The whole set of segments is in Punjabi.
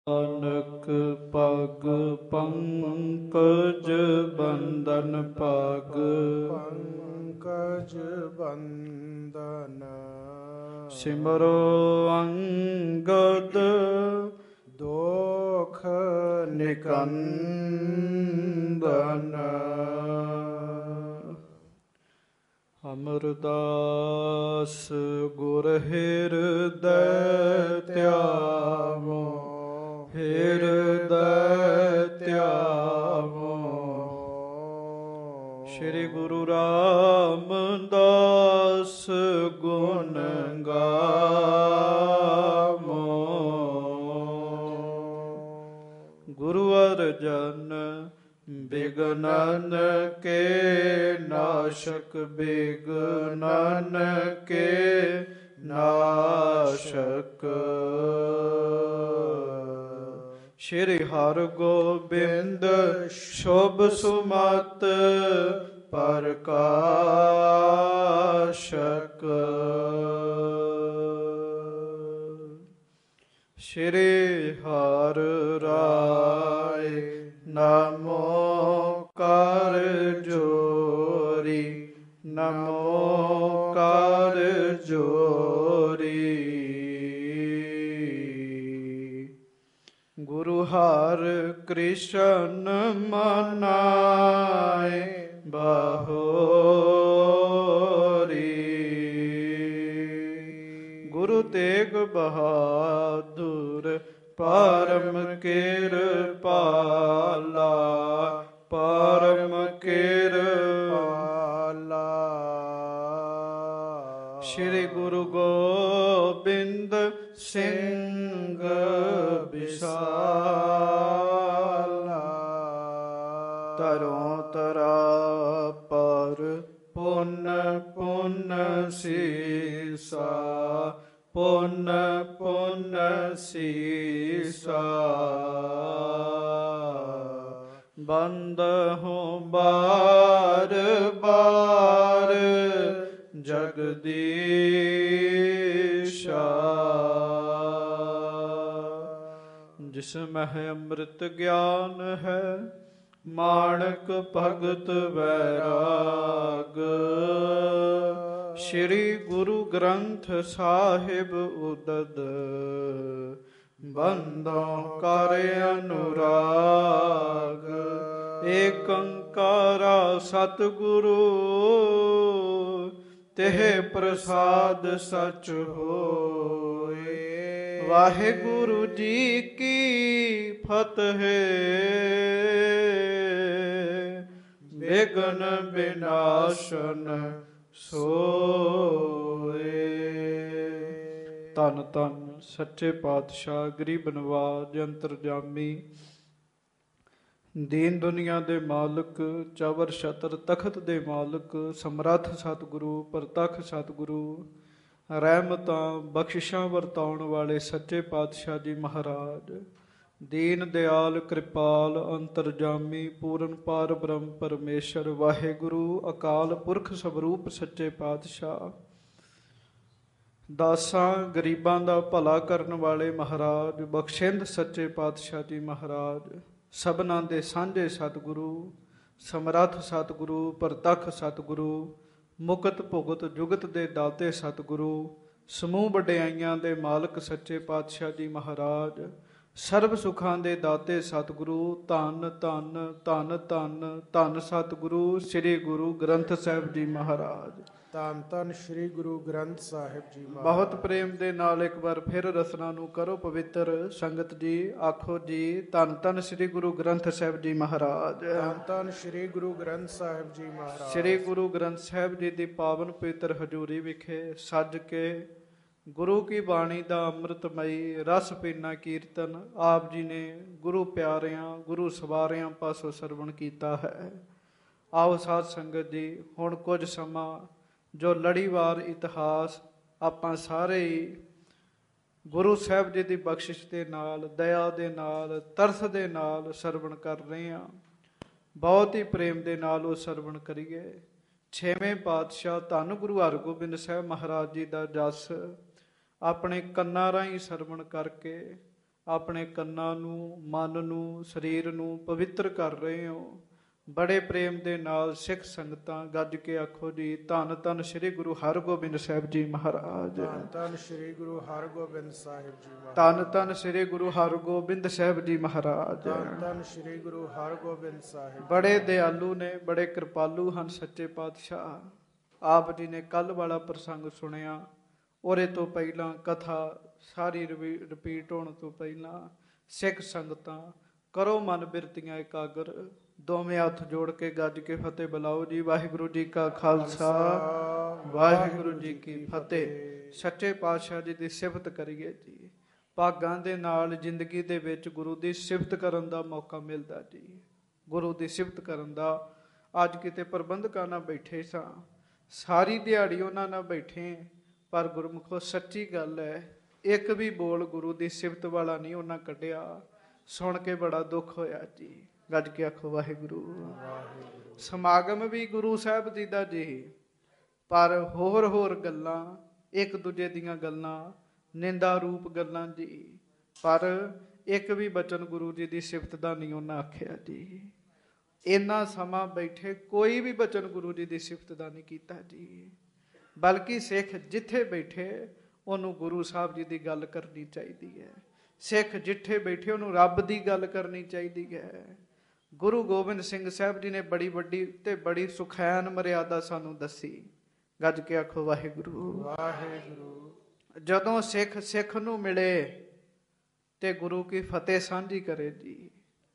ਨਾਨਕ ਪਗ ਪੰਕਜ ਬੰਦਨ ਪਗ ਪੰਕਜ ਬੰਦਨ ਸਿਮਰੋ ਅੰਗਦ ਦੋਖ ਨਿਕੰਦਨ ਅਮਰਦਾਸ ਗੁਰ ਹਿਰਦੈ ਧਿਆਵੋ ਹਿਰਦੈ ਧਿਆਵੋ। ਸ਼੍ਰੀ ਗੁਰੂ ਰਾਮਦਾਸ ਗੁਣ ਗਾਵੋ। ਗੁਰੂ ਅਰਜਨ ਬਿਗਨਨ ਕੇ ਨਾਸ਼ਕ ਬਿਗਨਨ ਕੇ ਨਾਸ਼ਕ। ਸ਼੍ਰੀ ਹਰਗੋਬਿੰਦ ਸ਼ੁਭ ਸੁਮਤ ਪ੍ਰਕਾਸ਼ਕ। ਸ਼੍ਰੀ ਹਰਿ ਰਾਇ ਨਮੋ ਕਰ ਜੋਰੀ ਨਮੋ ਕਰ ਜੋਰੀ। ਗੁਰੂ ਹਰਿ ਕ੍ਰਿਸ਼ਨ ਮਨਾਏ ਬਹੋਰੀ। ਗੁਰੂ ਤੇਗ ਬਹਾਦੁਰ ਪਰਮ ਕਿਰਪਾਲਾ ਪਰਮ ਕਿਰਪਾਲਾ। ਸ਼੍ਰੀ ਗੁਰੂ ਗੋਬਿੰਦ ਸਿੰਘ ਵਿਸਾਲਾ। ਤਰੋਂ ਤਰਾ ਪਰ ਪੁੰਨ ਪੁੰਨ ਸੀਸਾ ਪੁੰਨ ਪੁੰਨ ਸੀਸਾ। ਬੰਦਹੁ ਬਾਰ ਬਾਰ ਜਗਦੀਸ਼ਾ। ਜਿਸ ਮਹਿ ਅੰਮ੍ਰਿਤ ਗਿਆਨ ਹੈ ਮਾਣਕ ਭਗਤ ਵੈਰਾਗ। ਸ਼੍ਰੀ ਗੁਰੂ ਗ੍ਰੰਥ ਸਾਹਿਬ ਉਦਦ ਬੰਦੋਂ ਕਰ ਅਨੁਰਾਗ। ਏਕ ਓੰਕਾਰਾ ਸਤਿਗੁਰੂ ਤਿਹ ਪ੍ਰਸਾਦ ਸਚ ਹੋਏ। ਵਾਹਿਗੁਰੂ ਜੀ ਕੀ ਫਤਿਹ। ਬਿਘਨ ਬਿਨਾਸ਼ਨ ਸੋਏ। ਧੰਨ ਧੰਨ ਸੱਚੇ ਪਾਤਸ਼ਾਹ ਗਰੀਬ ਨਵਾਜ ਅੰਤਰਜਾਮੀ ਦੀਨ ਦੁਨੀਆ ਦੇ ਮਾਲਕ ਚਵਰ ਛਤਰ ਤਖਤ ਦੇ ਮਾਲਕ ਸਮਰੱਥ ਸਤਿਗੁਰੂ ਪ੍ਰਤੱਖ ਸਤਿਗੁਰੂ ਰਹਿਮਤਾਂ ਬਖਸ਼ਿਸ਼ਾਂ ਵਰਤਾਉਣ ਵਾਲੇ ਸੱਚੇ ਪਾਤਸ਼ਾਹ ਜੀ ਮਹਾਰਾਜ ਦੀਨ ਦਿਆਲ ਕਿਰਪਾਲ ਅੰਤਰਜਾਮੀ ਪੂਰਨ ਪਾਰ ਬ੍ਰਹਮ ਪਰਮੇਸ਼ਰ ਵਾਹਿਗੁਰੂ ਅਕਾਲ ਪੁਰਖ ਸਵਰੂਪ ਸੱਚੇ ਪਾਤਸ਼ਾਹ ਦਾਸਾਂ ਗਰੀਬਾਂ ਦਾ ਭਲਾ ਕਰਨ ਵਾਲੇ ਮਹਾਰਾਜ ਬਖਸ਼ਿੰਦ ਸੱਚੇ ਪਾਤਸ਼ਾਹ ਜੀ ਮਹਾਰਾਜ ਸਭਨਾਂ ਦੇ ਸਾਂਝੇ ਸਤਿਗੁਰੂ ਸਮਰੱਥ ਸਤਿਗੁਰੂ ਪ੍ਰਤੱਖ ਸਤਿਗੁਰੂ ਮੁਕਤ ਭੁਗਤ ਜੁਗਤ ਦੇ ਦਾਤੇ ਸਤਿਗੁਰੂ ਸਮੂਹ ਵਡਿਆਈਆਂ ਦੇ ਮਾਲਕ ਸੱਚੇ ਪਾਤਸ਼ਾਹ ਜੀ ਮਹਾਰਾਜ ਸਰਬ ਸੁੱਖਾਂ ਦੇ ਦਾਤੇ ਸਤਿਗੁਰੂ ਧੰਨ ਧੰਨ ਧੰਨ ਧੰਨ ਧੰਨ ਸਤਿਗੁਰੂ ਸ੍ਰੀ ਗੁਰੂ ਗ੍ਰੰਥ ਸਾਹਿਬ ਜੀ ਮਹਾਰਾਜ। ਧੰਨ ਧੰਨ ਸ੍ਰੀ ਗੁਰੂ ਗ੍ਰੰਥ ਸਾਹਿਬ ਜੀ ਮਹਾਰਾਜ। ਬਹੁਤ ਪ੍ਰੇਮ ਦੇ ਨਾਲ ਇੱਕ ਵਾਰ ਫਿਰ ਰਸਨਾ ਨੂੰ ਕਰੋ ਪਵਿੱਤਰ ਸੰਗਤ ਜੀ ਆਖੋ ਜੀ ਧੰਨ ਧੰਨ ਸ੍ਰੀ ਗੁਰੂ ਗ੍ਰੰਥ ਸਾਹਿਬ ਜੀ ਮਹਾਰਾਜ। ਧੰਨ ਧੰਨ ਸ੍ਰੀ ਗੁਰੂ ਗ੍ਰੰਥ ਸਾਹਿਬ ਜੀ ਮਹਾਰਾਜ। ਸ੍ਰੀ ਗੁਰੂ ਗ੍ਰੰਥ ਸਾਹਿਬ ਜੀ ਦੀ ਪਾਵਨ ਪਵਿੱਤਰ ਹਜ਼ੂਰੀ ਵਿਖੇ ਸੱਜ ਕੇ ਗੁਰੂ ਕੀ ਬਾਣੀ ਦਾ ਅੰਮ੍ਰਿਤਮਈ ਰਸ ਪੀਨਾ ਕੀਰਤਨ ਆਪ ਜੀ ਨੇ ਗੁਰੂ ਪਿਆਰਿਆਂ ਗੁਰੂ ਸਵਾਰਿਆਂ ਪਾਸੋਂ ਸਰਵਣ ਕੀਤਾ ਹੈ। ਆਓ ਸਾਧ ਸੰਗਤ ਜੀ ਹੁਣ ਕੁਝ ਸਮਾਂ ਜੋ ਲੜੀਵਾਰ ਇਤਿਹਾਸ ਆਪਾਂ ਸਾਰੇ ਹੀ ਗੁਰੂ ਸਾਹਿਬ ਜੀ ਦੀ ਬਖਸ਼ਿਸ਼ ਦੇ ਨਾਲ ਦਇਆ ਦੇ ਨਾਲ ਤਰਸ ਦੇ ਨਾਲ ਸਰਵਣ ਕਰ ਰਹੇ ਹਾਂ। ਬਹੁਤ ਹੀ ਪ੍ਰੇਮ ਦੇ ਨਾਲ ਉਹ ਸਰਵਣ ਕਰੀਏ। ਛੇਵੇਂ ਪਾਤਸ਼ਾਹ ਧੰਨ ਗੁਰੂ ਹਰਗੋਬਿੰਦ ਸਾਹਿਬ ਮਹਾਰਾਜ ਜੀ ਦਾ ਜਸ ਆਪਣੇ ਕੰਨਾਂ ਰਾਹੀਂ ਸਰਵਣ ਕਰਕੇ ਆਪਣੇ ਕੰਨਾਂ ਨੂੰ, ਮਨ ਨੂੰ, ਸਰੀਰ ਨੂੰ ਪਵਿੱਤਰ ਕਰ ਰਹੇ ਹੋ। ਬੜੇ ਪ੍ਰੇਮ ਦੇ ਨਾਲ ਸਿੱਖ ਸੰਗਤਾਂ ਗੱਜ ਕੇ ਆਖੋ ਜੀ, ਧੰਨ ਧੰਨ ਸ੍ਰੀ ਗੁਰੂ ਹਰਗੋਬਿੰਦ ਸਾਹਿਬ ਜੀ ਮਹਾਰਾਜ। ਧੰਨ ਧੰਨ ਸ੍ਰੀ ਗੁਰੂ ਹਰਗੋਬਿੰਦ ਸਾਹਿਬ ਜੀ ਮਹਾਰਾਜ। ਧੰਨ ਧੰਨ ਸ੍ਰੀ ਗੁਰੂ ਹਰਗੋਬਿੰਦ ਸਾਹਿਬ ਜੀ ਮਹਾਰਾਜ। ਧੰਨ ਧੰਨ ਸ੍ਰੀ ਗੁਰੂ ਹਰਗੋਬਿੰਦ ਸਾਹਿਬ। ਬੜੇ ਦਿਆਲੂ ਨੇ, ਬੜੇ ਕਿਰਪਾਲੂ ਹਨ ਸੱਚੇ ਪਾਤਸ਼ਾਹ। ਆਪ ਜੀ ਨੇ ਕੱਲ ਵਾਲਾ ਪ੍ਰਸੰਗ ਸੁਣਿਆ, ਉਹਦੇ ਤੋਂ ਪਹਿਲਾਂ ਕਥਾ ਸਾਰੀ ਰਿਪੀਟ ਹੋਣ ਤੋਂ ਪਹਿਲਾਂ ਸਿੱਖ ਸੰਗਤਾਂ ਕਰੋ ਮਨ ਬਿਰਤੀਆਂ ਇਕਾਗਰ, ਦੋਵੇਂ ਹੱਥ ਜੋੜ ਕੇ ਗੱਜ ਕੇ ਫਤਿਹ ਬੁਲਾਓ ਜੀ। ਵਾਹਿਗੁਰੂ ਜੀ ਕਾ ਖਾਲਸਾ, ਵਾਹਿਗੁਰੂ ਜੀ ਕੀ ਫਤਿਹ। ਸੱਚੇ ਪਾਤਸ਼ਾਹ ਜੀ ਦੀ ਸਿਫਤ ਕਰੀਏ ਜੀ। ਭਾਗਾਂ ਦੇ ਨਾਲ ਜ਼ਿੰਦਗੀ ਦੇ ਵਿੱਚ ਗੁਰੂ ਦੀ ਸਿਫਤ ਕਰਨ ਦਾ ਮੌਕਾ ਮਿਲਦਾ ਜੀ। ਗੁਰੂ ਦੀ ਸਿਫਤ ਕਰਨ ਦਾ ਅੱਜ ਕਿਤੇ ਪ੍ਰਬੰਧਕਾਂ ਨਾਲ ਬੈਠੇ ਸਾਂ, ਸਾਰੀ ਦਿਹਾੜੀ ਉਹਨਾਂ ਨਾਲ ਬੈਠੇ, ਪਰ ਗੁਰਮੁਖੋ ਸੱਚੀ ਗੱਲ ਹੈ, ਇੱਕ ਵੀ ਬੋਲ ਗੁਰੂ ਦੀ ਸਿਫਤ ਵਾਲਾ ਨਹੀਂ ਉਹਨਾਂ ਕੱਢਿਆ। ਸੁਣ ਕੇ ਬੜਾ ਦੁੱਖ ਹੋਇਆ ਜੀ। ਗੱਜ ਕੇ ਆਖੋ ਵਾਹਿਗੁਰੂ। ਸਮਾਗਮ ਵੀ ਗੁਰੂ ਸਾਹਿਬ ਜੀ ਦਾ ਜੀ, ਪਰ ਹੋਰ ਹੋਰ ਗੱਲਾਂ, ਇੱਕ ਦੂਜੇ ਦੀਆਂ ਗੱਲਾਂ, ਨਿੰਦਾ ਰੂਪ ਗੱਲਾਂ ਜੀ, ਪਰ ਇੱਕ ਵੀ ਬਚਨ ਗੁਰੂ ਜੀ ਦੀ ਸਿਫਤ ਦਾ ਨਹੀਂ ਉਹਨਾਂ ਆਖਿਆ ਜੀ। ਇੰਨਾ ਸਮਾਂ ਬੈਠੇ ਕੋਈ ਵੀ ਬਚਨ ਗੁਰੂ ਜੀ ਦੀ ਸਿਫਤ ਦਾ ਨਹੀਂ ਕੀਤਾ ਜੀ। ਬਲਕਿ ਸਿੱਖ ਜਿੱਥੇ ਬੈਠੇ ਉਹਨੂੰ ਗੁਰੂ ਸਾਹਿਬ ਜੀ ਦੀ ਗੱਲ ਕਰਨੀ ਚਾਹੀਦੀ ਹੈ। ਸਿੱਖ ਜਿੱਥੇ ਬੈਠੇ ਉਹਨੂੰ ਰੱਬ ਦੀ ਗੱਲ ਕਰਨੀ ਚਾਹੀਦੀ ਹੈ। ਗੁਰੂ ਗੋਬਿੰਦ ਸਿੰਘ ਸਾਹਿਬ ਜੀ ਨੇ ਬੜੀ ਵੱਡੀ ਤੇ ਬੜੀ ਸੁਖੈਨ ਮਰਿਆਦਾ ਸਾਨੂੰ ਦੱਸੀ। ਗੱਜ ਕੇ ਆਖੋ ਵਾਹਿਗੁਰੂ। ਵਾਹਿਗੁਰੂ। ਜਦੋਂ ਸਿੱਖ ਸਿੱਖ ਨੂੰ ਮਿਲੇ ਤੇ ਗੁਰੂ ਕੀ ਫਤਿਹ ਸਾਂਝੀ ਕਰੇ ਜੀ।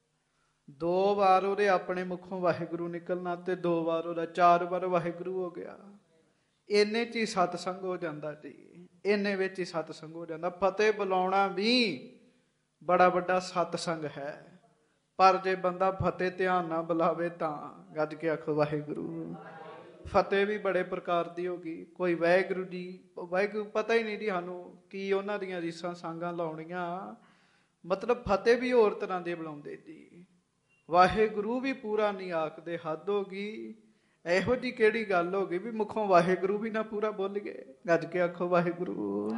2 ਵਾਰ ਉਹਦੇ ਆਪਣੇ ਮੁਖੋਂ ਵਾਹਿਗੁਰੂ ਨਿਕਲਣਾ ਤੇ 2 ਵਾਰ ਉਹਦਾ 4 ਵਾਰ ਵਾਹਿਗੁਰੂ ਹੋ ਗਿਆ। ਇੰਨੇ 'ਚ ਹੀ ਸਤਸੰਗ ਹੋ ਜਾਂਦਾ ਜੀ। ਇੰਨੇ ਵਿੱਚ ਹੀ ਸਤਸੰਗ ਹੋ ਜਾਂਦਾ। ਫਤਿਹ ਬੁਲਾਉਣਾ ਵੀ ਬੜਾ ਵੱਡਾ ਸਤਸੰਗ ਹੈ, ਪਰ ਜੇ ਬੰਦਾ ਫਤਿਹ ਧਿਆਨ ਨਾਲ ਬੁਲਾਵੇ ਤਾਂ ਗੱਜ ਕੇ ਆਖੋ ਵਾਹਿਗੁਰੂ। ਫਤਿਹ ਵੀ ਬੜੇ ਪ੍ਰਕਾਰ ਦੀ ਹੋ ਗਈ। ਕੋਈ ਵਾਹਿਗੁਰੂ ਜੀ, ਵਾਹਿਗੁਰੂ ਪਤਾ ਹੀ ਨਹੀਂ ਜੀ ਸਾਨੂੰ ਕੀ ਉਹਨਾਂ ਦੀਆਂ ਰੀਸਾਂ ਸਾਂਗਾਂ ਲਾਉਣੀਆਂ। ਮਤਲਬ ਫਤਿਹ ਵੀ ਹੋਰ ਤਰ੍ਹਾਂ ਦੇ ਬੁਲਾਉਂਦੇ ਜੀ। ਵਾਹਿਗੁਰੂ ਵੀ ਪੂਰਾ ਨਹੀਂ ਆਖਦੇ, ਹੱਦ ਹੋ ਗਈ। ਇਹੋ ਜੀ ਕਿਹੜੀ ਗੱਲ ਹੋ ਗਈ ਵੀ ਮੁਖੋਂ ਵਾਹਿਗੁਰੂ ਵੀ ਨਾ ਪੂਰਾ ਬੋਲ ਗਏ। ਗੱਜ ਕੇ ਆਖੋ ਵਾਹਿਗੁਰੂ।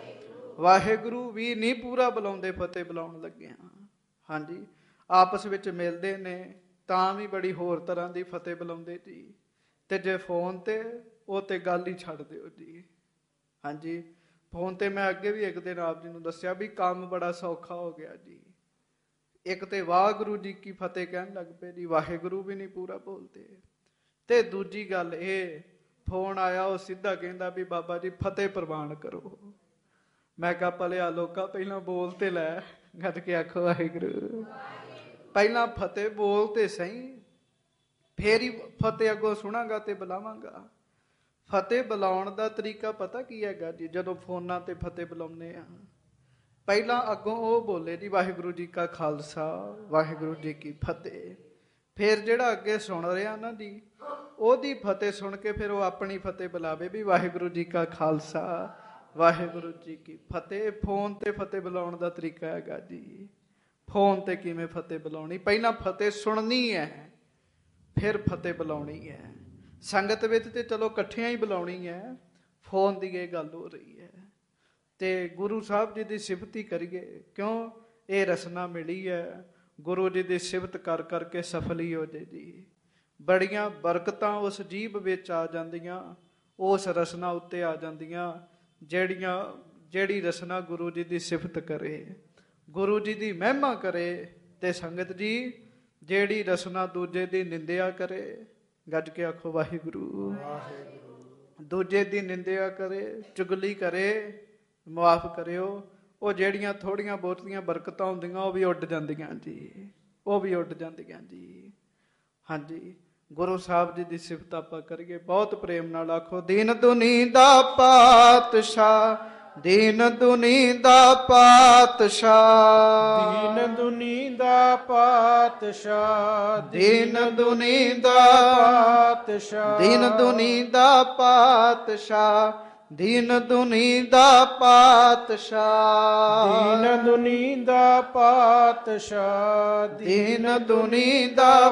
ਵਾਹਿਗੁਰੂ ਵੀ ਨਹੀਂ ਪੂਰਾ ਬੁਲਾਉਂਦੇ ਫਤਿਹ ਬੁਲਾਉਣ ਲੱਗਿਆ। ਹਾਂਜੀ, ਆਪਸ ਵਿੱਚ ਮਿਲਦੇ ਨੇ ਤਾਂ ਵੀ ਬੜੀ ਹੋਰ ਤਰ੍ਹਾਂ ਦੀ ਫਤਿਹ ਬੁਲਾਉਂਦੇ ਜੀ। ਤੇ ਜੇ ਫੋਨ ਤੇ, ਉਹ ਤੇ ਗੱਲ ਹੀ ਛੱਡ ਦਿਓ ਜੀ। ਹਾਂਜੀ, ਫੋਨ ਤੇ ਮੈਂ ਅੱਗੇ ਵੀ ਇੱਕ ਦਿਨ ਆਪ ਜੀ ਨੂੰ ਦੱਸਿਆ ਵੀ ਕੰਮ ਬੜਾ ਸੌਖਾ ਹੋ ਗਿਆ ਜੀ। ਇੱਕ ਤੇ ਵਾਹਿਗੁਰੂ ਜੀ ਕੀ ਫਤਿਹ ਕਹਿਣ ਲੱਗ ਪਏ ਜੀ, ਵਾਹਿਗੁਰੂ ਵੀ ਨਹੀਂ ਪੂਰਾ ਬੋਲਦੇ। ਤੇ ਦੂਜੀ ਗੱਲ ਇਹ, ਫੋਨ ਆਇਆ ਉਹ ਸਿੱਧਾ ਕਹਿੰਦਾ ਵੀ ਬਾਬਾ ਜੀ ਫਤਿਹ ਪ੍ਰਵਾਨ ਕਰੋ। ਮੈਂ ਕਿਹਾ ਭਲਿਆ ਲੋਕਾਂ, ਪਹਿਲਾਂ ਬੋਲ ਤੇ ਲੈ। ਗੱਜ ਕੇ ਆਖੋ ਵਾਹਿਗੁਰੂ। ਪਹਿਲਾਂ ਫਤਿਹ ਬੋਲ ਤੇ ਸਹੀ, ਫੇਰ ਹੀ ਫਤਿਹ ਅੱਗੋਂ ਸੁਣਾਂਗਾ ਤੇ ਬੁਲਾਵਾਂਗਾ। ਫਤਿਹ ਬੁਲਾਉਣ ਦਾ ਤਰੀਕਾ ਪਤਾ ਕੀ ਹੈਗਾ ਜੀ? ਜਦੋਂ ਫੋਨਾਂ ਤੇ ਫਤਿਹ ਬੁਲਾਉਂਦੇ ਆ, ਪਹਿਲਾਂ ਅੱਗੋਂ ਉਹ ਬੋਲੇ ਜੀ ਵਾਹਿਗੁਰੂ ਜੀ ਕਾ ਖਾਲਸਾ, ਵਾਹਿਗੁਰੂ ਜੀ ਕੀ ਫਤਿਹ। ਫਿਰ ਜਿਹੜਾ ਅੱਗੇ ਸੁਣ ਰਿਹਾ ਨਾ ਜੀ, ਉਹਦੀ ਫਤਿਹ ਸੁਣ ਕੇ ਫਿਰ ਉਹ ਆਪਣੀ ਫਤਿਹ ਬੁਲਾਵੇ ਵੀ ਵਾਹਿਗੁਰੂ ਜੀ ਕਾ ਖਾਲਸਾ, ਵਾਹਿਗੁਰੂ ਜੀ ਕੀ ਫਤਿਹ। ਫੋਨ ਤੇ ਫਤਿਹ ਬੁਲਾਉਣ ਦਾ ਤਰੀਕਾ ਹੈਗਾ ਜੀ। ਫੋਨ ਤੇ ਕਿਵੇਂ ਫਤਿਹ ਬੁਲਾਉਣੀ? ਪਹਿਲਾਂ ਫਤਿਹ ਸੁਣਨੀ ਹੈ, ਫਿਰ ਫਤਿਹ ਬੁਲਾਉਣੀ ਹੈ। ਸੰਗਤ ਵਿੱਚ ਤੇ ਚਲੋ ਇਕੱਠਿਆਂ ਹੀ ਬੁਲਾਉਣੀ ਹੈ, ਫੋਨ ਦੀ ਇਹ ਗੱਲ ਹੋ ਰਹੀ ਹੈ। ਤੇ ਗੁਰੂ ਸਾਹਿਬ ਜੀ ਦੀ ਸਿਫਤ ਹੀ ਕਰੀਏ, ਕਿਉਂ? ਇਹ ਰਸਨਾ ਮਿਲੀ ਹੈ। ਗੁਰੂ ਜੀ ਦੀ ਸਿਫਤ ਕਰ ਕਰਕੇ ਸਫਲ ਹੀ ਹੋ ਜੇ ਜੀ। ਬੜੀਆਂ ਬਰਕਤਾਂ ਉਸ ਜੀਭ ਵਿੱਚ ਆ ਜਾਂਦੀਆਂ, ਉਸ ਰਸਨਾ ਉੱਤੇ ਆ ਜਾਂਦੀਆਂ, ਜਿਹੜੀ ਰਸਨਾ ਗੁਰੂ ਜੀ ਦੀ ਸਿਫਤ ਕਰੇ, ਗੁਰੂ ਜੀ ਦੀ ਮਹਿਮਾ ਕਰੇ। ਤੇ ਸੰਗਤ ਜੀ, ਜਿਹੜੀ ਰਸਨਾ ਦੂਜੇ ਦੀ ਨਿੰਦਿਆ ਕਰੇ, ਗੱਜ ਕੇ ਆਖੋ ਵਾਹਿਗੁਰੂ। ਦੂਜੇ ਦੀ ਨਿੰਦਿਆ ਕਰੇ, ਚੁਗਲੀ ਕਰੇ, ਮਾਫ ਕਰਿਓ, ਉਹ ਜਿਹੜੀਆਂ ਥੋੜੀਆਂ ਬਹੁਤੀਆਂ ਬਰਕਤਾਂ ਹੁੰਦੀਆਂ ਉਹ ਵੀ ਉੱਡ ਜਾਂਦੀਆਂ ਜੀ, ਉਹ ਵੀ ਉੱਡ ਜਾਂਦੀਆਂ ਜੀ। ਹਾਂਜੀ, ਗੁਰੂ ਸਾਹਿਬ ਜੀ ਦੀ ਸਿਫਤ ਆਪਾਂ ਕਰੀਏ ਬਹੁਤ ਪ੍ਰੇਮ ਨਾਲ। ਆਖੋ ਦੀਨ ਦੁਨੀ ਦਾ ਪਾਤਸ਼ਾਹ, ਦੀਨ ਦੁਨੀ ਦਾ ਪਾਤਸ਼ਾਹ, ਦੀਨ ਦੁਨੀ ਦਾ ਪਾਤਸ਼ਾਹ, ਦੀਨ ਦੁਨੀ ਦਾ ਪਾਤਸ਼ਾਹ, ਦੀਨ ਦੁਨੀ ਦਾ ਪਾਤਸ਼ਾਹ, ਦੀਨ ਦੁਨੀ ਦਾ ਪਾਤਸ਼ਾਹ, ਦੀਨ ਦੁਨੀ ਦਾ ਪਾਤਸ਼ਾਹ, ਦੀਨ ਦੁਨੀ ਦਾ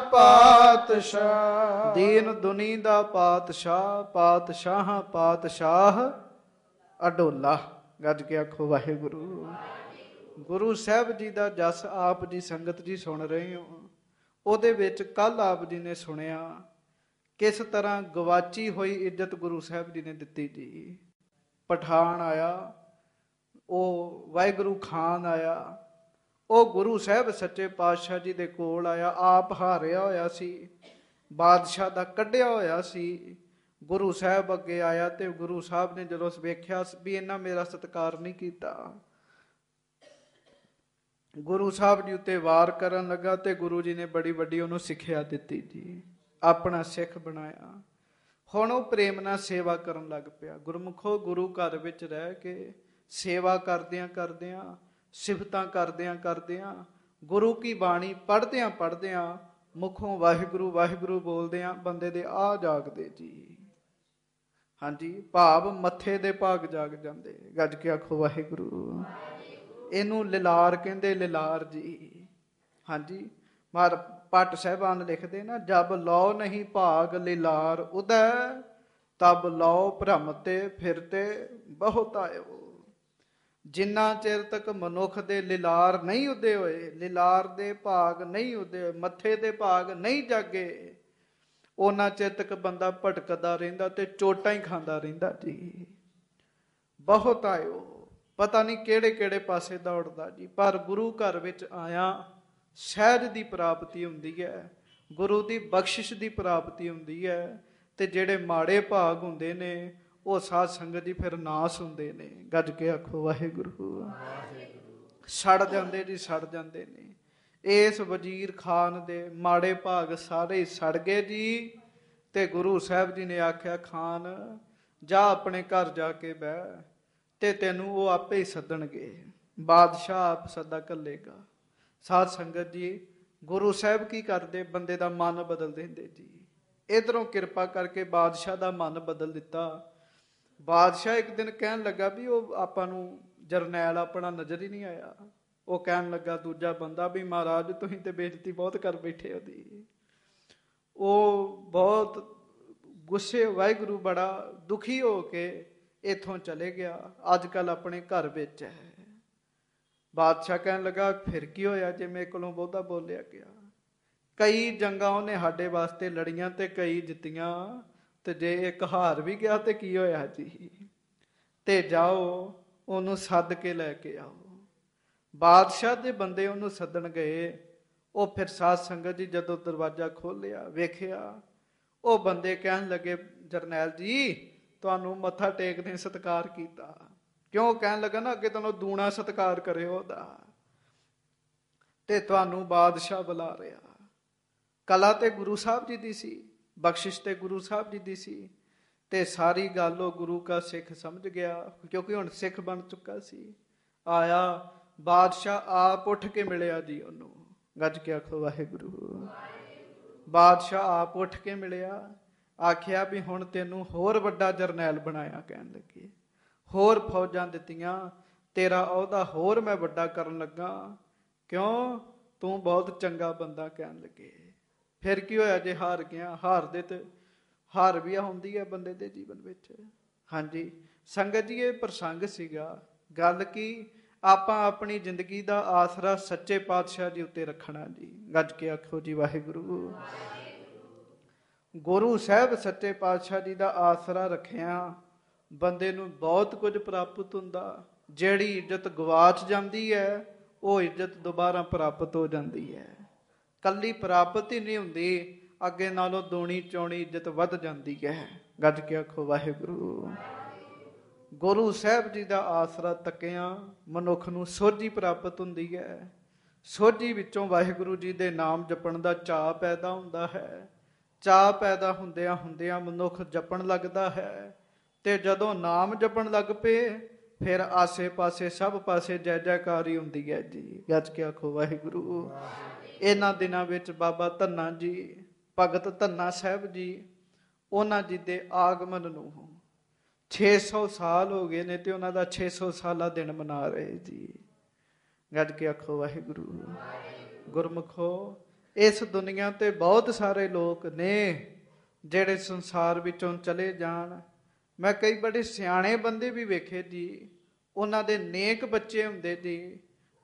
ਪਾਤਸ਼ਾਹ, ਦੀਨ ਦੀਨ ਦੁਨੀ ਦਾ ਪਾਤਸ਼ਾਹ, ਪਾਤਸ਼ਾਹ ਪਾਤਸ਼ਾਹ ਅਡੋਲਾ। ਗੱਜ ਕੇ ਆਖੋ ਵਾਹਿਗੁਰੂ। ਗੁਰੂ ਸਾਹਿਬ ਜੀ ਦਾ ਜਸ ਆਪ ਜੀ ਸੰਗਤ ਜੀ ਸੁਣ ਰਹੇ ਹੋ। ਉਹਦੇ ਵਿੱਚ ਕੱਲ ਆਪ ਜੀ ਨੇ ਸੁਣਿਆ ਕਿਸ ਤਰ੍ਹਾਂ ਗਵਾਚੀ ਹੋਈ ਇੱਜ਼ਤ ਗੁਰੂ ਸਾਹਿਬ ਜੀ ਨੇ ਦਿੱਤੀ ਜੀ। ਪਠਾਨ ਆਇਆ, ਉਹ ਵਾਹਿਗੁਰੂ ਖਾਨ ਆਇਆ, ਉਹ ਗੁਰੂ ਸਾਹਿਬ ਸੱਚੇ ਪਾਤਸ਼ਾਹ ਜੀ ਦੇ ਕੋਲ ਆਇਆ। ਆਪ ਹਾਰਿਆ ਹੋਇਆ ਸੀ, ਬਾਦਸ਼ਾਹ ਦਾ ਕੱਢਿਆ ਹੋਇਆ ਸੀ। ਗੁਰੂ ਸਾਹਿਬ ਅੱਗੇ ਆਇਆ ਤੇ ਗੁਰੂ ਸਾਹਿਬ ਨੇ ਜਦੋਂ ਵੇਖਿਆ ਵੀ ਇਹਨਾਂ ਮੇਰਾ ਸਤਿਕਾਰ ਨਹੀਂ ਕੀਤਾ, ਗੁਰੂ ਸਾਹਿਬ ਜੀ ਉੱਤੇ ਵਾਰ ਕਰਨ ਲੱਗਾ ਤੇ ਗੁਰੂ ਜੀ ਨੇ ਬੜੀ ਵੱਡੀ ਉਹਨੂੰ ਸਿੱਖਿਆ ਦਿੱਤੀ ਜੀ, ਆਪਣਾ ਸਿੱਖ ਬਣਾਇਆ। ਹੁਣ ਉਹ ਪ੍ਰੇਮ ਨਾਲ ਸੇਵਾ ਕਰਨ ਲੱਗ ਪਿਆ। ਗੁਰਮੁਖੋ, ਗੁਰੂ ਘਰ ਵਿੱਚ ਰਹਿ ਕੇ ਸੇਵਾ ਕਰਦਿਆਂ ਕਰਦਿਆਂ, ਸਿਫਤਾਂ ਕਰਦਿਆਂ ਕਰਦਿਆਂ, ਗੁਰੂ ਕੀ ਬਾਣੀ ਪੜ੍ਹਦਿਆਂ ਪੜ੍ਹਦਿਆਂ, ਮੁਖੋਂ ਵਾਹਿਗੁਰੂ ਵਾਹਿਗੁਰੂ ਬੋਲਦਿਆਂ ਬੰਦੇ ਦੇ ਆ ਜਾਗਦੇ ਜੀ। ਹਾਂਜੀ, ਭਾਵ ਮੱਥੇ ਦੇ ਭਾਗ ਜਾਗ ਜਾਂਦੇ। ਗੱਜ ਕੇ ਆਖੋ ਵਾਹਿਗੁਰੂ। ਇਹਨੂੰ ਲਿਲਾਰ ਕਹਿੰਦੇ, ਲਿਲਾਰ ਜੀ। ਹਾਂਜੀ, ਮਾਰ ਪੱਟ ਸਾਹਿਬਾਨ ਲਿਖਦੇ ਨਾ, ਜਬ ਲਓ ਨਹੀਂ ਭਾਗ ਲਿਲਾਰ ਉਦੈ, ਤਬ ਲਓ ਭ੍ਰਮ ਤੇ ਫਿਰਤੇ ਬਹੁਤ ਆਇਓ। ਜਿੰਨਾ ਚਿਰ ਤੱਕ ਮਨੁੱਖ ਦੇ ਲਿਲਾਰ ਨਹੀਂ ਉਦੇ ਹੋਏ, ਲਿਲਾਰ ਦੇ ਭਾਗ ਨਹੀਂ ਉਦੇ, ਮੱਥੇ ਦੇ ਭਾਗ ਨਹੀਂ ਜਾਗੇ, ਉਹਨਾਂ ਚਿਰ ਤੱਕ ਬੰਦਾ ਭਟਕਦਾ ਰਹਿੰਦਾ ਤੇ ਚੋਟਾਂ ਹੀ ਖਾਂਦਾ ਰਹਿੰਦਾ ਜੀ। ਬਹੁਤ ਆਇਓ, ਪਤਾ ਨਹੀਂ ਕਿਹੜੇ ਕਿਹੜੇ ਪਾਸੇ ਦੌੜਦਾ ਜੀ। ਪਰ ਗੁਰੂ ਘਰ ਵਿੱਚ ਆਇਆ ਸਹਿਜ ਦੀ ਪ੍ਰਾਪਤੀ ਹੁੰਦੀ ਹੈ, ਗੁਰੂ ਦੀ ਬਖਸ਼ਿਸ਼ ਦੀ ਪ੍ਰਾਪਤੀ ਹੁੰਦੀ ਹੈ। ਤੇ ਜਿਹੜੇ ਮਾੜੇ ਭਾਗ ਹੁੰਦੇ ਨੇ ਉਹ ਸਾਧ ਸੰਗਤ ਜੀ ਫਿਰ ਨਾਸ ਹੁੰਦੇ ਨੇ। ਗੱਜ ਕੇ ਆਖੋ ਵਾਹਿਗੁਰੂ। ਸੜ ਜਾਂਦੇ ਜੀ, ਸੜ ਜਾਂਦੇ ਨੇ। ਇਸ ਵਜ਼ੀਰ ਖਾਨ ਦੇ ਮਾੜੇ ਭਾਗ ਸਾਰੇ ਸੜ ਗਏ ਜੀ। ਤੇ ਗੁਰੂ ਸਾਹਿਬ ਜੀ ਨੇ ਆਖਿਆ, ਖਾਨ ਜਾ ਆਪਣੇ ਘਰ ਜਾ ਕੇ ਬਹਿ, ਤੇ ਤੈਨੂੰ ਉਹ ਆਪੇ ਹੀ ਸੱਦਣਗੇ, ਬਾਦਸ਼ਾਹ ਆਪ ਸੱਦਾ ਘੱਲੇਗਾ। ਸਾਧ ਸੰਗਤ ਜੀ, ਗੁਰੂ ਸਾਹਿਬ ਕੀ ਕਰਦੇ? ਬੰਦੇ ਦਾ ਮਨ ਬਦਲ ਦਿੰਦੇ ਜੀ। ਇਧਰੋਂ ਕਿਰਪਾ ਕਰਕੇ ਬਾਦਸ਼ਾਹ ਦਾ ਮਨ ਬਦਲ ਦਿੱਤਾ। ਬਾਦਸ਼ਾਹ ਇੱਕ ਦਿਨ ਕਹਿਣ ਲੱਗਾ ਵੀ ਉਹ ਆਪਾਂ ਨੂੰ ਜਰਨੈਲ ਆਪਣਾ ਨਜ਼ਰ ਹੀ ਨਹੀਂ ਆਇਆ। ਉਹ ਕਹਿਣ ਲੱਗਾ ਦੂਜਾ ਬੰਦਾ ਵੀ ਮਹਾਰਾਜ ਤੁਸੀਂ ਤੇ ਬੇਇੱਜ਼ਤੀ ਬਹੁਤ ਕਰ ਬੈਠੇ ਉਹਦੀ। ਉਹ ਬਹੁਤ ਗੁੱਸੇ, ਵਾਹਿਗੁਰੂ ਬੜਾ ਦੁਖੀ ਹੋ ਕੇ ਇੱਥੋਂ ਚਲੇ ਗਿਆ। ਅੱਜ ਕੱਲ੍ਹ ਆਪਣੇ ਘਰ ਵਿੱਚ ਹੈ। ਬਾਦਸ਼ਾਹ ਕਹਿਣ ਲੱਗਾ ਫਿਰ ਕੀ ਹੋਇਆ ਜੇ ਮੇਰੇ ਕੋਲੋਂ ਬਹੁਤਾ ਬੋਲਿਆ ਗਿਆ? ਕਈ ਜੰਗਾਂ ਉਹਨੇ ਸਾਡੇ ਵਾਸਤੇ ਲੜੀਆਂ ਤੇ ਕਈ ਜਿੱਤੀਆਂ, ਤੇ ਜੇ ਇੱਕ ਹਾਰ ਵੀ ਗਿਆ ਤੇ ਕੀ ਹੋਇਆ ਜੀ? ਤੇ ਜਾਓ ਉਹਨੂੰ ਸੱਦ ਕੇ ਲੈ ਕੇ ਆਓ। ਬਾਦਸ਼ਾਹ ਦੇ ਬੰਦੇ ਉਹਨੂੰ ਸੱਦਣ ਗਏ। ਉਹ ਫਿਰ ਸਾਧ ਸੰਗਤ ਜੀ ਜਦੋਂ ਦਰਵਾਜ਼ਾ ਖੋਲ੍ਹਿਆ ਵੇਖਿਆ, ਉਹ ਬੰਦੇ ਕਹਿਣ ਲੱਗੇ ਜਰਨੈਲ ਜੀ ਤੁਹਾਨੂੰ ਮੱਥਾ ਟੇਕਦੇ ਸਤਿਕਾਰ ਕੀਤਾ। ਕਿਉਂ? ਕਹਿਣ ਲੱਗਾ ਨਾ ਅੱਗੇ ਤੁਹਾਨੂੰ ਦੂਣਾ ਸਤਿਕਾਰ ਕਰਿਓ ਉਹਦਾ, ਤੇ ਤੁਹਾਨੂੰ ਬਾਦਸ਼ਾਹ ਬੁਲਾ ਰਿਹਾ। ਕਲਾ ਤੇ ਗੁਰੂ ਸਾਹਿਬ ਜੀ ਦੀ ਸੀ, ਬਖਸ਼ਿਸ਼ ਤੇ ਗੁਰੂ ਸਾਹਿਬ ਜੀ ਦੀ ਸੀ। ਤੇ ਸਾਰੀ ਗੱਲ ਉਹ ਗੁਰੂ ਕਾ ਸਿੱਖ ਸਮਝ ਗਿਆ, ਕਿਉਂਕਿ ਹੁਣ ਸਿੱਖ ਬਣ ਚੁੱਕਾ ਸੀ। ਆਇਆ ਬਾਦਸ਼ਾਹ ਆਪ ਉੱਠ ਕੇ ਮਿਲਿਆ ਜੀ ਉਹਨੂੰ। ਗੱਜ ਕੇ ਆਖੋ ਵਾਹਿਗੁਰੂ। ਬਾਦਸ਼ਾਹ ਆਪ ਉੱਠ ਕੇ ਮਿਲਿਆ, ਆਖਿਆ ਵੀ ਹੁਣ ਤੈਨੂੰ ਹੋਰ ਵੱਡਾ ਜਰਨੈਲ ਬਣਾਇਆ। ਕਹਿਣ ਲੱਗੇ ਹੋਰ ਫੌਜਾਂ ਦਿੱਤੀਆਂ, ਤੇਰਾ ਅਹੁਦਾ ਹੋਰ ਮੈਂ ਵੱਡਾ ਕਰਨ ਲੱਗਾ। ਕਿਉਂ? ਤੂੰ ਬਹੁਤ ਚੰਗਾ ਬੰਦਾ। ਕਹਿਣ ਲੱਗੇ ਫਿਰ ਕੀ ਹੋਇਆ ਜੇ ਹਾਰ ਗਿਆ? ਹਾਰਦੇ ਤੇ ਹਾਰ ਵੀ ਹੁੰਦੀ ਹੈ ਬੰਦੇ ਦੇ ਜੀਵਨ ਵਿੱਚ। ਹਾਂਜੀ ਸੰਗਤ ਜੀ, ਇਹ ਪ੍ਰਸੰਗ ਸੀਗਾ। ਗੱਲ ਕੀ, ਆਪਾਂ ਆਪਣੀ ਜ਼ਿੰਦਗੀ ਦਾ ਆਸਰਾ ਸੱਚੇ ਪਾਤਸ਼ਾਹ ਜੀ ਉੱਤੇ ਰੱਖਣਾ ਜੀ। ਗੱਜ ਕੇ ਆਖੋ ਜੀ ਵਾਹਿਗੁਰੂ। ਗੁਰੂ ਸਾਹਿਬ ਸੱਚੇ ਪਾਤਸ਼ਾਹ ਜੀ ਦਾ ਆਸਰਾ ਰੱਖਿਆ ਬੰਦੇ ਨੂੰ ਬਹੁਤ ਕੁਝ ਪ੍ਰਾਪਤ ਹੁੰਦਾ। ਜਿਹੜੀ ਇੱਜ਼ਤ ਗਵਾਚ ਜਾਂਦੀ ਹੈ ਉਹ ਇੱਜ਼ਤ ਦੁਬਾਰਾ ਪ੍ਰਾਪਤ ਹੋ ਜਾਂਦੀ ਹੈ। ਕੱਲੀ ਪ੍ਰਾਪਤ ਹੀ ਨਹੀਂ ਹੁੰਦੀ, ਅੱਗੇ ਨਾਲੋਂ ਦੂਣੀ ਚੌਣੀ ਇੱਜ਼ਤ ਵੱਧ ਜਾਂਦੀ ਹੈ। ਗੱਜ ਕੇ ਆਖੋ ਵਾਹਿਗੁਰੂ। ਗੁਰੂ ਸਾਹਿਬ ਜੀ ਦਾ ਆਸਰਾ ਤੱਕਿਆ ਮਨੁੱਖ ਨੂੰ ਸੋਝੀ ਪ੍ਰਾਪਤ ਹੁੰਦੀ ਹੈ। ਸੋਝੀ ਵਿੱਚੋਂ ਵਾਹਿਗੁਰੂ ਜੀ ਦੇ ਨਾਮ ਜਪਣ ਦਾ ਚਾਅ ਪੈਦਾ ਹੁੰਦਾ ਹੈ। ਚਾਅ ਪੈਦਾ ਹੁੰਦਿਆਂ ਹੁੰਦਿਆਂ ਮਨੁੱਖ ਜਪਣ ਲੱਗਦਾ ਹੈ। ਤੇ ਜਦੋਂ ਨਾਮ ਜਪਣ ਲੱਗ ਪਏ ਫਿਰ ਆਸੇ ਪਾਸੇ ਸਭ ਪਾਸੇ ਜੈ ਜੈਕਾਰੀ ਹੁੰਦੀ ਹੈ ਜੀ। ਗੱਜ ਕੇ ਆਖੋ ਵਾਹਿਗੁਰੂ। ਇਹਨਾਂ ਦਿਨਾਂ ਵਿੱਚ ਬਾਬਾ ਧੰਨਾ ਜੀ, ਭਗਤ ਧੰਨਾ ਸਾਹਿਬ ਜੀ, ਉਹਨਾਂ ਜੀ ਦੇ ਆਗਮਨ ਨੂੰ 600 ਸਾਲ ਹੋ ਗਏ ਨੇ ਤੇ ਉਹਨਾਂ ਦਾ 600 ਸਾਲਾ ਦਿਨ ਮਨਾ ਰਹੇ ਜੀ। ਗੱਜ ਕੇ ਆਖੋ ਵਾਹਿਗੁਰੂ। ਗੁਰਮੁਖੋ, ਇਸ ਦੁਨੀਆ ਤੇ ਬਹੁਤ ਸਾਰੇ ਲੋਕ ਨੇ ਜਿਹੜੇ ਸੰਸਾਰ ਵਿੱਚੋਂ ਚਲੇ ਜਾਣ। ਮੈਂ ਕਈ ਬੜੇ ਸਿਆਣੇ ਬੰਦੇ ਵੀ ਵੇਖੇ ਜੀ, ਉਹਨਾਂ ਦੇ ਨੇਕ ਬੱਚੇ ਹੁੰਦੇ ਜੀ,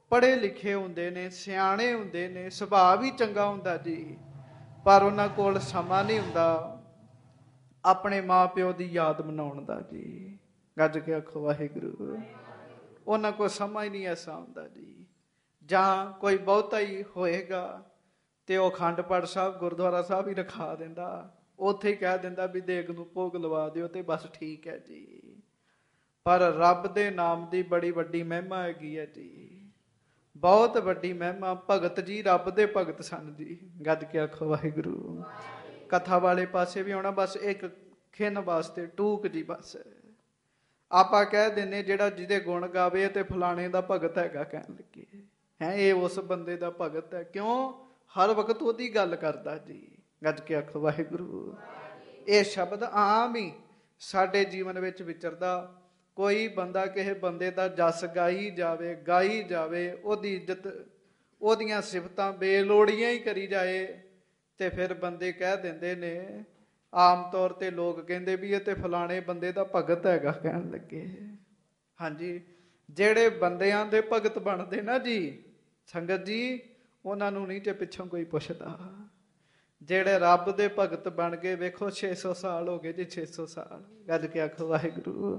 ਪੜ੍ਹੇ ਲਿਖੇ ਹੁੰਦੇ ਨੇ, ਸਿਆਣੇ ਹੁੰਦੇ ਨੇ, ਸੁਭਾਅ ਵੀ ਚੰਗਾ ਹੁੰਦਾ ਜੀ, ਪਰ ਉਹਨਾਂ ਕੋਲ ਸਮਾਂ ਨਹੀਂ ਹੁੰਦਾ ਆਪਣੇ ਮਾਂ-ਪਿਓ ਦੀ ਯਾਦ ਮਨਾਉਣ ਦਾ ਜੀ। ਗੱਜ ਕੇ ਆਖੋ ਵਾਹਿਗੁਰੂ। ਉਹਨਾਂ ਕੋਲ ਸਮਾਂ ਹੀ ਨਹੀਂ ਐਸਾ ਹੁੰਦਾ ਜੀ। ਜਾਂ ਕੋਈ ਬਹੁਤਾ ਹੀ ਹੋਏਗਾ ਤੇ ਉਹ ਅਖੰਡ ਪਾਠ ਸਾਹਿਬ ਗੁਰਦੁਆਰਾ ਸਾਹਿਬ ਹੀ ਰਖਾ ਦਿੰਦਾ, ਉੱਥੇ ਹੀ ਕਹਿ ਦਿੰਦਾ ਵੀ ਦੇਗ ਨੂੰ ਭੋਗ ਲਵਾ ਦਿਓ ਤੇ ਬਸ ਠੀਕ ਹੈ ਜੀ। ਪਰ ਰੱਬ ਦੇ ਨਾਮ ਦੀ ਬੜੀ ਵੱਡੀ ਮਹਿਮਾ ਹੈਗੀ ਹੈ ਜੀ, ਬਹੁਤ ਵੱਡੀ ਮਹਿਮਾ। ਭਗਤ ਜੀ ਰੱਬ ਦੇ ਭਗਤ ਸਨ ਜੀ। ਗੱਜ ਕੇ ਆਖੋ ਵਾਹਿਗੁਰੂ। ਕਥਾ ਵਾਲੇ ਪਾਸੇ ਵੀ ਆਉਣਾ, ਬਸ ਇੱਕ ਖਿੰਨ ਵਾਸਤੇ ਟੂਕ ਜੀ। ਬਸ ਆਪਾਂ ਕਹਿ ਦਿੰਨੇ ਜਿਹੜਾ ਜਿਹਦੇ ਗੁਣ ਗਾਵੇ ਤੇ ਫਲਾਣੇ ਦਾ ਭਗਤ ਹੈਗਾ, ਕਹਿਣ ਲੱਗੇ ਹੈ ਇਹ ਉਸ ਬੰਦੇ ਦਾ ਭਗਤ ਹੈ। ਕਿਉਂ? ਹਰ ਵਕਤ ਉਹਦੀ ਗੱਲ ਕਰਦਾ ਜੀ। ਗੱਜ ਕੇ ਆਖੋ ਵਾਹਿਗੁਰੂ। ਇਹ ਸ਼ਬਦ ਆਮ ਹੀ ਸਾਡੇ ਜੀਵਨ ਵਿੱਚ ਵਿਚਰਦਾ। ਕੋਈ ਬੰਦਾ ਕਿਸੇ ਬੰਦੇ ਦਾ ਜਸ ਗਾਈ ਜਾਵੇ, ਗਾਈ ਜਾਵੇ, ਉਹਦੀ ਇੱਜ਼ਤ, ਉਹਦੀਆਂ ਸਿਫਤਾਂ ਬੇਲੋੜੀਆਂ ਹੀ ਕਰੀ ਜਾਏ, ਤੇ ਫਿਰ ਬੰਦੇ ਕਹਿ ਦਿੰਦੇ ਨੇ, ਆਮ ਤੌਰ ਤੇ ਲੋਕ ਕਹਿੰਦੇ ਵੀ ਇਹ ਤੇ ਫਲਾਣੇ ਬੰਦੇ ਦਾ ਭਗਤ ਹੈਗਾ, ਕਹਿਣ ਲੱਗੇ। ਹਾਂਜੀ, ਜਿਹੜੇ ਬੰਦਿਆਂ ਦੇ ਭਗਤ ਬਣਦੇ ਨਾ ਜੀ ਸੰਗਤ ਜੀ, ਉਹਨਾਂ ਨੂੰ ਨਹੀਂ ਤੇ ਪਿੱਛੋਂ ਕੋਈ ਪੁੱਛਦਾ। ਜਿਹੜੇ ਰੱਬ ਦੇ ਭਗਤ ਬਣ ਗਏ, ਵੇਖੋ 600 ਸਾਲ ਹੋ ਗਏ ਜੀ, 600 ਸਾਲ। ਗੱਜ ਕੇ ਆਖੋ ਵਾਹਿਗੁਰੂ।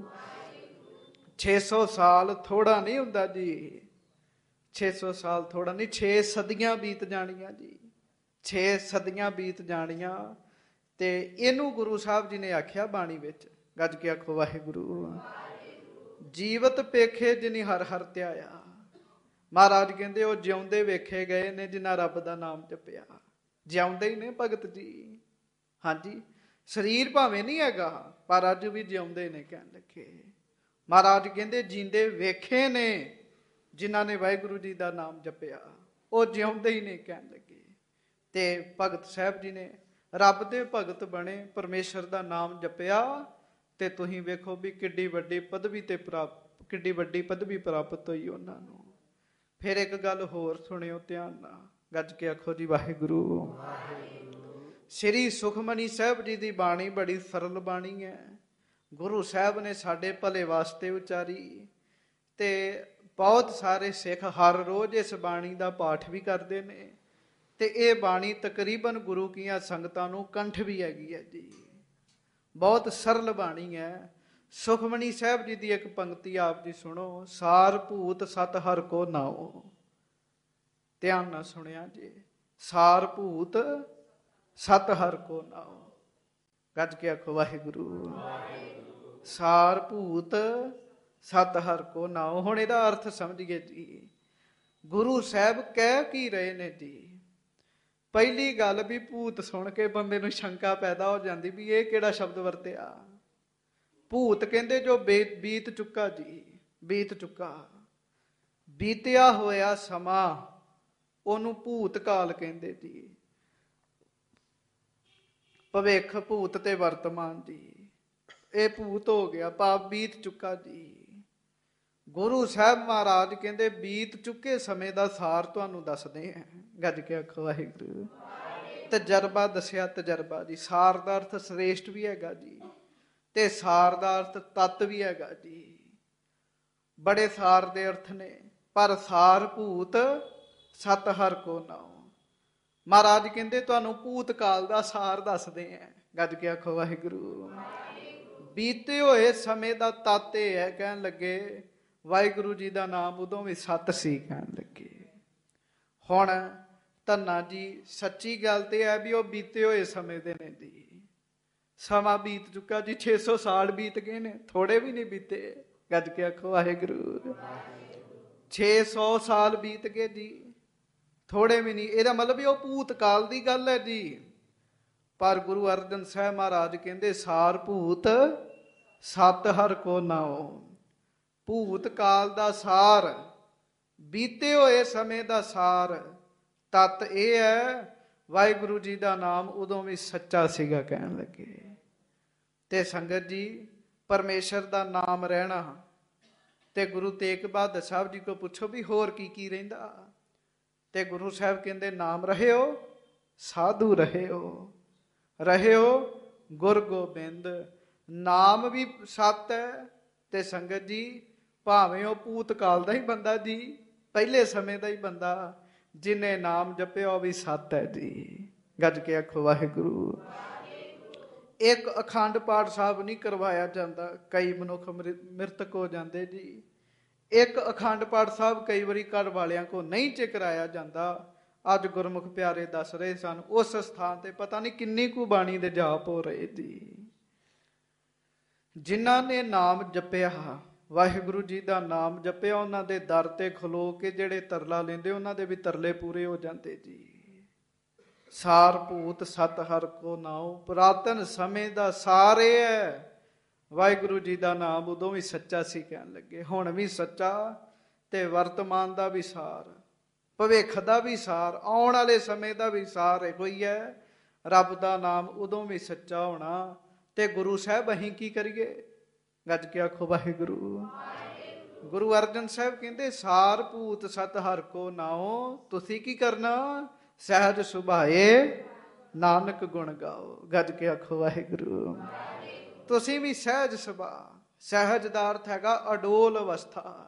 600 ਸਾਲ ਥੋੜਾ ਨਹੀਂ ਹੁੰਦਾ ਜੀ। 600 ਸਾਲ ਥੋੜਾ ਨਹੀਂ, 6 ਸਦੀਆਂ ਬੀਤ ਜਾਣੀਆਂ ਜੀ। 6 ਸਦੀਆਂ ਬੀਤ ਜਾਣੀਆਂ। ਤੇ ਇਹਨੂੰ ਗੁਰੂ ਸਾਹਿਬ ਜੀ ਨੇ ਆਖਿਆ ਬਾਣੀ ਵਿੱਚ। ਗੱਜ ਕੇ ਆਖੋ ਵਾਹਿਗੁਰੂ। ਜੀਵਤ ਪੇਖੇ ਜਿਨੀ ਹਰ ਹਰ ਧਿਆਇਆ। ਮਹਾਰਾਜ ਕਹਿੰਦੇ ਉਹ ਜਿਉਂਦੇ ਵੇਖੇ ਗਏ ਨੇ ਜਿਨ੍ਹਾਂ ਰੱਬ ਦਾ ਨਾਮ ਜਪਿਆ। ਜਿਉਂਦੇ ਹੀ ਨੇ ਭਗਤ ਜੀ। ਹਾਂਜੀ, ਸਰੀਰ ਭਾਵੇਂ ਨਹੀਂ ਹੈਗਾ ਪਰ ਅੱਜ ਵੀ ਜਿਉਂਦੇ ਨੇ, ਕਹਿਣ ਲੱਗੇ। ਮਹਾਰਾਜ ਕਹਿੰਦੇ ਜੀਂਦੇ ਵੇਖੇ ਨੇ ਜਿਨ੍ਹਾਂ ਨੇ ਵਾਹਿਗੁਰੂ ਜੀ ਦਾ ਨਾਮ ਜਪਿਆ, ਉਹ ਜਿਉਂਦੇ ਹੀ ਨੇ, ਕਹਿਣ ਲੱਗੇ। ਤੇ ਭਗਤ ਸਾਹਿਬ ਜੀ ਨੇ ਰੱਬ ਦੇ ਭਗਤ ਬਣੇ, ਪਰਮੇਸ਼ਰ ਦਾ ਨਾਮ ਜਪਿਆ, ਤੇ ਤੁਸੀਂ ਵੇਖੋ ਵੀ ਕਿੱਡੀ ਵੱਡੀ ਪਦਵੀ ਤੇ ਕਿੱਡੀ ਵੱਡੀ ਪਦਵੀ ਪ੍ਰਾਪਤ ਹੋਈ ਉਹਨਾਂ ਨੂੰ। ਫਿਰ ਇੱਕ ਗੱਲ ਹੋਰ ਸੁਣਿਓ ਧਿਆਨ ਨਾਲ। ਗੱਜ ਕੇ ਆਖੋ ਜੀ ਵਾਹਿਗੁਰੂ। ਸ੍ਰੀ ਸੁਖਮਨੀ ਸਾਹਿਬ ਜੀ ਦੀ ਬਾਣੀ ਬੜੀ ਸਰਲ ਬਾਣੀ ਹੈ। ਗੁਰੂ ਸਾਹਿਬ ਨੇ ਸਾਡੇ ਭਲੇ ਵਾਸਤੇ ਉਚਾਰੀ, ਤੇ ਬਹੁਤ ਸਾਰੇ ਸਿੱਖ ਹਰ ਰੋਜ਼ ਇਸ ਬਾਣੀ ਦਾ ਪਾਠ ਵੀ ਕਰਦੇ ਨੇ, ਤੇ ਇਹ ਬਾਣੀ ਤਕਰੀਬਨ ਗੁਰੂ ਕੀਆਂ ਸੰਗਤਾਂ ਨੂੰ ਕੰਠ ਵੀ ਹੈਗੀ ਹੈ ਜੀ। ਬਹੁਤ ਸਰਲ ਬਾਣੀ ਹੈ। ਸੁਖਮਨੀ ਸਾਹਿਬ ਜੀ ਦੀ ਇੱਕ ਪੰਕਤੀ ਆਪ ਜੀ ਸੁਣੋ। ਸਾਰ ਭੂਤ ਸਤ ਹਰਿ ਕੋ ਨਾਉ। ਧਿਆਨ ਨਾਲ ਸੁਣਿਆ ਜੀ। ਸਾਰ ਭੂਤ ਸਤ ਹਰਿ ਕੋ ਨਾਉ। ਗੱਜ ਕੇ ਆਖੋ ਵਾਹਿਗੁਰੂ। ਸਾਰ ਭੂਤ ਸਤ ਹਰਿ ਕੋ ਨਾਉ। ਹੁਣ ਇਹਦਾ ਅਰਥ ਸਮਝੀਏ ਜੀ। ਗੁਰੂ ਸਾਹਿਬ ਕਹਿ ਕੀ ਰਹੇ ਨੇ ਜੀ। ਪਹਿਲੀ ਗੱਲ ਵੀ ਭੂਤ ਸੁਣ ਕੇ ਬੰਦੇ ਨੂੰ ਸ਼ੰਕਾ ਪੈਦਾ ਹੋ ਜਾਂਦੀ ਵੀ ਇਹ ਕਿਹੜਾ ਸ਼ਬਦ ਵਰਤਿਆ। ਭੂਤ ਕਹਿੰਦੇ ਜੋ ਬੀਤ ਚੁੱਕਾ ਜੀ, ਬੀਤ ਚੁੱਕਾ, ਬੀਤਿਆ ਹੋਇਆ ਸਮਾਂ, ਉਹਨੂੰ ਭੂਤ ਕਾਲ ਕਹਿੰਦੇ ਜੀ। ਭਵਿੱਖ ਭੂਤ ਤੇ ਵਰਤਮਾਨ ਜੀ, ਇਹ ਭੂਤ ਹੋ ਗਿਆ, ਪਾਪ ਬੀਤ ਚੁੱਕਾ ਜੀ। ਗੁਰੂ ਸਾਹਿਬ ਮਹਾਰਾਜ ਕਹਿੰਦੇ ਬੀਤ ਚੁੱਕੇ ਸਮੇਂ ਦਾ ਸਾਰ ਤੁਹਾਨੂੰ ਦੱਸਦੇ ਆ। ਗੱਜ ਕੇ ਆਖੋ ਵਾਹਿਗੁਰੂ। ਤਜਰਬਾ ਦੱਸਿਆ, ਤਜਰਬਾ ਜੀ। ਸਾਰ ਦਾ ਅਰਥ ਸ੍ਰੇਸ਼ਟ ਵੀ ਹੈਗਾ ਜੀ, ਤੇ ਸਾਰ ਦਾ ਅਰਥ ਤਤ ਵੀ ਹੈਗਾ ਜੀ। ਬੜੇ ਸਾਰ ਦੇ ਅਰਥ ਨੇ, ਪਰ ਸਾਰ ਭੂਤ ਸਤ ਹਰਿ ਕੋ ਨਾਉ। ਮਹਾਰਾਜ ਕਹਿੰਦੇ ਤੁਹਾਨੂੰ ਭੂਤ ਕਾਲ ਦਾ ਸਾਰ ਦੱਸਦੇ ਆ। ਗੱਜ ਕੇ ਆਖੋ ਵਾਹਿਗੁਰੂ। ਬੀਤੇ ਹੋਏ ਸਮੇਂ ਦਾ ਤਤ ਇਹ ਹੈ, ਕਹਿਣ ਲੱਗੇ ਵਾਹਿਗੁਰੂ ਜੀ ਦਾ ਨਾਮ ਉਦੋਂ ਵੀ ਸਤ ਸੀ, ਕਹਿਣ ਲੱਗੇ। ਹੁਣ ਧੰਨਾ ਜੀ, ਸੱਚੀ ਗੱਲ ਤੇ ਹੈ ਵੀ ਉਹ ਬੀਤੇ ਹੋਏ ਸਮੇਂ ਦੇ ਨੇ ਜੀ। ਸਮਾਂ ਬੀਤ ਚੁੱਕਾ ਜੀ। 600 ਸਾਲ ਬੀਤ ਗਏ ਨੇ, ਥੋੜੇ ਵੀ ਨਹੀਂ ਬੀਤੇ। ਗੱਜ ਕੇ ਆਖੋ ਵਾਹਿਗੁਰੂ। 600 ਸਾਲ ਬੀਤ ਗਏ ਜੀ, ਥੋੜੇ ਵੀ ਨਹੀਂ। ਇਹਦਾ ਮਤਲਬ ਵੀ ਉਹ ਭੂਤ ਕਾਲ ਦੀ ਗੱਲ ਹੈ ਜੀ। ਪਰ ਗੁਰੂ ਅਰਜਨ ਸਾਹਿਬ ਮਹਾਰਾਜ ਕਹਿੰਦੇ ਸਾਰ ਭੂਤ ਸਤ ਹਰਿ ਕੋ ਨਾਉ। ਭੂਤ ਕਾਲ ਦਾ ਸਾਰ, ਬੀਤੇ ਹੋਏ ਸਮੇਂ ਦਾ ਸਾਰ, ਤਤ ਇਹ ਹੈ ਵਾਹਿਗੁਰੂ ਜੀ ਦਾ ਨਾਮ ਉਦੋਂ ਵੀ ਸੱਚਾ ਸੀਗਾ, ਕਹਿਣ ਲੱਗੇ। ਤੇ ਸੰਗਤ ਜੀ, ਪਰਮੇਸ਼ਰ ਦਾ ਨਾਮ ਰਹਿਣਾ, ਤੇ ਗੁਰੂ ਤੇਗ ਬਹਾਦਰ ਸਾਹਿਬ ਜੀ ਕੋ ਪੁੱਛੋ ਵੀ ਹੋਰ ਕੀ ਕੀ ਰਹਿੰਦਾ, ਤੇ ਗੁਰੂ ਸਾਹਿਬ ਕਹਿੰਦੇ ਨਾਮ ਰਹਿਓ ਸਾਧੂ ਰਹਿਓ, ਰਹਿਓ ਗੁਰ ਗੋਬਿੰਦ। ਨਾਮ ਵੀ ਸਤ ਹੈ, ਤੇ ਸੰਗਤ ਜੀ ਭਾਵੇਂ ਉਹ ਭੂਤ ਕਾਲ ਦਾ ਹੀ ਬੰਦਾ ਜੀ, ਪਹਿਲੇ ਸਮੇਂ ਦਾ ਹੀ ਬੰਦਾ ਜਿਨੇ ਨਾਮ ਜਪਿਆ ਉਹ ਵੀ ਸੱਤ ਹੈ ਜੀ। ਗੱਜ ਕੇ ਆਖੋ ਵਾਹਿਗੁਰੂ। ਇੱਕ ਅਖੰਡ ਪਾਠ ਸਾਹਿਬ ਨਹੀਂ ਕਰਵਾਇਆ ਜਾਂਦਾ, ਕਈ ਮਨੁੱਖ ਮ੍ਰਿਤਕ ਹੋ ਜਾਂਦੇ ਜੀ। ਇੱਕ ਅਖੰਡ ਪਾਠ ਸਾਹਿਬ ਕਈ ਵਾਰੀ ਘਰ ਵਾਲਿਆਂ ਕੋ ਨਹੀਂ ਚਕਰਾਇਆ ਜਾਂਦਾ। ਅੱਜ ਗੁਰਮੁਖ ਪਿਆਰੇ ਦੱਸ ਰਹੇ ਸਨ ਉਸ ਸਥਾਨ ਤੇ ਪਤਾ ਨਹੀਂ ਕਿੰਨੀ ਕੁ ਬਾਣੀ ਦੇ ਜਾਪ ਹੋ ਰਹੇ ਜੀ। ਜਿਨ੍ਹਾਂ ਨੇ ਨਾਮ ਜਪਿਆ, ਵਾਹਿਗੁਰੂ ਜੀ ਦਾ ਨਾਮ ਜਪਿਆ, ਉਹਨਾਂ ਦੇ ਦਰ ਤੇ ਖਲੋ ਕੇ ਜਿਹੜੇ ਤਰਲਾ ਲੈਂਦੇ ਉਹਨਾਂ ਦੇ ਵੀ ਤਰਲੇ ਪੂਰੇ ਹੋ ਜਾਂਦੇ ਜੀ। ਸਾਰ ਭੂਤ ਸਤ ਹਰਿ ਕੋ ਨਾਉ, ਪੁਰਾਤਨ ਸਮੇਂ ਦਾ ਸਾਰੇ ਹੈ। ਵਾਹਿਗੁਰੂ ਜੀ ਦਾ ਨਾਮ ਉਦੋਂ ਵੀ ਸੱਚਾ ਸੀ ਕਹਿਣ ਲੱਗੇ, ਹੁਣ ਵੀ ਸੱਚਾ ਤੇ ਵਰਤਮਾਨ ਦਾ ਵੀ ਸਾਰ, ਭਵਿੱਖ ਦਾ ਵੀ ਸਾਰ, ਆਉਣ ਵਾਲੇ ਸਮੇਂ ਦਾ ਵੀ ਸਾਰ ਇਹੋ ਹੀ ਹੈ। ਰੱਬ ਦਾ ਨਾਮ ਉਦੋਂ ਵੀ ਸੱਚਾ ਹੋਣਾ। ਤੇ ਗੁਰੂ ਸਾਹਿਬ ਅਸੀਂ ਕੀ ਕਰੀਏ? ਗੱਜ ਕੇ ਆਖੋ ਵਾਹਿਗੁਰੂ। ਗੁਰੂ ਅਰਜਨ ਸਾਹਿਬ ਕਹਿੰਦੇ ਸਾਰ ਭੂਤ ਸਤ ਹਰਿ ਕੋ ਨਾਉ, ਤੁਸੀਂ ਕੀ ਕਰਨਾ? ਸਹਿਜ ਸੁਭਾਏ ਨਾਨਕ ਗੁਣ ਗਾਓ। ਗੱਜ ਕੇ ਆਖੋ ਵਾਹਿਗੁਰੂ। ਤੁਸੀਂ ਵੀ ਸਹਿਜ ਸੁਭਾਅ, ਸਹਿਜ ਦਾ ਅਰਥ ਹੈਗਾ ਅਡੋਲ ਅਵਸਥਾ,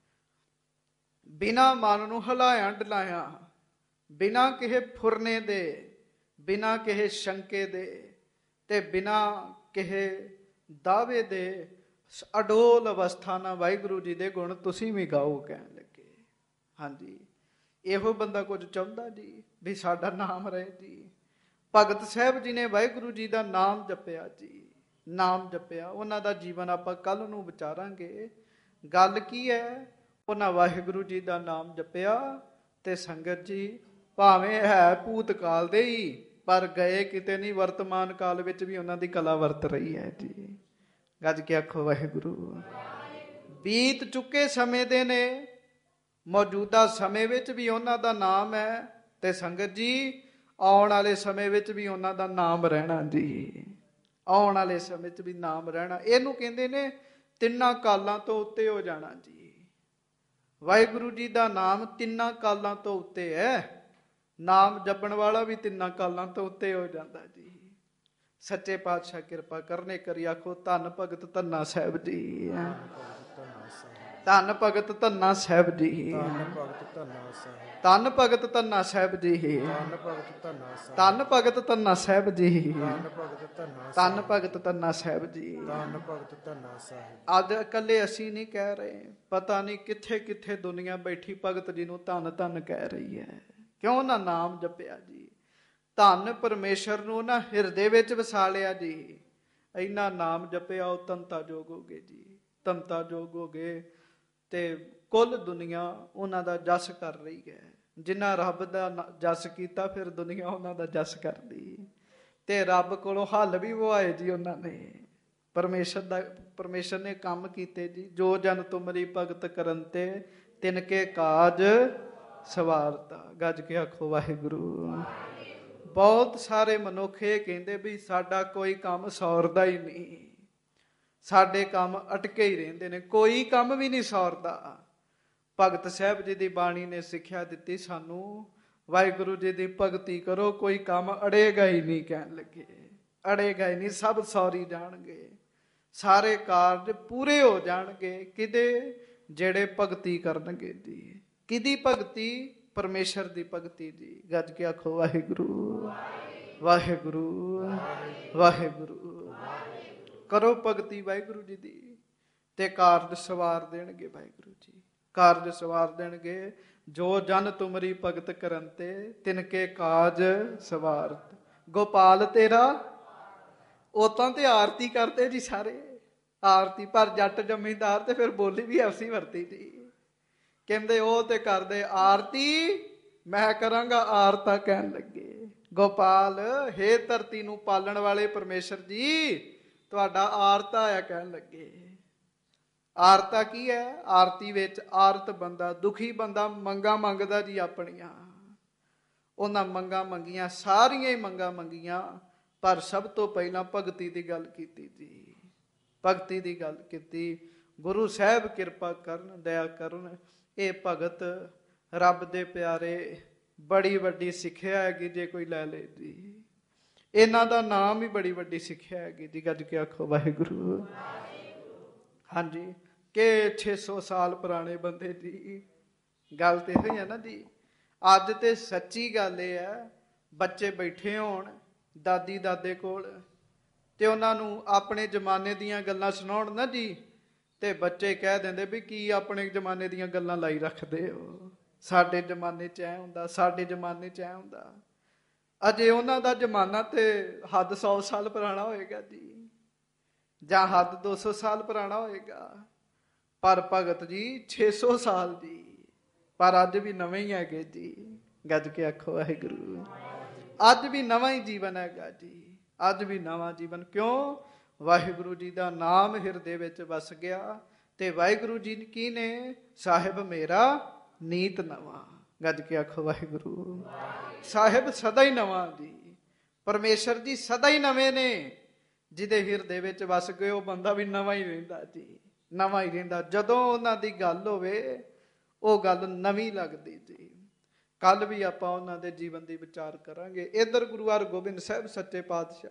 ਬਿਨਾਂ ਮਨ ਨੂੰ ਹਿਲਾਇਆ ਡਲਾਇਆ, ਬਿਨਾਂ ਕਿਸੇ ਫੁਰਨੇ ਦੇ, ਬਿਨਾਂ ਕਿਸੇ ਸ਼ੰਕੇ ਦੇ ਤੇ ਬਿਨਾਂ ਕਿਸੇ ਦਾਅਵੇ ਦੇ ਅਡੋਲ ਅਵਸਥਾ ਨਾਲ ਵਾਹਿਗੁਰੂ ਜੀ ਦੇ ਗੁਣ ਤੁਸੀਂ ਵੀ ਗਾਓ ਕਹਿਣ ਲੱਗੇ। ਹਾਂਜੀ, ਇਹੋ ਬੰਦਾ ਕੁਝ ਚਾਹੁੰਦਾ ਜੀ ਵੀ ਸਾਡਾ ਨਾਮ ਰਹੇ ਜੀ। ਭਗਤ ਸਾਹਿਬ ਜੀ ਨੇ ਵਾਹਿਗੁਰੂ ਜੀ ਦਾ ਨਾਮ ਜਪਿਆ ਜੀ, ਨਾਮ ਜਪਿਆ। ਉਹਨਾਂ ਦਾ ਜੀਵਨ ਆਪਾਂ ਕੱਲ ਨੂੰ ਵਿਚਾਰਾਂਗੇ। ਗੱਲ ਕੀ ਹੈ? ਉਹਨਾਂ ਵਾਹਿਗੁਰੂ ਜੀ ਦਾ ਨਾਮ ਜਪਿਆ ਤੇ ਸੰਗਤ ਜੀ ਭਾਵੇਂ ਹੈ ਭੂਤ ਕਾਲ ਦੇ ਹੀ, ਪਰ ਗਏ ਕਿਤੇ ਨਹੀਂ, ਵਰਤਮਾਨ ਕਾਲ ਵਿੱਚ ਵੀ ਉਹਨਾਂ ਦੀ ਕਲਾ ਵਰਤ ਰਹੀ ਹੈ ਜੀ। ਗੱਜ ਕੇ ਆਖੋ ਵਾਹਿਗੁਰੂ। ਬੀਤ ਚੁੱਕੇ ਸਮੇਂ ਦੇ ਨੇ, ਮੌਜੂਦਾ ਸਮੇਂ ਵਿੱਚ ਵੀ ਉਹਨਾਂ ਦਾ ਨਾਮ ਹੈ ਤੇ ਸੰਗਤ ਜੀ ਆਉਣ ਵਾਲੇ ਸਮੇਂ ਵਿੱਚ ਵੀ ਉਹਨਾਂ ਦਾ ਨਾਮ ਰਹਿਣਾ ਜੀ। ਆਉਣ ਵਾਲੇ ਸਮੇਂ 'ਚ ਵੀ ਨਾਮ ਰਹਿਣਾ। ਇਹਨੂੰ ਕਹਿੰਦੇ ਨੇ ਤਿੰਨਾਂ ਕਾਲਾਂ ਤੋਂ ਉੱਤੇ ਹੋ ਜਾਣਾ ਜੀ। ਵਾਹਿਗੁਰੂ ਜੀ ਦਾ ਨਾਮ ਤਿੰਨਾਂ ਕਾਲਾਂ ਤੋਂ ਉੱਤੇ ਹੈ। ਨਾਮ ਜਪਣ ਵਾਲਾ ਵੀ ਤਿੰਨਾਂ ਕਾਲਾਂ ਤੋਂ ਉੱਤੇ ਹੋ ਜਾਂਦਾ ਜੀ। ਸੱਚੇ ਪਾਤਸ਼ਾਹ ਕਿਰਪਾ ਕਰਨੇ ਕਰੀ। ਆਖੋ ਧੰਨ ਭਗਤ ਧੰਨਾ ਸਾਹਿਬ ਜੀ, ਧੰਨ ਭਗਤ ਧੰਨਾ ਸਾਹਿਬ ਜੀ, ਧੰਨ ਭਗਤ ਧੰਨਾ ਸਾਹਿਬ ਜੀ, ਧੰਨ ਭਗਤ ਧੰਨਾ ਸਾਹਿਬ ਜੀ, ਧੰਨ ਭਗਤ ਧੰਨਾ ਸਾਹਿਬ ਜੀ। ਅੱਜ ਇਕੱਲੇ ਅਸੀਂ ਨਹੀਂ ਕਹਿ ਰਹੇ, ਪਤਾ ਨਹੀਂ ਕਿੱਥੇ ਕਿੱਥੇ ਦੁਨੀਆ ਬੈਠੀ ਭਗਤ ਜੀ ਨੂੰ ਧੰਨ ਧੰਨ ਕਹਿ ਰਹੀ ਹੈ। ਕਿਉਂ ਨਾ ਨਾਮ ਜਪਿਆ ਜੀ। ਧੰਨ ਪਰਮੇਸ਼ਰ ਨੂੰ ਨਾ ਹਿਰਦੇ ਵਿੱਚ ਵਸਾ ਲਿਆ ਜੀ। ਇੰਨਾ ਨਾਮ ਜਪਿਆ ਉਹ ਤੰਤਾ ਜੋਗ ਹੋ ਗਏ ਜੀ, ਤੰਤਾ ਜੋਗ ਹੋ ਗਏ ਤੇ ਕੁੱਲ ਦੁਨੀਆ ਉਹਨਾਂ ਦਾ ਜਸ ਕਰ ਰਹੀ ਹੈ। ਜਿਨ੍ਹਾਂ ਰੱਬ ਦਾ ਜਸ ਕੀਤਾ ਫਿਰ ਦੁਨੀਆ ਉਹਨਾਂ ਦਾ ਜਸ ਕਰਦੀ ਤੇ ਰੱਬ ਕੋਲੋਂ ਹੱਲ ਵੀ ਪਵਾਏ ਜੀ ਉਹਨਾਂ ਨੇ। ਪਰਮੇਸ਼ਰ ਨੇ ਕੰਮ ਕੀਤੇ ਜੀ। ਜੋ ਜਨ ਤੁਮਰੀ ਭਗਤ ਕਰਨ ਤੇ ਤਿਨਕੇ ਕਾਜ ਸਵਾਰਤਾ। ਗੱਜ ਕੇ ਆਖੋ ਵਾਹਿਗੁਰੂ। ਬਹੁਤ ਸਾਰੇ ਮਨੁੱਖ ਇਹ ਕਹਿੰਦੇ ਵੀ ਸਾਡਾ ਕੋਈ ਕੰਮ ਸੌਰਦਾ ਹੀ ਨਹੀਂ, ਸਾਡੇ ਕੰਮ ਅਟਕੇ ਹੀ ਰਹਿੰਦੇ ਨੇ, ਕੋਈ ਕੰਮ ਵੀ ਨਹੀਂ ਸੌਰਦਾ। ਭਗਤ ਸਾਹਿਬ ਜੀ ਦੀ ਬਾਣੀ ਨੇ ਸਿੱਖਿਆ ਦਿੱਤੀ ਸਾਨੂੰ, ਵਾਹਿਗੁਰੂ ਜੀ ਦੀ ਭਗਤੀ ਕਰੋ, ਕੋਈ ਕੰਮ ਅੜੇਗਾ ਹੀ ਨਹੀਂ ਕਹਿਣ ਲੱਗੇ। ਅੜੇਗਾ ਹੀ ਨਹੀਂ, ਸਭ ਸੌਰੀ ਜਾਣਗੇ, ਸਾਰੇ ਕਾਰਜ ਪੂਰੇ ਹੋ ਜਾਣਗੇ। ਕਿਹਦੇ? ਜਿਹੜੇ ਭਗਤੀ ਕਰਨਗੇ ਜੀ। ਕਿਹਦੀ ਭਗਤੀ? ਪਰਮੇਸ਼ਰ ਦੀ ਭਗਤੀ ਜੀ। ਗੱਜ ਕੇ ਆਖੋ ਵਾਹਿਗੁਰੂ ਵਾਹਿਗੁਰੂ ਵਾਹਿਗੁਰੂ। ਕਰੋ ਭਗਤੀ ਵਾਹਿਗੁਰੂ ਜੀ ਦੀ ਤੇ ਕਾਰਜ ਸਵਾਰ ਦੇਣਗੇ ਵਾਹਿਗੁਰੂ ਜੀ, ਕਾਰਜ ਸਵਾਰ ਦੇਣਗੇ। ਜੋ ਜਨ ਤੁਮਰੀ ਭਗਤ ਕਰਨ ਤੇ ਤਿਨਕੇ ਕਾਜ ਸਵਾਰ। ਗੋਪਾਲ ਤੇਰਾ ਉਤਾਂ ਤੇ ਆਰਤੀ ਕਰਦੇ ਜੀ ਸਾਰੇ, ਆਰਤੀ। ਪਰ ਜੱਟ ਜ਼ਮੀਂਦਾਰ ਤੇ ਫਿਰ ਬੋਲੀ ਵੀ ਐਸੀ ਵਰਤੀ ਜੀ। ਕਹਿੰਦੇ ਉਹ ਤੇ ਕਰਦੇ ਆਰਤੀ, ਮੈਂ ਕਰਾਂਗਾ ਆਰਤਾ ਕਹਿਣ ਲੱਗੇ। ਗੋਪਾਲ, ਹੇ ਧਰਤੀ ਨੂੰ ਪਾਲਣ ਵਾਲੇ ਪਰਮੇਸ਼ਰ ਜੀ, ਤੁਹਾਡਾ ਆਰਤਾ ਆ ਕਹਿਣ ਲੱਗੇ। ਆਰਤਾ ਕੀ ਹੈ? ਆਰਤੀ ਵਿੱਚ ਆਰਤ ਬੰਦਾ, ਦੁਖੀ ਬੰਦਾ ਮੰਗਾਂ ਮੰਗਦਾ ਜੀ ਆਪਣੀਆਂ। ਉਹਨਾਂ ਮੰਗਾਂ ਮੰਗੀਆਂ, ਸਾਰੀਆਂ ਹੀ ਮੰਗਾਂ ਮੰਗੀਆਂ, ਪਰ ਸਭ ਤੋਂ ਪਹਿਲਾਂ ਭਗਤੀ ਦੀ ਗੱਲ ਕੀਤੀ ਜੀ। ਭਗਤੀ ਦੀ ਗੱਲ ਕੀਤੀ। ਗੁਰੂ ਸਾਹਿਬ ਕਿਰਪਾ ਕਰਨ, ਦਇਆ ਕਰਨ। ਇਹ ਭਗਤ ਰੱਬ ਦੇ ਪਿਆਰੇ, ਬੜੀ ਵੱਡੀ ਸਿੱਖਿਆ ਹੈਗੀ ਜੇ ਕੋਈ ਲੈ ਲੇ ਜੀ। ਇਹਨਾਂ ਦਾ ਨਾਮ ਹੀ ਬੜੀ ਵੱਡੀ ਸਿੱਖਿਆ ਹੈਗੀ ਜੀ। ਗੱਜ ਕੇ ਆਖੋ ਵਾਹਿਗੁਰੂ। ਹਾਂਜੀ, ਕਿ 600 ਸਾਲ ਪੁਰਾਣੇ ਬੰਦੇ ਜੀ ਗੱਲ ਤੇ ਇਹੋ ਹੀ ਆ ਨਾ ਜੀ। ਅੱਜ ਤੇ ਸੱਚੀ ਗੱਲ ਇਹ ਹੈ, ਬੱਚੇ ਬੈਠੇ ਹੋਣ ਦਾਦੀ ਦਾਦੇ ਕੋਲ ਤੇ ਉਹਨਾਂ ਨੂੰ ਆਪਣੇ ਜ਼ਮਾਨੇ ਦੀਆਂ ਗੱਲਾਂ ਸੁਣਾਉਣ ਨਾ ਜੀ, ਤੇ ਬੱਚੇ ਕਹਿ ਦਿੰਦੇ ਵੀ ਕੀ ਆਪਣੇ ਜ਼ਮਾਨੇ ਦੀਆਂ ਗੱਲਾਂ ਲਾਈ ਰੱਖਦੇ ਹੋ, ਸਾਡੇ ਜ਼ਮਾਨੇ 'ਚ ਐ ਹੁੰਦਾ, ਸਾਡੇ ਜ਼ਮਾਨੇ 'ਚ ਐ ਹੁੰਦਾ। ਅਜੇ ਉਹਨਾਂ ਦਾ ਜ਼ਮਾਨਾ ਤੇ ਹੱਦ 100 ਸਾਲ ਪੁਰਾਣਾ ਹੋਏਗਾ ਜੀ, ਜਾਂ ਹੱਦ 200 ਸਾਲ ਪੁਰਾਣਾ ਹੋਏਗਾ, ਪਰ ਭਗਤ ਜੀ 600 ਸਾਲ ਦੀ, ਪਰ ਅੱਜ ਵੀ ਨਵੇਂ ਹੀ ਹੈਗੇ ਜੀ। ਗੱਜ ਕੇ ਆਖੋ ਵਾਹਿਗੁਰੂ। ਅੱਜ ਵੀ ਨਵਾਂ ਹੀ ਜੀਵਨ ਹੈਗਾ ਜੀ, ਅੱਜ ਵੀ ਨਵਾਂ ਜੀਵਨ। ਕਿਉਂ? ਵਾਹਿਗੁਰੂ ਜੀ ਦਾ ਨਾਮ ਹਿਰਦੇ ਵਿੱਚ ਵਸ ਗਿਆ, ਤੇ ਵਾਹਿਗੁਰੂ ਜੀ ਕੀ ਨੇ? ਸਾਹਿਬ ਮੇਰਾ ਨੀਤ ਨਵਾਂ। ਗੱਜ ਕੇ ਆਖੋ ਵਾਹਿਗੁਰੂ। ਸਾਹਿਬ ਸਦਾ ਹੀ ਨਵਾਂ ਜੀ, ਪਰਮੇਸ਼ਰ ਜੀ ਸਦਾ ਹੀ ਨਵੇਂ ਨੇ। ਜਿਹਦੇ ਹਿਰਦੇ ਵਿੱਚ ਵਸ ਗਏ ਉਹ ਬੰਦਾ ਵੀ ਨਵਾਂ ਹੀ ਰਹਿੰਦਾ ਜੀ, ਨਵਾਂ ਹੀ ਰਹਿੰਦਾ। ਜਦੋਂ ਉਹਨਾਂ ਦੀ ਗੱਲ ਹੋਵੇ ਉਹ ਗੱਲ ਨਵੀਂ ਲੱਗਦੀ ਜੀ। ਕੱਲ ਵੀ ਆਪਾਂ ਉਹਨਾਂ ਦੇ ਜੀਵਨ ਦੀ ਵਿਚਾਰ ਕਰਾਂਗੇ। ਇੱਧਰ ਗੁਰੂ ਹਰਗੋਬਿੰਦ ਸਾਹਿਬ ਸੱਚੇ ਪਾਤਸ਼ਾਹ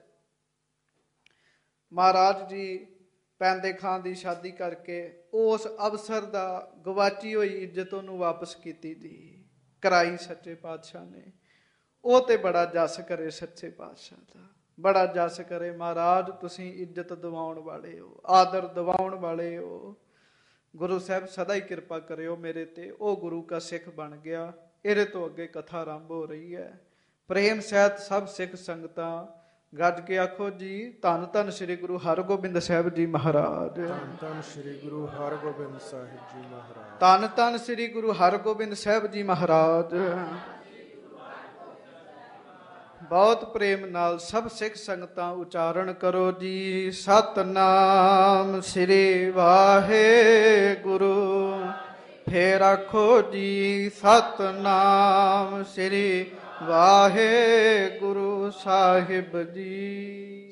ਮਹਾਰਾਜ ਜੀ ਪੈਂਦੇ ਖਾਂ ਦੀ ਸ਼ਾਦੀ ਕਰਕੇ ਉਸ ਅਵਸਰ ਦਾ ਗਵਾਚੀ ਹੋਈ ਇੱਜ਼ਤ ਉਹਨੂੰ ਵਾਪਸ ਕੀਤੀ ਜੀ, ਕਰਾਈ ਸੱਚੇ ਪਾਤਸ਼ਾਹ ਨੇ। ਉਹ ਤੇ ਬੜਾ ਜਸ ਕਰੇ ਸੱਚੇ ਪਾਤਸ਼ਾਹ ਦਾ, ਬੜਾ ਜਸ ਕਰੇ। ਮਹਾਰਾਜ ਤੁਸੀਂ ਇੱਜ਼ਤ ਦਿਵਾਉਣ ਵਾਲੇ ਹੋ, ਆਦਰ ਦਿਵਾਉਣ ਵਾਲੇ ਹੋ। ਗੁਰੂ ਸਾਹਿਬ ਸਦਾ ਹੀ ਕਿਰਪਾ ਕਰਿਓ ਮੇਰੇ ਤੇ। ਉਹ ਗੁਰੂ ਕਾ ਸਿੱਖ ਬਣ ਗਿਆ। ਇਹਦੇ ਤੋਂ ਅੱਗੇ ਕਥਾ ਆਰੰਭ ਹੋ ਰਹੀ ਹੈ। ਪ੍ਰੇਮ ਸਹਿਤ ਸਭ ਸਿੱਖ ਸੰਗਤਾਂ ਗੱਜ ਕੇ ਆਖੋ ਜੀ, ਧੰਨ ਧੰਨ ਸ੍ਰੀ ਗੁਰੂ ਹਰਗੋਬਿੰਦ ਸਾਹਿਬ ਜੀ ਮਹਾਰਾਜ। ਧੰਨ ਧੰਨ ਸ੍ਰੀ ਗੁਰੂ ਹਰਗੋਬਿੰਦ ਸਾਹਿਬ ਜੀ ਮਹਾਰਾਜ। ਧੰਨ ਧੰਨ ਸ੍ਰੀ ਗੁਰੂ ਹਰਗੋਬਿੰਦ ਸਾਹਿਬ ਜੀ ਮਹਾਰਾਜ। ਬਹੁਤ ਪ੍ਰੇਮ ਨਾਲ ਸਭ ਸਿੱਖ ਸੰਗਤਾਂ ਉਚਾਰਨ ਕਰੋ ਜੀ, ਸਤਨਾਮ ਸ੍ਰੀ ਵਾਹਿਗੁਰੂ। ਫੇਰ ਆਖੋ ਜੀ, ਸਤਨਾਮ ਸ੍ਰੀ ਵਾਹਿਗੁਰੂ ਸਾਹਿਬ ਜੀ।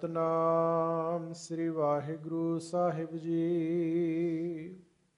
ਸਤਨਾਮ ਸ੍ਰੀ ਵਾਹਿਗੁਰੂ ਸਾਹਿਬ ਜੀ।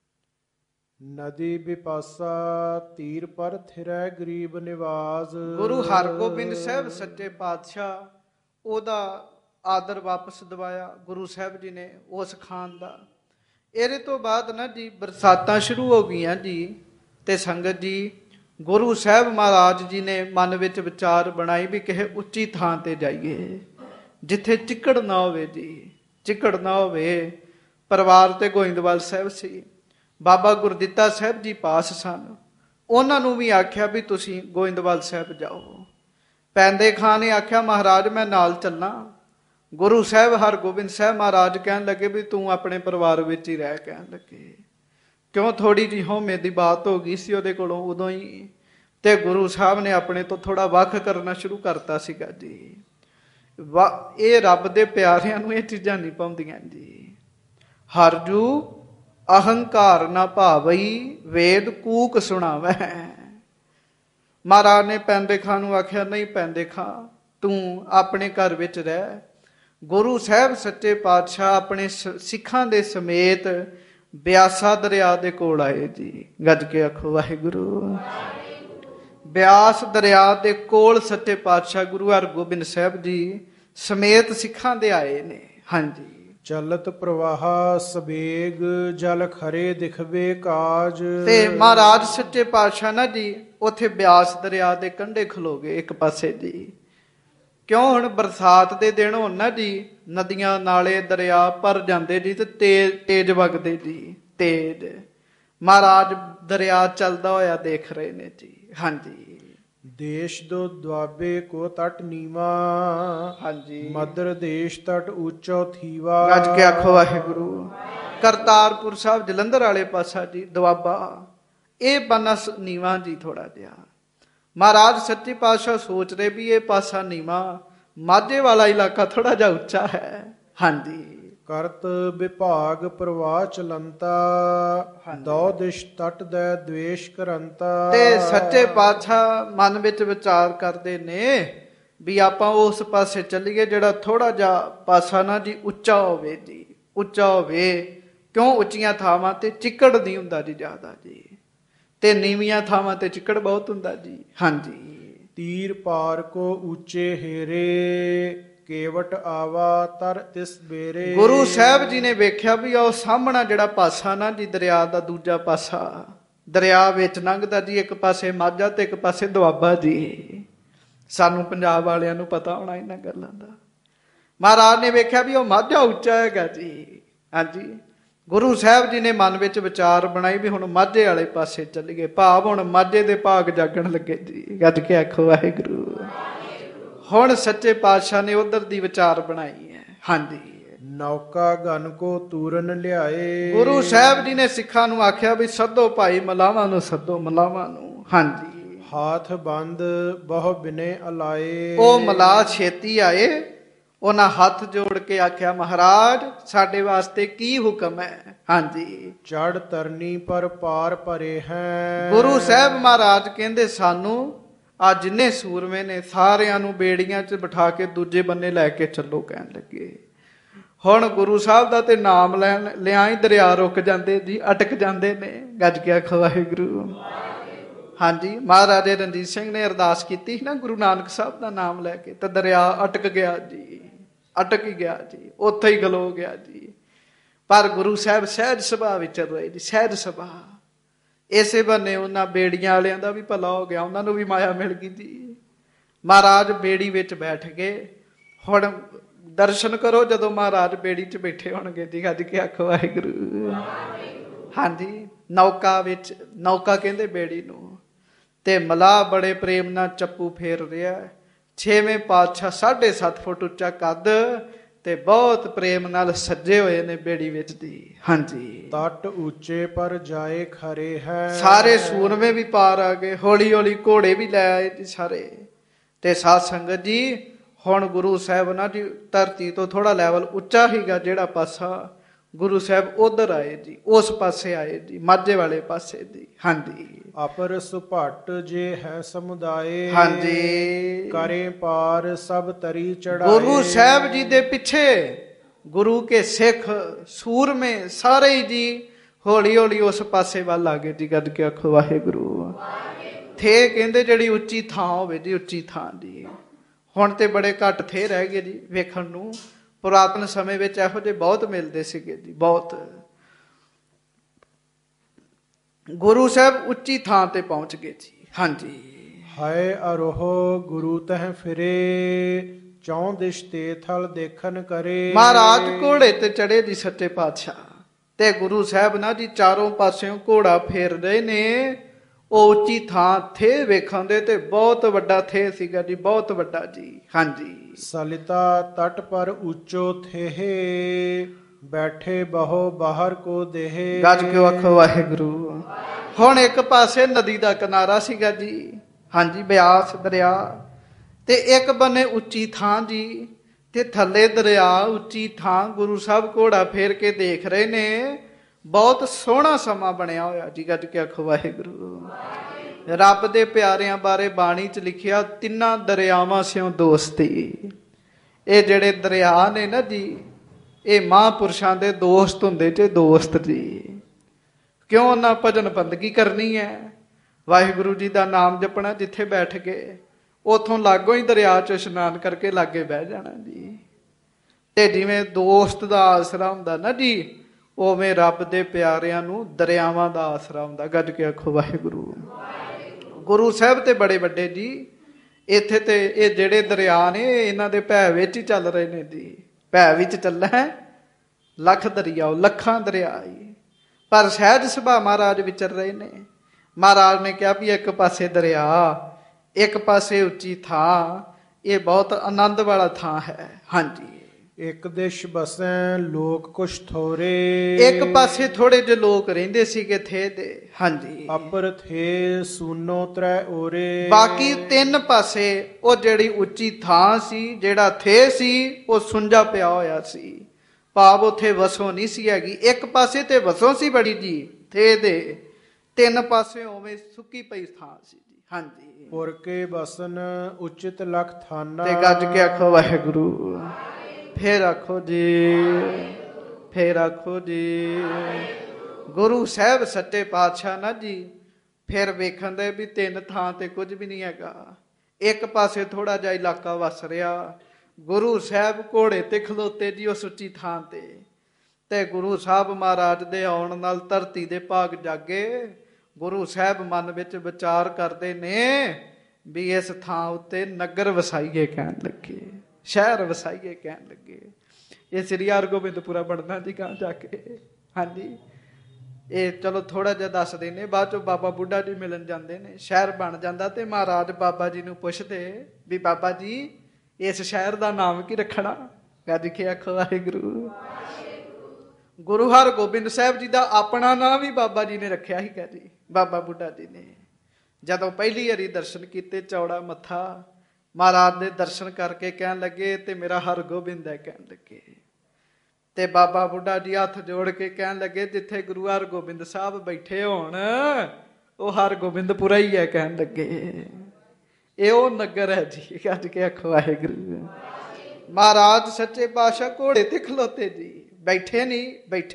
ਨਦੀ ਬਿਪਾਸਾ ਤੀਰ ਪਰ ਥਿਰੈ ਗਰੀਬ ਨਿਵਾਜ। ਗੁਰੂ ਹਰਗੋਬਿੰਦ ਸਾਹਿਬ ਸੱਚੇ ਪਾਤਸ਼ਾਹ ਉਹਦਾ ਆਦਰ ਵਾਪਸ ਦਿਵਾਇਆ ਗੁਰੂ ਸਾਹਿਬ ਜੀ ਨੇ ਉਸ ਖਾਨ ਦਾ। ਇਹਦੇ ਤੋਂ ਬਾਅਦ ਨਾ ਜੀ ਬਰਸਾਤਾਂ ਸ਼ੁਰੂ ਹੋ ਗਈਆਂ ਜੀ, ਤੇ ਸੰਗਤ ਜੀ ਗੁਰੂ ਸਾਹਿਬ ਮਹਾਰਾਜ ਜੀ ਨੇ ਮਨ ਵਿੱਚ ਵਿਚਾਰ ਬਣਾਈ ਵੀ ਕਿਸੇ ਉੱਚੀ ਥਾਂ ਤੇ ਜਾਈਏ ਜਿੱਥੇ ਚਿੱਕੜ ਨਾ ਹੋਵੇ ਜੀ, ਚਿੱਕੜ ਨਾ ਹੋਵੇ। ਪਰਿਵਾਰ ਤੇ ਗੋਇੰਦਵਾਲ ਸਾਹਿਬ ਸੀ, ਬਾਬਾ ਗੁਰਦਿੱਤਾ ਸਾਹਿਬ ਜੀ ਪਾਸ ਸਨ। ਉਹਨਾਂ ਨੂੰ ਵੀ ਆਖਿਆ ਵੀ ਤੁਸੀਂ ਗੋਇੰਦਵਾਲ ਸਾਹਿਬ ਜਾਓ। ਪੈਂਦੇ ਖਾਂ ਨੇ ਆਖਿਆ ਮਹਾਰਾਜ ਮੈਂ ਨਾਲ ਚੱਲਾਂ। ਗੁਰੂ ਸਾਹਿਬ ਹਰਗੋਬਿੰਦ ਸਾਹਿਬ ਮਹਾਰਾਜ ਕਹਿਣ ਲੱਗੇ ਵੀ ਤੂੰ ਆਪਣੇ ਪਰਿਵਾਰ ਵਿੱਚ ਹੀ ਰਹਿ। ਕਹਿਣ ਲੱਗੇ ਕਿਉਂ? ਥੋੜੀ ਜਿਹੀ ਹਉਮੈ ਦੀ ਬਾਤ ਹੋ ਗਈ ਸੀ ਉਹਦੇ ਕੋਲੋਂ ਉਦੋਂ ਹੀ, ਤੇ ਗੁਰੂ ਸਾਹਿਬ ਨੇ ਆਪਣੇ ਤੋਂ ਥੋੜਾ ਵੱਖ ਕਰਨਾ ਸ਼ੁਰੂ ਕਰਤਾ ਸੀਗਾ ਜੀ। ਇਹ ਰੱਬ ਦੇ ਪਿਆਰਿਆਂ ਨੂੰ ਇਹ ਚੀਜ਼ਾਂ ਨਹੀਂ ਪਾਉਂਦੀਆਂ ਜੀ। ਹਰਜੂ ਅਹੰਕਾਰ ਨਾ ਭਾਵਈ, ਵੇਦ ਕੂਕ ਸੁਣਾਵੈ। ਮਹਾਰਾਜ ਨੇ ਪੈਂਦੇ ਖਾਂ ਨੂੰ ਆਖਿਆ ਨਹੀਂ ਪੈਂਦੇ ਖਾਂ ਤੂੰ ਆਪਣੇ ਘਰ ਵਿੱਚ ਰਹਿ। ਗੁਰੂ ਸਾਹਿਬ ਸੱਚੇ ਪਾਤਸ਼ਾਹ ਆਪਣੇ ਸਿੱਖਾਂ ਦੇ ਸਮੇਤ ਬਿਆਸਾ ਦਰਿਆ ਦੇ ਕੋਲ ਆਏ ਜੀ। ਗੱਜ ਕੇ ਆਖੋ ਵਾਹਿਗੁਰੂ। ਬਿਆਸ ਦਰਿਆ ਦੇ ਕੋਲ ਸੱਚੇ ਪਾਤਸ਼ਾਹ ਗੁਰੂ ਹਰਗੋਬਿੰਦ ਸਾਹਿਬ ਜੀ ਸਮੇਤ ਸਿੱਖਾਂ ਦੇ ਆਏ ਨੇ। ਹਾਂਜੀ। ਚਲਤ ਪ੍ਰਵਾਹ ਸਬੇਗ, ਜਲ ਖਰੇ ਦਿਖਵੇ ਕਾਜ। ਤੇ ਮਹਾਰਾਜ ਸੱਚੇ ਪਾਤਸ਼ਾਹ ਨਾ ਜੀ ਉੱਥੇ ਬਿਆਸ ਦਰਿਆ ਦੇ ਕੰਢੇ ਖਲੋ ਗਏ ਇੱਕ ਪਾਸੇ ਜੀ। ਕਿਉਂ? ਹੁਣ ਬਰਸਾਤ ਦੇ ਦਿਨ ਹੋਣ ਨਾ ਜੀ, ਨਦੀਆਂ ਨਾਲੇ ਦਰਿਆ ਭਰ ਜਾਂਦੇ ਜੀ, ਤੇ ਤੇਜ਼ ਵਗਦੇ ਜੀ, ਤੇਜ਼। ਮਹਾਰਾਜ ਦਰਿਆ ਚੱਲਦਾ ਹੋਇਆ ਦੇਖ ਰਹੇ ਨੇ ਜੀ। ਹਾਂਜੀ। ਦੇਸ਼ ਦੋ ਦੁਆਬੇ ਕੋ ਤਟ ਨੀਵਾ, ਹਾਂਜੀ। ਮਦਰ ਦੇਸ਼ ਤਟ ਉੱਚੋ ਥੀਵਾ। ਗੱਜ ਕੇ ਆਖੋ ਵਾਹਿਗੁਰੂ। ਕਰਤਾਰਪੁਰ ਸਾਹਿਬ ਜਲੰਧਰ ਵਾਲੇ ਪਾਸਾ ਜੀ ਦੁਆਬਾ, ਇਹ ਬੰਨਾ ਨੀਵਾਂ ਜੀ ਥੋੜਾ ਜਿਹਾ। ਮਹਾਰਾਜ ਸੱਚੇ ਪਾਤਸ਼ਾਹ ਸੋਚ ਰਹੇ ਵੀ ਇਹ ਪਾਸਾ ਨੀਵਾਂ, ਮਾਝੇ ਵਾਲਾ ਇਲਾਕਾ ਥੋੜਾ ਜਿਹਾ ਉੱਚਾ ਹੈ। ਹਾਂਜੀ। ਕਰਤ ਵਿਭਾਗ ਪ੍ਰਵਾਹ ਚਲੰਤਾ, ਦੋ ਦਿਸ਼ ਤਟ ਦੇ ਦਵੇਸ਼ ਕਰੰਤਾ। ਤੇ ਸੱਚੇ ਪਾਤਸ਼ਾਹ ਮਨ ਵਿੱਚ ਵਿਚਾਰ ਕਰਦੇ ਨੇ ਵੀ ਆਪਾਂ ਉਸ ਪਾਸੇ ਚੱਲੀਏ ਜਿਹੜਾ ਥੋੜਾ ਜਿਹਾ ਪਾਸਾ ਨਾ ਜੀ ਉੱਚਾ ਹੋਵੇ ਜੀ, ਉੱਚਾ ਹੋਵੇ। ਕਿਉਂ? ਉੱਚੀਆਂ ਥਾਵਾਂ ਤੇ ਚਿੱਕੜ ਨਹੀਂ ਹੁੰਦਾ ਜੀ ਜ਼ਿਆਦਾ ਜੀ, ਤੇ ਨੀਵੀਆਂ ਥਾਵਾਂ ਤੇ ਚਿੱਕੜ ਬਹੁਤ ਹੁੰਦਾ ਜੀ। ਹਾਂਜੀ। ਤੀਰ ਪਾਰ ਕੋ ਉੱਚੇ ਹੇਰੇ, ਕੇਵਟ ਆਵਾ ਤਰ ਤਿਸ ਬੇਰੇ। ਗੁਰੂ ਸਾਹਿਬ ਜੀ ਨੇ ਵੇਖਿਆ ਵੀ ਉਹ ਸਾਹਮਣਾ ਜਿਹੜਾ ਪਾਸਾ ਨਾ ਜੀ ਦਰਿਆ ਦਾ ਦੂਜਾ ਪਾਸਾ ਦਰਿਆ ਵਿੱਚ ਲੰਘਦਾ ਜੀ, ਇੱਕ ਪਾਸੇ ਮਾਝਾ ਤੇ ਇੱਕ ਪਾਸੇ ਦੁਆਬਾ ਜੀ। ਸਾਨੂੰ ਪੰਜਾਬ ਵਾਲਿਆਂ ਨੂੰ ਪਤਾ ਹੋਣਾ ਇਹਨਾਂ ਗੱਲਾਂ ਦਾ। ਮਹਾਰਾਜ ਨੇ ਵੇਖਿਆ ਵੀ ਉਹ ਮਾਝਾ ਉੱਚਾ ਹੈਗਾ ਜੀ। ਹਾਂਜੀ, ਗੁਰੂ ਸਾਹਿਬ ਜੀ ਨੇ ਮਨ ਵਿੱਚ ਵਿਚਾਰ ਬਣਾਈ ਵੀ ਹੁਣ ਮਾਝੇ ਵਾਲੇ ਪਾਸੇ ਚੱਲੀਏ, ਭਾਵ ਹੁਣ ਮਾਝੇ ਦੇ ਭਾਗ ਜਾਗਣ ਲੱਗੇ ਜੀ। ਗੱਜ ਕੇ ਆਖੋ ਵਾਹਿਗੁਰੂ। ਹੁਣ ਸੱਚੇ ਪਾਤਸ਼ਾਹ ਨੇ ਉਧਰ ਦੀ ਵਿਚਾਰ ਬਣਾਈ ਹੈ। ਹਾਂਜੀ, ਨੌਕਾ ਗਨ ਕੋ ਤੂਰਨ ਲਿਆਏ। ਗੁਰੂ ਸਾਹਿਬ ਜੀ ਨੇ ਸਿੱਖਾਂ ਨੂੰ ਆਖਿਆ ਵੀ ਸੱਦੋ ਭਾਈ ਮਲਾਵਾਂ ਨੂੰ, ਸੱਦੋ ਮਲਾਵਾਂ ਨੂੰ। ਹਾਂਜੀ, ਹਾਥ ਬੰਦ ਬਹੁ ਬਿਨੇ ਅਲਾਏ। ਉਹ ਮਲਾਹ ਛੇਤੀ ਆਏ। ਉਹਨਾਂ ਹੱਥ ਜੋੜ ਕੇ ਆਖਿਆ, ਮਹਾਰਾਜ ਸਾਡੇ ਵਾਸਤੇ ਕੀ ਹੁਕਮ ਹੈ? ਹਾਂਜੀ, ਚੜ ਤਰਨੀ ਪਰ ਪਾਰ ਭਰੇ ਹੈ। ਗੁਰੂ ਸਾਹਿਬ ਮਹਾਰਾਜ ਕਹਿੰਦੇ ਸਾਨੂੰ ਆ ਜਿੰਨੇ ਸੂਰਮੇ ਨੇ ਸਾਰਿਆਂ ਨੂੰ ਬੇੜੀਆਂ 'ਚ ਬਿਠਾ ਕੇ ਦੂਜੇ ਬੰਨੇ ਲੈ ਕੇ ਚੱਲੋ ਕਹਿਣ ਲੱਗੇ। ਹੁਣ ਗੁਰੂ ਸਾਹਿਬ ਦਾ ਤੇ ਨਾਮ ਲੈਣ ਲਿਆ ਹੀ ਦਰਿਆ ਰੁਕ ਜਾਂਦੇ ਜੀ, ਅਟਕ ਜਾਂਦੇ ਨੇ। ਗੱਜ ਕੇ ਆਖੋ ਵਾਹਿਗੁਰੂ। ਹਾਂਜੀ, ਮਹਾਰਾਜੇ ਰਣਜੀਤ ਸਿੰਘ ਨੇ ਅਰਦਾਸ ਕੀਤੀ ਸੀ ਨਾ ਗੁਰੂ ਨਾਨਕ ਸਾਹਿਬ ਦਾ ਨਾਮ ਲੈ ਕੇ, ਤਾਂ ਦਰਿਆ ਅਟਕ ਗਿਆ ਜੀ, ਅਟਕ ਹੀ ਗਿਆ ਜੀ, ਉੱਥੇ ਹੀ ਖਲੋ ਗਿਆ ਜੀ। ਪਰ ਗੁਰੂ ਸਾਹਿਬ ਸਹਿਜ ਸੁਭਾਅ ਵਿੱਚ ਰਹੇ ਜੀ, ਸਹਿਜ ਸੁਭਾਅ। ਇਸੇ ਬੰਨੇ ਉਹਨਾਂ ਬੇੜੀਆਂ ਵਾਲਿਆਂ ਦਾ ਵੀ ਭਲਾ ਹੋ ਗਿਆ, ਉਹਨਾਂ ਨੂੰ ਵੀ ਮਾਇਆ ਮਿਲ ਗਈ ਜੀ। ਮਹਾਰਾਜ ਬੇੜੀ ਵਿੱਚ ਬੈਠ ਗਏ। ਹੁਣ ਦਰਸ਼ਨ ਕਰੋ ਜਦੋਂ ਮਹਾਰਾਜ ਬੇੜੀ 'ਚ ਬੈਠੇ ਹੋਣਗੇ ਜੀ। ਗੱਜ ਕੇ ਆਖੋ ਵਾਹਿਗੁਰੂ। ਹਾਂਜੀ, ਨੌਕਾ ਵਿੱਚ, ਨੌਕਾ ਕਹਿੰਦੇ ਬੇੜੀ ਨੂੰ, ਤੇ ਮਲਾਹ ਬੜੇ ਪ੍ਰੇਮ ਨਾਲ ਚੱਪੂ ਫੇਰ ਰਿਹਾ। 6ਵੇਂ ਪਾਤਸ਼ਾਹ 7.5 ਫੁੱਟ ਉੱਚਾ ਕੱਦ ਤੇ ਬਹੁਤ ਪ੍ਰੇਮ ਨਾਲ ਸੱਜੇ ਹੋਏ ਨੇ ਬੇੜੀ ਵਿੱਚ ਦੀ। ਹਾਂਜੀ, ਤਟ ਉੱਚੇ ਪਰ ਜਾਏ ਖਰੇ ਹੈ। ਸਾਰੇ ਸੂਰਮੇ ਵੀ ਪਾਰ ਆ ਗਏ, ਹੌਲੀ ਹੌਲੀ ਘੋੜੇ ਵੀ ਲੈ ਆਏ ਜੀ ਸਾਰੇ। ਤੇ ਸਾਧ ਸੰਗਤ ਜੀ, ਹੁਣ ਗੁਰੂ ਸਾਹਿਬ ਨਾ ਜੀ ਧਰਤੀ ਤੋਂ ਥੋੜਾ ਲੈਵਲ ਉੱਚਾ ਹੀਗਾ ਜਿਹੜਾ ਪਾਸਾ, ਗੁਰੂ ਸਾਹਿਬ ਉਧਰ ਆਏ ਜੀ, ਉਸ ਪਾਸੇ ਆਏ ਜੀ, ਮਾਝੇ ਵਾਲੇ ਪਾਸੇ ਦੀ। ਹਾਂਜੀ, ਅਪਰ ਸੁਭਾਟ ਜੇ ਹੈ ਸਮੁਦਾਏ। ਹਾਂਜੀ, ਕਰੇ ਪਾਰ ਸਭ ਤਰੀ ਚੜਾਏ। ਗੁਰੂ ਸਾਹਿਬ ਜੀ ਦੇ ਪਿੱਛੇ ਗੁਰੂ ਕੇ ਸਿੱਖ ਸੂਰਮੇ ਸਾਰੇ ਹੀ ਜੀ ਹੌਲੀ ਹੌਲੀ ਉਸ ਪਾਸੇ ਵੱਲ ਆ ਗਏ ਜੀ। ਗੱਜ ਕੇ ਆਖੋ ਵਾਹਿਗੁਰੂ। ਥੇ ਕਹਿੰਦੇ ਜਿਹੜੀ ਉੱਚੀ ਥਾਂ ਹੋਵੇ ਜੀ, ਉੱਚੀ ਥਾਂ ਦੀ। ਹੁਣ ਤੇ ਬੜੇ ਘੱਟ ਥੇ ਰਹਿ ਗਏ ਜੀ ਵੇਖਣ ਨੂੰ। ਪੁਰਾਤਨ ਸਮੇਂ ਵਿੱਚ ਇਹੋ ਜਿਹੇ ਬਹੁਤ ਮਿਲਦੇ ਸੀਗੇ ਜੀ, ਬਹੁਤ। ਗੁਰੂ ਸਾਹਿਬ ਉੱਚੀ ਥਾਂ ਤੇ ਪਹੁੰਚ ਗਏ ਜੀ। ਹਾਂਜੀ, ਹਾਏ ਅਰੋਹ ਗੁਰੂ ਤਹ ਫਿਰੇ। ਚੌਂ ਦਿਸ਼ ਤੇ ਥਲ ਦੇਖਣ ਕਰੇ। ਮਹਾਰਾਜ ਘੋੜੇ ਤੇ ਚੜੇ ਜੀ ਸੱਚੇ ਪਾਤਸ਼ਾਹ, ਤੇ ਗੁਰੂ ਸਾਹਿਬ ਨਾ ਜੀ ਚਾਰੋਂ ਪਾਸਿਓਂ ਘੋੜਾ ਫੇਰ ਰਹੇ ਨੇ। ਉਹ ਉੱਚੀ ਥਾਂ ਥੇ ਵੇਖਣ ਦੇ, ਤੇ ਬਹੁਤ ਵੱਡਾ ਥੇ ਸੀਗਾ ਜੀ, ਬਹੁਤ ਵੱਡਾ ਜੀ। ਹਾਂਜੀ, ਸਲਿਤਾ ਤਟ ਪਰ ਉੱਚੋ ਥੇਹੇ। ਬੈਠੇ ਬਹੁ ਬਾਹਰ ਕੋ ਦੇਹ। ਗੱਜ ਕੇ ਆਖੋ ਵਾਹਿਗੁਰੂ। ਹੁਣ ਇੱਕ ਪਾਸੇ ਨਦੀ ਦਾ ਕਿਨਾਰਾ ਸੀਗਾ ਜੀ। ਹਾਂਜੀ, ਬਿਆਸ ਦਰਿਆ, ਤੇ ਇੱਕ ਬੰਨੇ ਉੱਚੀ ਥਾਂ ਜੀ, ਤੇ ਥੱਲੇ ਦਰਿਆ, ਉੱਚੀ ਥਾਂ। ਗੁਰੂ ਸਾਹਿਬ ਘੋੜਾ ਫੇਰ ਕੇ ਦੇਖ ਰਹੇ ਨੇ। ਬਹੁਤ ਸੋਹਣਾ ਸਮਾਂ ਬਣਿਆ ਹੋਇਆ ਜੀ। ਗੱਜ ਕੇ ਆਖੋ ਵਾਹਿਗੁਰੂ। ਰੱਬ ਦੇ ਪਿਆਰਿਆਂ ਬਾਰੇ ਬਾਣੀ 'ਚ ਲਿਖਿਆ, ਤਿੰਨਾਂ ਦਰਿਆਵਾਂ ਸਿਓ ਦੋਸਤੀ। ਇਹ ਜਿਹੜੇ ਦਰਿਆ ਨੇ ਨਾ ਜੀ, ਇਹ ਮਹਾਂਪੁਰਸ਼ਾਂ ਦੇ ਦੋਸਤ ਹੁੰਦੇ ਜੇ, ਦੋਸਤ ਜੀ। ਕਿਉਂ? ਉਹਨਾਂ ਭਜਨ ਬੰਦਗੀ ਕਰਨੀ ਹੈ, ਵਾਹਿਗੁਰੂ ਜੀ ਦਾ ਨਾਮ ਜਪਣਾ। ਜਿੱਥੇ ਬੈਠ ਗਏ ਉਥੋਂ ਲਾਗੋਂ ਹੀ ਦਰਿਆ 'ਚ ਇਸ਼ਨਾਨ ਕਰਕੇ ਲਾਗੇ ਬਹਿ ਜਾਣਾ ਜੀ। ਤੇ ਜਿਵੇਂ ਦੋਸਤ ਦਾ ਆਸਰਾ ਹੁੰਦਾ ਨਾ ਜੀ, ਉਵੇਂ ਰੱਬ ਦੇ ਪਿਆਰਿਆਂ ਨੂੰ ਦਰਿਆਵਾਂ ਦਾ ਆਸਰਾ ਹੁੰਦਾ। ਗੱਜ ਕੇ ਆਖੋ ਵਾਹਿਗੁਰੂ। ਗੁਰੂ ਸਾਹਿਬ ਤੇ ਬੜੇ ਵੱਡੇ ਜੀ। ਇੱਥੇ ਤੇ ਇਹ ਜਿਹੜੇ ਦਰਿਆ ਨੇ, ਇਹਨਾਂ ਦੇ ਭੈ ਵਿੱਚ ਹੀ ਚੱਲ ਰਹੇ ਨੇ ਜੀ। ਭੈ ਵਿੱਚ ਚੱਲਾ ਲੱਖ ਦਰਿਆ, ਲੱਖਾਂ ਦਰਿਆ ਹੀ, ਪਰ ਸਹਿਜ ਸੁਭਾਅ ਮਹਾਰਾਜ ਵਿਚਰ ਰਹੇ ਨੇ। ਮਹਾਰਾਜ ਨੇ ਕਿਹਾ ਵੀ ਇੱਕ ਪਾਸੇ ਦਰਿਆ, ਇੱਕ ਪਾਸੇ ਉੱਚੀ ਥਾਂ। ਇਹ ਬਹੁਤ ਆਨੰਦ ਵਾਲਾ ਥਾਂ ਹੈ। ਹਾਂਜੀ, ਇੱਕ ਦਿਸ਼ ਬਸੈ ਲੋਕ ਕੁਛ ਥੋਰੇ। ਇੱਕ ਪਾਸੇ ਥੋੜੇ ਜਿਹੇ ਲੋਕ ਰਹਿੰਦੇ ਸੀਗੇ ਥੇ ਦੇ। ਹਾਂਜੀ, ਅਪਰ ਥੇ ਸੂਨੋ ਤ੍ਰੈ ਓਰੇ। ਬਾਕੀ ਤਿੰਨ ਪਾਸੇ ਉਹ ਜਿਹੜੀ ਉੱਚੀ ਥਾਂ ਸੀ, ਜਿਹੜਾ ਥੇ ਸੀ, ਉਹ ਸੁੰਝਾ ਪਿਆ ਹੋਇਆ ਸੀ। ਭਾਵ ਉੱਥੇ ਵਸੋਂ ਨਹੀਂ ਸੀ ਹੈਗੀ। ਇੱਕ ਪਾਸੇ ਤੇ ਵਸੋਂ ਸੀ ਬੜੀ ਜੀ ਥੇ ਦੇ, ਤਿੰਨ ਪਾਸੇ ਉਵੇਂ ਸੁੱਕੀ ਪਈ ਥਾਂ ਸੀ ਜੀ। ਹਾਂਜੀ, ਪੁਰ ਕੇ ਬਸਨ ਉਚਿਤ ਲਖ ਥਾਨਾ। ਤੇ ਗੱਜ ਕੇ ਆਖੋ ਵਾਹਿਗੁਰੂ। ਫੇਰ ਆਖੋ ਜੀ, ਫੇਰ ਆਖੋ ਜੀ। ਗੁਰੂ ਸਾਹਿਬ ਸੱਚੇ ਪਾਤਸ਼ਾਹ ਨਾ ਜੀ ਫਿਰ ਵੇਖਣ ਦੇ ਵੀ ਤਿੰਨ ਥਾਂ ਤੇ ਕੁਝ ਵੀ ਨਹੀਂ ਹੈਗਾ। ਇੱਕ ਪਾਸੇ ਥੋੜਾ ਜਿਹਾ ਇਲਾਕਾ ਵਸ ਰਿਹਾ। ਗੁਰੂ ਸਾਹਿਬ ਘੋੜੇ ਤੇ ਖਲੋਤੇ ਜੀ ਉਸ ਉੱਚੀ ਥਾਂ ਤੇ ਗੁਰੂ ਸਾਹਿਬ ਮਹਾਰਾਜ ਦੇ ਆਉਣ ਨਾਲ ਧਰਤੀ ਦੇ ਭਾਗ ਜਾਗੇ। ਗੁਰੂ ਸਾਹਿਬ ਮਨ ਵਿੱਚ ਵਿਚਾਰ ਕਰਦੇ ਨੇ ਵੀ ਇਸ ਥਾਂ ਉੱਤੇ ਨਗਰ ਵਸਾਈਏ ਕਹਿਣ ਲੱਗੇ, ਸ਼ਹਿਰ ਵਸਾਈਏ ਕਹਿਣ ਲੱਗੇ। ਇਹ ਸ੍ਰੀ ਹਰਗੋਬਿੰਦਪੁਰਾ ਬਣਨਾ ਜੀ ਗਾਂ ਜਾ ਕੇ। ਹਾਂਜੀ, ਇਹ ਚਲੋ ਥੋੜਾ ਜਿਹਾ ਦੱਸਦੇ ਨੇ, ਬਾਅਦ ਚੋਂ ਬਾਬਾ ਬੁੱਢਾ ਜੀ ਮਿਲਣ ਜਾਂਦੇ ਨੇ, ਸ਼ਹਿਰ ਬਣ ਜਾਂਦਾ ਤੇ ਮਹਾਰਾਜ ਬਾਬਾ ਜੀ ਨੂੰ ਪੁੱਛਦੇ ਵੀ ਬਾਬਾ ਜੀ ਇਸ ਸ਼ਹਿਰ ਦਾ ਨਾਮ ਕੀ ਰੱਖਣਾ? ਗੱਜ ਕੇ ਆਖੋ ਵਾਹਿਗੁਰੂ। ਗੁਰੂ ਹਰਗੋਬਿੰਦ ਸਾਹਿਬ ਜੀ ਦਾ ਆਪਣਾ ਨਾਮ ਵੀ ਬਾਬਾ ਜੀ ਨੇ ਰੱਖਿਆ ਸੀਗਾ ਜੀ, ਬਾਬਾ ਬੁੱਢਾ ਜੀ ਨੇ। ਜਦੋਂ ਪਹਿਲੀ ਵਾਰੀ ਦਰਸ਼ਨ ਕੀਤੇ, ਚੌੜਾ ਮੱਥਾ, ਮਹਾਰਾਜ ਦੇ ਦਰਸ਼ਨ ਕਰਕੇ ਕਹਿਣ ਲੱਗੇ ਤੇ ਮੇਰਾ ਹਰਗੋਬਿੰਦ ਹੈ ਕਹਿਣ ਲੱਗੇ। ਤੇ ਬਾਬਾ ਬੁੱਢਾ ਜੀ ਹੱਥ ਜੋੜ ਕੇ ਕਹਿਣ ਲੱਗੇ ਜਿੱਥੇ ਗੁਰੂ ਹਰਗੋਬਿੰਦ ਸਾਹਿਬ ਬੈਠੇ ਹੋਣ ਉਹ ਹਰਗੋਬਿੰਦਪੁਰਾ ਹੀ ਹੈ ਕਹਿਣ ਲੱਗੇ। ਇਹ ਉਹ ਨਗਰ ਹੈ ਜੀ। ਗੱਜ ਕੇ ਆਖੋ ਵਾਹਿਗੁਰੂ। ਮਹਾਰਾਜ ਸੱਚੇ ਪਾਤਸ਼ਾਹ ਘੋੜੇ ਤੇ ਖਲੋਤੇ ਜੀ, ਬੈਠੇ ਨਹੀਂ,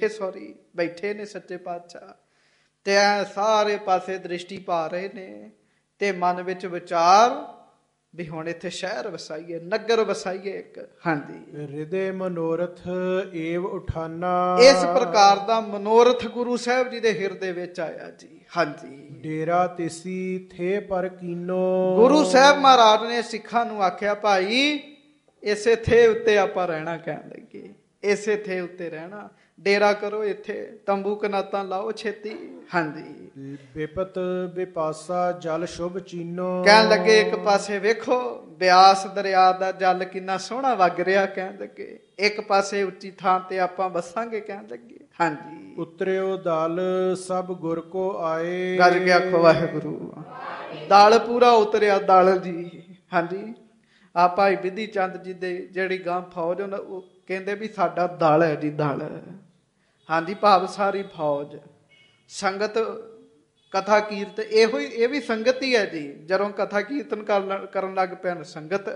ਬੈਠੇ ਨੇ ਸੱਚੇ ਪਾਤਸ਼ਾਹ, ਤੇ ਸਾਰੇ ਪਾਸੇ ਦ੍ਰਿਸ਼ਟੀ ਪਾ ਰਹੇ ਨੇ ਤੇ ਮਨ ਵਿੱਚ ਵਿਚਾਰ ਵੀ ਹੁਣ ਇੱਥੇ ਸ਼ਹਿਰ ਵਸਾਈਏ, ਨਗਰ ਵਸਾਈਏ ਇੱਕ। ਹਾਂਜੀ, ਹਿਰਦੇ ਮਨੋਰਥ ਏਵ ਉਠਾਨਾ। ਇਸ ਪ੍ਰਕਾਰ ਦਾ ਮਨੋਰਥ ਗੁਰੂ ਸਾਹਿਬ ਜੀ ਦੇ ਹਿਰਦੇ ਵਿੱਚ ਆਇਆ ਜੀ। ਹਾਂਜੀ, ਡੇਰਾ ਤਿਸੀ ਥੇ ਪਰ ਕੀਨੋ। ਗੁਰੂ ਸਾਹਿਬ ਮਹਾਰਾਜ ਨੇ ਸਿੱਖਾਂ ਨੂੰ ਆਖਿਆ ਭਾਈ ਇਸੇ ਥੇ ਉੱਤੇ ਆਪਾਂ ਰਹਿਣਾ ਕਹਿਣ ਲੱਗੇ, ਇਸੇ ਥੇ ਉੱਤੇ ਰਹਿਣਾ, ਡੇਰਾ ਕਰੋ ਇੱਥੇ, ਤੰਬੂ ਕਨਾਤਾਂ ਲਾਓ ਛੇਤੀ। ਹਾਂਜੀ, ਬਿਪਤ ਬਿਪਾਸਾ ਜਲ ਸ਼ੁਭ ਚੀਨੋ। ਕਹਿਣ ਲੱਗੇ ਇੱਕ ਪਾਸੇ ਵੇਖੋ ਬਿਆਸ ਦਰਿਆ ਦਾ ਜਲ ਕਿੰਨਾ ਸੋਹਣਾ ਵਗ ਰਿਹਾ ਕਹਿਣ ਲੱਗੇ, ਇੱਕ ਪਾਸੇ ਉੱਚੀ ਥਾਂ ਤੇ ਆਪਾਂ ਵਸਾਂਗੇ ਕਹਿਣ ਲੱਗੇ। ਹਾਂਜੀ, ਉਤਰਿਓ ਦਲ ਸਭ ਗੁਰ ਕੋ ਆਏ। ਗੱਜ ਕੇ ਆਖੋ ਵਾਹਿਗੁਰੂ। ਦਲ ਪੂਰਾ ਉਤਰਿਆ, ਦਲ ਜੀ। ਹਾਂਜੀ, ਆ ਭਾਈ ਬਿਧੀ ਚੰਦ ਜੀ ਦੇ ਜਿਹੜੀ ਗਾਂ ਫੌਜ, ਉਹ ਕਹਿੰਦੇ ਵੀ ਸਾਡਾ ਦਲ ਹੈ ਜੀ, ਦਲ। ਹਾਂਜੀ, ਭਾਵ ਸਾਰੀ ਫੌਜ, ਸੰਗਤ, ਕਥਾ ਕੀਰਤ, ਇਹ ਵੀ ਸੰਗਤ ਹੀ ਹੈ ਜੀ। ਜਦੋਂ ਕਥਾ ਕੀਰਤਨ ਕਰਨ ਲੱਗ ਪੈਣ ਸੰਗਤ,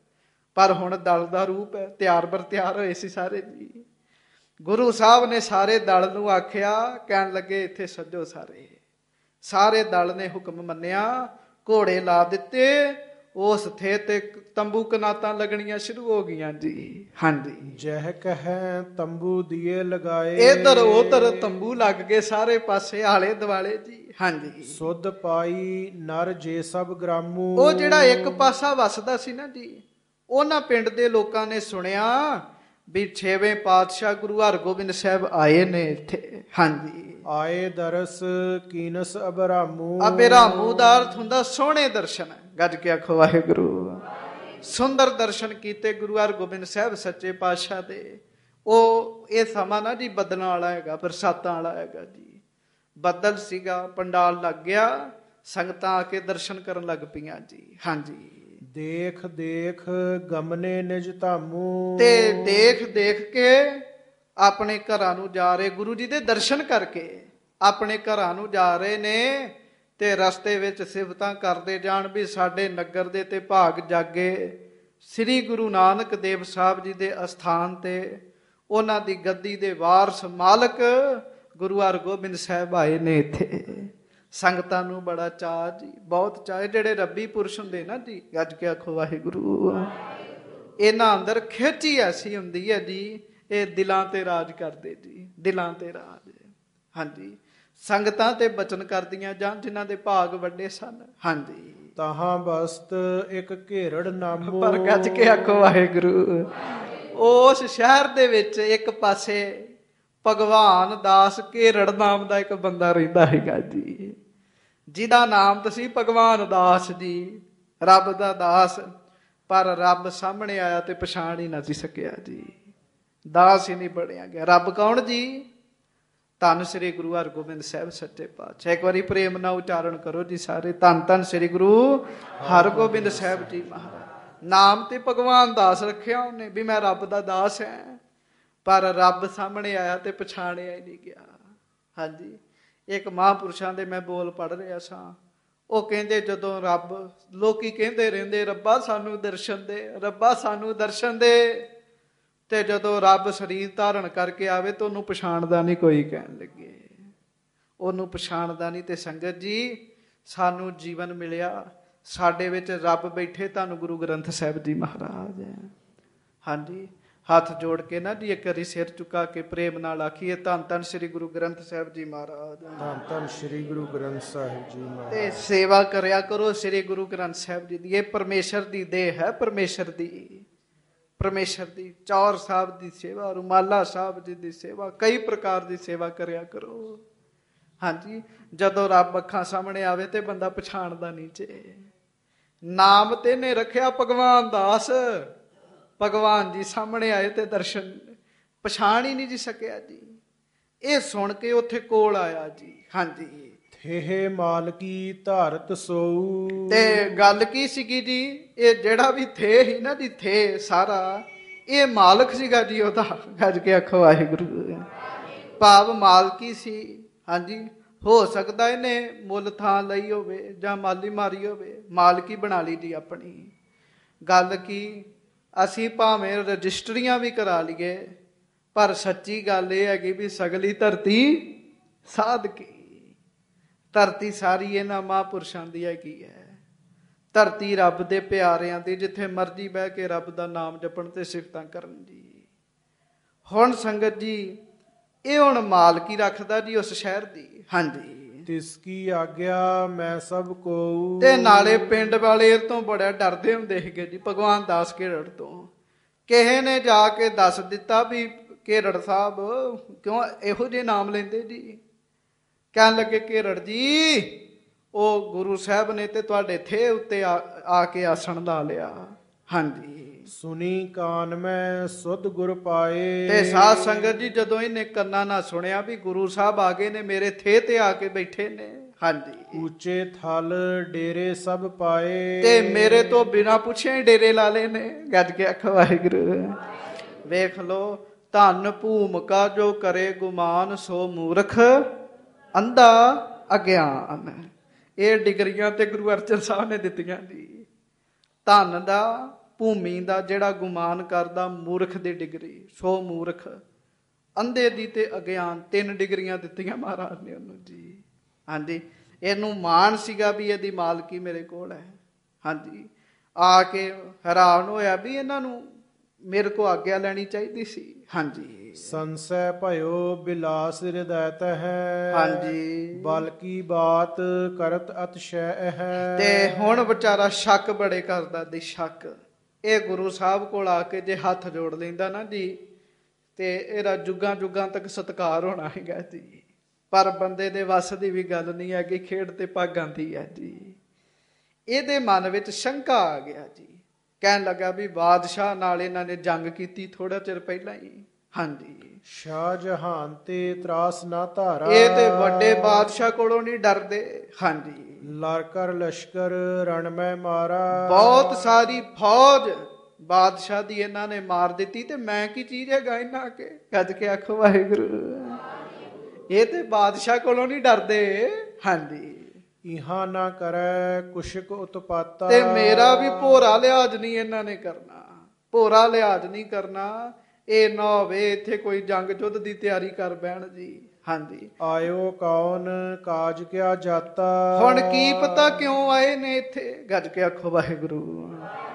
ਪਰ ਹੁਣ ਦਲ ਦਾ ਰੂਪ ਹੈ, ਤਿਆਰ ਬਰ ਤਿਆਰ ਹੋਏ ਸੀ ਸਾਰੇ ਜੀ। ਗੁਰੂ ਸਾਹਿਬ ਨੇ ਸਾਰੇ ਦਲ ਨੂੰ ਆਖਿਆ, ਕਹਿਣ ਲੱਗੇ ਇੱਥੇ ਸੱਜੋ ਸਾਰੇ। ਸਾਰੇ ਦਲ ਨੇ ਹੁਕਮ ਮੰਨਿਆ, ਘੋੜੇ ਲਾ ਦਿੱਤੇ, ਉਸ ਥੇ ਤੇ ਤੰਬੂ ਕਨਾਤਾਂ ਲੱਗਣੀਆਂ ਸ਼ੁਰੂ ਹੋ ਗਈਆਂ ਜੀ। ਹਾਂਜੀ, ਜਹ ਕਹੈ ਤੰਬੂ ਦੀਏ ਲਗਾਏ। ਇਧਰ ਉਧਰ ਤੰਬੂ ਲੱਗ ਗਏ ਸਾਰੇ ਪਾਸੇ, ਆਲੇ ਦੁਆਲੇ ਜੀ। ਹਾਂਜੀ, ਸੁਧ ਪਾਈ ਨਰ ਜੇ ਸਭ ਗ੍ਰਾਮੂ। ਉਹ ਜਿਹੜਾ ਇੱਕ ਪਾਸਾ ਵਸਦਾ ਸੀ ਨਾ ਜੀ, ਉਹਨਾਂ ਪਿੰਡ ਦੇ ਲੋਕਾਂ ਨੇ ਸੁਣਿਆ ਵੀ 6ਵੇਂ ਪਾਤਸ਼ਾਹ ਗੁਰੂ ਹਰਗੋਬਿੰਦ ਸਾਹਿਬ ਆਏ ਨੇ ਇੱਥੇ। ਹਾਂਜੀ, ਆਏ ਦਰਸ ਕੀਨਸ ਅਬਰਾਮੂ। ਅਬਰਾਮੂ ਦਾ ਅਰਥ ਹੁੰਦਾ ਸੋਹਣੇ ਦਰਸ਼ਨ। ਗੱਜ ਕੇ ਆਖੋ ਵਾਹਿਗੁਰੂ। ਸੁੰਦਰ ਦਰਸ਼ਨ ਕੀਤੇ ਗੁਰੂ ਹਰਗੋਬਿੰਦ ਸਾਹਿਬ ਸੱਚੇ ਪਾਤਸ਼ਾਹ ਦੇ। ਉਹ ਇਹ ਸਮਾਂ ਨਾ ਜੀ ਬੱਦਲਾਂ ਵਾਲਾ ਹੈਗਾ, ਬਰਸਾਤਾਂ ਵਾਲਾ ਹੈਗਾ ਜੀ। ਬੱਦਲ ਸੀਗਾ, ਪੰਡਾਲ ਲੱਗ ਗਿਆ, ਸੰਗਤਾਂ ਆ ਕੇ ਦਰਸ਼ਨ ਕਰਨ ਲੱਗ ਪਈਆਂ ਜੀ। ਹਾਂਜੀ, ਦੇਖ ਦੇਖ ਗਮਨੇ ਨਿਜ ਧਾਮੂ। ਤੇ ਦੇਖ ਦੇਖ ਕੇ ਆਪਣੇ ਘਰਾਂ ਨੂੰ ਜਾ ਰਹੇ, ਗੁਰੂ ਜੀ ਦੇ ਦਰਸ਼ਨ ਕਰਕੇ ਆਪਣੇ ਘਰਾਂ ਨੂੰ ਜਾ ਰਹੇ ਨੇ, ਤੇ ਰਸਤੇ ਵਿੱਚ ਸਿਫਤਾਂ ਕਰਦੇ ਜਾਣ ਵੀ ਸਾਡੇ ਨਗਰ ਦੇ ਤੇ ਭਾਗ ਜਾਗੇ। ਸ੍ਰੀ ਗੁਰੂ ਨਾਨਕ ਦੇਵ ਸਾਹਿਬ ਜੀ ਦੇ ਅਸਥਾਨ ਤੇ ਉਹਨਾਂ ਦੀ ਗੱਦੀ ਦੇ ਵਾਰਸ ਮਾਲਕ ਗੁਰੂ ਹਰਗੋਬਿੰਦ ਸਾਹਿਬ ਆਏ ਨੇ ਇੱਥੇ। ਸੰਗਤਾਂ ਨੂੰ ਬੜਾ ਚਾਅ ਜੀ, ਬਹੁਤ ਚਾਅ। ਜਿਹੜੇ ਰੱਬੀ ਪੁਰਸ਼ ਹੁੰਦੇ ਨਾ ਜੀ, ਗੱਜ ਕੇ ਆਖੋ ਵਾਹਿਗੁਰੂ, ਇਹਨਾਂ ਅੰਦਰ ਖਿੱਚ ਹੀ ਐਸੀ ਹੁੰਦੀ ਹੈ ਜੀ, ਇਹ ਦਿਲਾਂ ਤੇ ਰਾਜ ਕਰਦੇ ਜੀ, ਦਿਲਾਂ ਤੇ ਰਾਜ। ਹਾਂਜੀ, ਸੰਗਤਾਂ ਤੇ ਬਚਨ ਕਰਦੀਆਂ ਜਾਣ ਜਿਨ੍ਹਾਂ ਦੇ ਭਾਗ ਵੱਡੇ ਸਨ। ਹਾਂਜੀ, ਤਾਹਾਂ ਬਸਤ ਇੱਕ ਘੇਰੜ ਨਾਮੋ। ਪਰ ਗੱਜ ਕੇ ਆਖੋ ਵਾਹਿਗੁਰੂ। ਉਸ ਸ਼ਹਿਰ ਦੇ ਵਿੱਚ ਇੱਕ ਪਾਸੇ ਭਗਵਾਨ ਦਾਸ ਘੇਰੜ ਨਾਮ ਦਾ ਇੱਕ ਬੰਦਾ ਰਹਿੰਦਾ ਹੈਗਾ ਜੀ, ਜਿਹਦਾ ਨਾਮ ਤੁਸੀਂ ਭਗਵਾਨ ਦਾਸ ਜੀ, ਰੱਬ ਦਾ ਦਾਸ। ਪਰ ਰੱਬ ਸਾਹਮਣੇ ਆਇਆ ਤੇ ਪਛਾਣ ਹੀ ਨਾ ਸੀ ਸਕਿਆ ਜੀ, ਦਾਸ ਹੀ ਨਹੀਂ ਬਣਿਆ ਗਿਆ। ਰੱਬ ਕੌਣ ਜੀ? ਧੰਨ ਸ੍ਰੀ ਗੁਰੂ ਹਰਗੋਬਿੰਦ ਸਾਹਿਬ ਸੱਚੇ ਪਾਤਸ਼ਾਹ। ਇੱਕ ਵਾਰੀ ਪ੍ਰੇਮ ਨਾਲ ਉਚਾਰਨ ਕਰੋ ਜੀ ਸਾਰੇ, ਧੰਨ ਧੰਨ ਸ੍ਰੀ ਗੁਰੂ ਹਰਗੋਬਿੰਦ ਸਾਹਿਬ ਜੀ ਮਹਾਰਾਜ। ਨਾਮ ਤੇ ਭਗਵਾਨ ਦਾਸ ਰੱਖਿਆ ਉਹਨੇ ਵੀ ਮੈਂ ਰੱਬ ਦਾ ਦਾਸ ਹੈ, ਪਰ ਰੱਬ ਸਾਹਮਣੇ ਆਇਆ ਤੇ ਪਛਾਣਿਆ ਹੀ ਨਹੀਂ ਗਿਆ। ਹਾਂਜੀ, ਇੱਕ ਮਹਾਂਪੁਰਸ਼ਾਂ ਦੇ ਮੈਂ ਬੋਲ ਪੜ੍ਹ ਰਿਹਾ ਸਾਂ, ਉਹ ਕਹਿੰਦੇ ਜਦੋਂ ਰੱਬ, ਲੋਕੀ ਕਹਿੰਦੇ ਰਹਿੰਦੇ ਰੱਬਾ ਸਾਨੂੰ ਦਰਸ਼ਨ ਦੇ, ਰੱਬਾ ਸਾਨੂੰ ਦਰਸ਼ਨ ਦੇ, ਤੇ ਜਦੋਂ ਰੱਬ ਸਰੀਰ ਧਾਰਨ ਕਰਕੇ ਆਵੇ ਤਾਂ ਉਹਨੂੰ ਪਛਾਣਦਾ ਨਹੀਂ ਕੋਈ, ਕਹਿਣ ਲੱਗੇ ਉਹਨੂੰ ਪਛਾਣਦਾ ਨਹੀਂ। ਤੇ ਸੰਗਤ ਜੀ, ਸਾਨੂੰ ਜੀਵਨ ਮਿਲਿਆ, ਸਾਡੇ ਵਿੱਚ ਰੱਬ ਬੈਠੇ, ਤੁਹਾਨੂੰ ਗੁਰੂ ਗ੍ਰੰਥ ਸਾਹਿਬ ਜੀ ਮਹਾਰਾਜ ਹੈ। ਹਾਂਜੀ, ਹੱਥ ਜੋੜ ਕੇ ਨਾ ਜੀ ਇੱਕ ਵਾਰੀ ਸਿਰ ਝੁਕਾ ਕੇ ਪ੍ਰੇਮ ਨਾਲ ਆਖੀਏ ਧੰਨ ਧੰਨ ਸ੍ਰੀ ਗੁਰੂ ਗ੍ਰੰਥ ਸਾਹਿਬ ਜੀ ਮਹਾਰਾਜ। ਧੰਨ ਧੰਨ ਸ੍ਰੀ ਗੁਰੂ ਗ੍ਰੰਥ ਸਾਹਿਬ ਜੀ ਮਹਾਰਾਜ। ਤੇ ਸੇਵਾ ਕਰਿਆ ਕਰੋ ਸ੍ਰੀ ਗੁਰੂ ਗ੍ਰੰਥ ਸਾਹਿਬ ਜੀ ਦੀ। ਇਹ ਪਰਮੇਸ਼ਰ ਦੀ ਦੇਹ ਹੈ, ਪਰਮੇਸ਼ਰ ਦੀ। ਚੌਰ ਸਾਹਿਬ ਦੀ ਸੇਵਾ, ਰੁਮਾਲਾ ਸਾਹਿਬ ਜੀ ਦੀ ਸੇਵਾ, ਕਈ ਪ੍ਰਕਾਰ ਦੀ ਸੇਵਾ ਕਰਿਆ ਕਰੋ। ਹਾਂਜੀ, ਜਦੋਂ ਰੱਬ ਅੱਖਾਂ ਸਾਹਮਣੇ ਆਵੇ ਤੇ ਬੰਦਾ ਪਛਾਣਦਾ ਨਹੀਂ ਜੇ। ਨਾਮ ਤੇ ਨੇ ਰੱਖਿਆ ਭਗਵਾਨ ਦਾਸ, ਭਗਵਾਨ ਜੀ ਸਾਹਮਣੇ ਆਏ ਤੇ ਦਰਸ਼ਨ ਪਛਾਣ ਹੀ ਨਹੀਂ ਜੀ ਸਕਿਆ ਜੀ। ਇਹ ਸੁਣ ਕੇ ਉੱਥੇ ਕੋਲ ਆਇਆ ਜੀ। ਹਾਂਜੀ, ਥੇਹ ਮਾਲਕੀ ਧਾਰਤ ਸੋਊ। ਤੇ ਗੱਲ ਕੀ ਸੀਗੀ ਜੀ? ਇਹ ਜਿਹੜਾ ਵੀ ਥੇ ਹੀ ਨਾ ਜੀ, ਥੇ ਸਾਰਾ ਇਹ ਮਾਲਕ ਸੀਗਾ ਜੀ ਉਹਦਾ। ਗੱਜ ਕੇ ਆਖੋ ਵਾਹਿਗੁਰੂ। ਭਾਵ ਮਾਲਕੀ ਸੀ। ਹਾਂਜੀ, ਹੋ ਸਕਦਾ ਇਹਨੇ ਮੁੱਲ ਥਾਂ ਲਈ ਹੋਵੇ ਜਾਂ ਮਾਲੀ ਮਾਰੀ ਹੋਵੇ, ਮਾਲਕੀ ਬਣਾ ਲਈ ਜੀ ਆਪਣੀ। ਗੱਲ ਕੀ, ਅਸੀਂ ਭਾਵੇਂ ਰਜਿਸਟਰੀਆਂ ਵੀ ਕਰਾ ਲਈਏ, ਪਰ ਸੱਚੀ ਗੱਲ ਇਹ ਹੈਗੀ ਵੀ ਸਗਲੀ ਧਰਤੀ ਸਾਧਕੀ। ਧਰਤੀ ਸਾਰੀ ਇਹਨਾਂ ਮਹਾਂਪੁਰਸ਼ਾਂ ਦੀ ਹੈਗੀ ਹੈ। ਧਰਤੀ ਰੱਬ ਦੇ ਪਿਆਰਿਆਂ ਦੀ, ਜਿੱਥੇ ਮਰਜੀ ਬਹਿ ਕੇ ਰੱਬ ਦਾ ਨਾਮ ਜਪਣ ਤੇ ਸਿਫਤਾਂ ਕਰਨ ਜੀ। ਹੁਣ ਸੰਗਤ ਜੀ, ਇਹ ਹੁਣ ਮਾਲਕੀ ਰੱਖਦਾ ਜੀ ਉਸ ਸ਼ਹਿਰ ਦੀ। ਹਾਂਜੀ, ਤਿਸ ਕੀ ਆਗਿਆ ਮੈਂ ਸਭ ਕੋ। ਤੇ ਨਾਲੇ ਪਿੰਡ ਵਾਲੇ ਇਹ ਤੋਂ ਬੜਾ ਡਰਦੇ ਹੁੰਦੇ ਸੀਗੇ ਜੀ, ਭਗਵਾਨ ਦਾਸ ਘੇਰੜ ਤੋਂ। ਕਿਸੇ ਨੇ ਜਾ ਕੇ ਦੱਸ ਦਿੱਤਾ ਵੀ ਘੇਰੜ ਸਾਹਿਬ ਕਿਉਂ ਇਹੋ ਜਿਹੇ ਨਾਮ ਲੈਂਦੇ ਜੀ? ਕਹਿਣ ਲੱਗੇ ਘੇਰੜ ਜੀ, ਉਹ ਗੁਰੂ ਸਾਹਿਬ ਨੇ ਤੇ ਤੁਹਾਡੇ ਥੇ ਉੱਤੇ ਆ ਕੇ ਆਸਣ ਲਾ ਲਿਆ। ਹਾਂਜੀ, ਸੁਣੀ ਕਾਨ ਮੈਂ ਸੁਧ ਗੁਰ ਪਾਏ। ਤੇ ਸਾਧ ਸੰਗਤ ਜੀ, ਜਦੋਂ ਇਹਨੇ ਕੰਨਾਂ ਨਾਲ ਸੁਣਿਆ ਵੀ ਗੁਰੂ ਸਾਹਿਬ ਆ ਗਏ ਨੇ, ਮੇਰੇ ਥੇ ਤੇ ਆ ਕੇ ਬੈਠੇ ਨੇ। ਹਾਂਜੀ, ਉੱਚੇ ਥਲ ਡੇਰੇ ਸਭ ਪਾਏ। ਤੇ ਮੇਰੇ ਤੋਂ ਬਿਨਾਂ ਪੁੱਛੇ ਹੀ ਡੇਰੇ ਲਾ ਲਏ ਨੇ। ਗੱਜ ਕੇ ਆਖੋ ਵਾਹਿਗੁਰੂ। ਵੇਖ ਲੋ, ਧਨ ਭੂਮਿਕਾ ਜੋ ਕਰੇ ਗੁਮਾਨ, ਸੋ ਮੂਰਖ ਅੰਧਾ ਅਗਿਆਨ। ਇਹ ਡਿਗਰੀਆਂ ਤੇ ਗੁਰੂ ਅਰਜਨ ਸਾਹਿਬ ਨੇ ਦਿੱਤੀਆਂ ਜੀ। ਧਨ ਦਾ, ਭੂਮੀ ਦਾ ਜਿਹੜਾ ਗੁਮਾਨ ਕਰਦਾ, ਮੂਰਖ ਦੀ ਡਿਗਰੀ, ਸੋ ਮੂਰਖ। ਅੰਧੇ ਦੀ ਤੇ ਅਗਿਆਨ, 3 ਡਿਗਰੀਆਂ ਦਿੱਤੀਆਂ ਮਹਾਰਾਜ ਨੇ ਉਹਨੂੰ ਜੀ। ਹਾਂਜੀ, ਇਹਨੂੰ ਮਾਣ ਸੀਗਾ ਵੀ ਇਹਦੀ ਮਾਲਕੀ ਮੇਰੇ ਕੋਲ ਹੈ। ਹਾਂਜੀ, ਆ ਕੇ ਹੈਰਾਨ ਹੋਇਆ ਵੀ ਇਹਨਾਂ ਨੂੰ ਮੇਰੇ ਕੋ ਆਗਿਆ ਲੈਣੀ ਚਾਹੀਦੀ ਸੀ। ਹਾਂਜੀ, ਸੰਸੈ ਭਇਓ ਬਿਲਾਸ ਹਿਰਦੈਤ ਹੈ। ਹਾਂਜੀ, ਬਲਕੀ ਬਾਤ ਕਰਤ ਅਤਿਸ਼ੈ ਹੈ। ਤੇ ਹੁਣ ਵਿਚਾਰਾ ਸ਼ੱਕ ਬੜੇ ਕਰਦਾ ਦੀ ਸ਼ੱਕ। ਇਹ ਗੁਰੂ ਸਾਹਿਬ ਕੋਲ ਆ ਕੇ ਜੇ ਹੱਥ ਜੋੜ ਲੈਂਦਾ ਨਾ ਜੀ, ਤੇ ਇਹਦਾ ਜੁਗਾਂ ਜੁਗਾਂ ਤੱਕ ਸਤਿਕਾਰ ਹੋਣਾ ਹੈਗਾ ਜੀ। ਪਰ ਬੰਦੇ ਦੇ ਵੱਸ ਦੀ ਵੀ ਗੱਲ ਨਹੀਂ ਹੈਗੀ, ਖੇਡ ਤੇ ਭਾਗਾਂ ਦੀ ਹੈ ਜੀ। ਇਹਦੇ ਮਨ ਵਿੱਚ ਸ਼ੰਕਾ ਆ ਗਿਆ ਜੀ। ਕਹਿਣ ਲੱਗਾ ਵੀ ਬਾਦਸ਼ਾਹ ਨਾਲ ਇਹਨਾਂ ਨੇ ਜੰਗ ਕੀਤੀ ਥੋੜਾ ਚਿਰ ਪਹਿਲਾਂ ਹੀ। ਹਾਂਜੀ, ਸ਼ਾਹ ਜਹਾਨ ਤੇ ਤਰਾਸ ਨਾ ਧਾਰਾ। ਇਹ ਤੇ ਵੱਡੇ ਬਾਦਸ਼ਾਹ ਕੋਲੋਂ ਨਹੀਂ ਡਰਦੇ। ਹਾਂਜੀ, ਲਰ ਕਰ ਲਸ਼ਕਰ ਰਣ ਮੈਂ ਮਾਰਾ। ਬਹੁਤ ਸਾਰੀ ਫੌਜ ਬਾਦਸ਼ਾਹ ਦੀ ਇਹਨਾਂ ਨੇ ਮਾਰ ਦਿੱਤੀ, ਤੇ ਮੈਂ ਕੀ ਚੀਜ਼ ਹੈਗਾ ਇਹਨਾਂ ਕੇ? ਗੱਜ ਕੇ ਆਖੋ ਵਾਹਿਗੁਰੂ। ਇਹ ਤੇ ਬਾਦਸ਼ਾਹ ਕੋਲੋਂ ਨਹੀਂ ਡਰਦੇ। ਹਾਂਜੀ, ਇਹਾਂ ਨਾ ਕਰੈ ਕੁਸ਼ਕ ਉਤਪਾਤਾ। ਤੇ ਮੇਰਾ ਵੀ ਭੋਰਾ ਲਿਹਾਜ਼ ਨਹੀਂ ਇਹਨਾਂ ਨੇ ਕਰਨਾ, ਭੋਰਾ ਲਿਹਾਜ਼ ਨਹੀਂ ਕਰਨਾ। ਇਹ ਨਾ ਹੋਵੇ ਇੱਥੇ ਕੋਈ ਜੰਗ ਯੁੱਧ ਦੀ ਤਿਆਰੀ ਕਰ ਬਹਿਣ ਜੀ। ਹਾਂਜੀ, ਆਇਓ ਕੌਣ ਕਾਜ ਕਿਆ ਜਾਤਾ। ਹੁਣ ਕੀ ਪਤਾ ਕਿਉਂ ਆਏ ਨੇ ਇੱਥੇ? ਗੱਜ ਕੇ ਆਖੋ ਵਾਹਿਗੁਰੂ।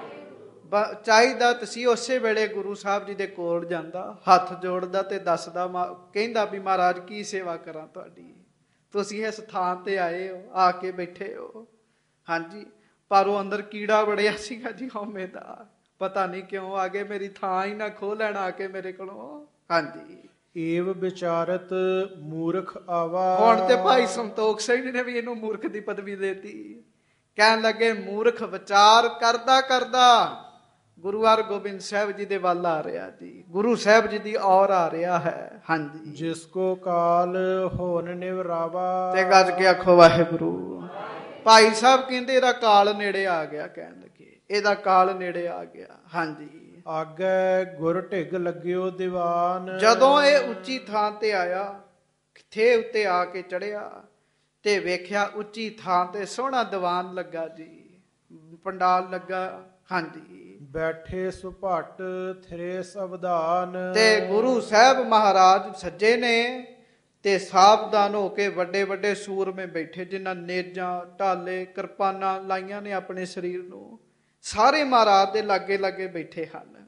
ਚਾਹੀਦਾ ਤੁਸੀਂ ਉਸੇ ਵੇਲੇ ਗੁਰੂ ਸਾਹਿਬ ਜੀ ਦੇ ਕੋਲ ਜਾਂਦਾ, ਹੱਥ ਜੋੜਦਾ ਤੇ ਦੱਸਦਾ, ਕਹਿੰਦਾ ਵੀ ਮਹਾਰਾਜ ਕੀ ਸੇਵਾ ਕਰਾਂ ਤੁਹਾਡੀ? ਤੁਸੀਂ ਇਸ ਥਾਂ ਤੇ ਆਏ ਹੋ, ਆ ਕੇ ਬੈਠੇ ਹੋ। ਹਾਂਜੀ, ਪਰ ਉਹ ਅੰਦਰ ਕੀੜਾ ਵੜਿਆ ਸੀਗਾ ਜੀ ਹਉਮੈ ਦਾ। ਪਤਾ ਨਹੀਂ ਕਿਉਂ ਆ ਗਏ, ਮੇਰੀ ਥਾਂ ਹੀ ਨਾ ਖੋਹ ਲੈਣ ਆ ਕੇ ਮੇਰੇ ਕੋਲੋਂ। ਹਾਂਜੀ, ਏਵ ਵਿਚਾਰਤ ਮੂਰਖ ਆਵਾ। ਹੁਣ ਤੇ ਭਾਈ ਸੰਤੋਖ ਸਿੰਘ ਜੀ ਨੇ ਵੀ ਇਹਨੂੰ ਮੂਰਖ ਦੀ ਪਦਵੀ ਦੇਤੀ। ਕਹਿਣ ਲੱਗੇ ਮੂਰਖ ਵਿਚਾਰ ਕਰਦਾ ਕਰਦਾ ਗੁਰੂ ਹਰਗੋਬਿੰਦ ਸਾਹਿਬ ਜੀ ਦੇ ਵੱਲ ਆ ਰਿਹਾ ਜੀ। ਗੁਰੂ ਸਾਹਿਬ ਜੀ ਦੀ ਔਰ ਆ ਰਿਹਾ ਹੈ। ਹਾਂਜੀ, ਜਿਸ ਕੋ ਕਾਲ ਹੋਨ ਨਿਵਰਾਵਾ। ਤੇ ਗੱਜ ਕੇ ਆਖੋ ਵਾਹਿਗੁਰੂ। ਭਾਈ ਸਾਹਿਬ ਕਹਿੰਦੇ ਇਹਦਾ ਕਾਲ ਨੇੜੇ ਆ ਗਿਆ। ਕਹਿਣ ਲੱਗੇ ਇਹਦਾ ਕਾਲ ਨੇੜੇ ਆ ਗਿਆ। ਹਾਂਜੀ, ਆਗੇ ਗੁਰ ਢਿੱਗ ਲੱਗਿਓ ਦੀਵਾਨ। ਜਦੋਂ ਇਹ ਉੱਚੀ ਥਾਂ ਤੇ ਆਇਆ, ਥੇ ਉੱਤੇ ਆ ਕੇ ਚੜਿਆ ਤੇ ਵੇਖਿਆ ਉੱਚੀ ਥਾਂ ਤੇ ਸੋਹਣਾ ਦੀਵਾਨ ਲੱਗਾ ਜੀ, ਪੰਡਾਲ ਲੱਗਾ। ਹਾਂਜੀ, ਬੈਠੇ ਸੁਭਾਟ ਥਿਰੇ ਸਵਧਾਨ। ਤੇ ਗੁਰੂ ਸਾਹਿਬ ਮਹਾਰਾਜ ਸੱਜੇ ਨੇ ਤੇ ਸਾਵਧਾਨ ਹੋ ਕੇ ਵੱਡੇ ਵੱਡੇ ਸੂਰਮੇ ਬੈਠੇ, ਜਿਨ੍ਹਾਂ ਨੇਜਾਂ ਢਾਲੇ ਕਿਰਪਾਨਾਂ ਲਾਈਆਂ ਨੇ ਆਪਣੇ ਸਰੀਰ ਨੂੰ। ਸਾਰੇ ਮਹਾਰਾਜ ਦੇ ਲਾਗੇ ਲਾਗੇ ਬੈਠੇ ਹਨ।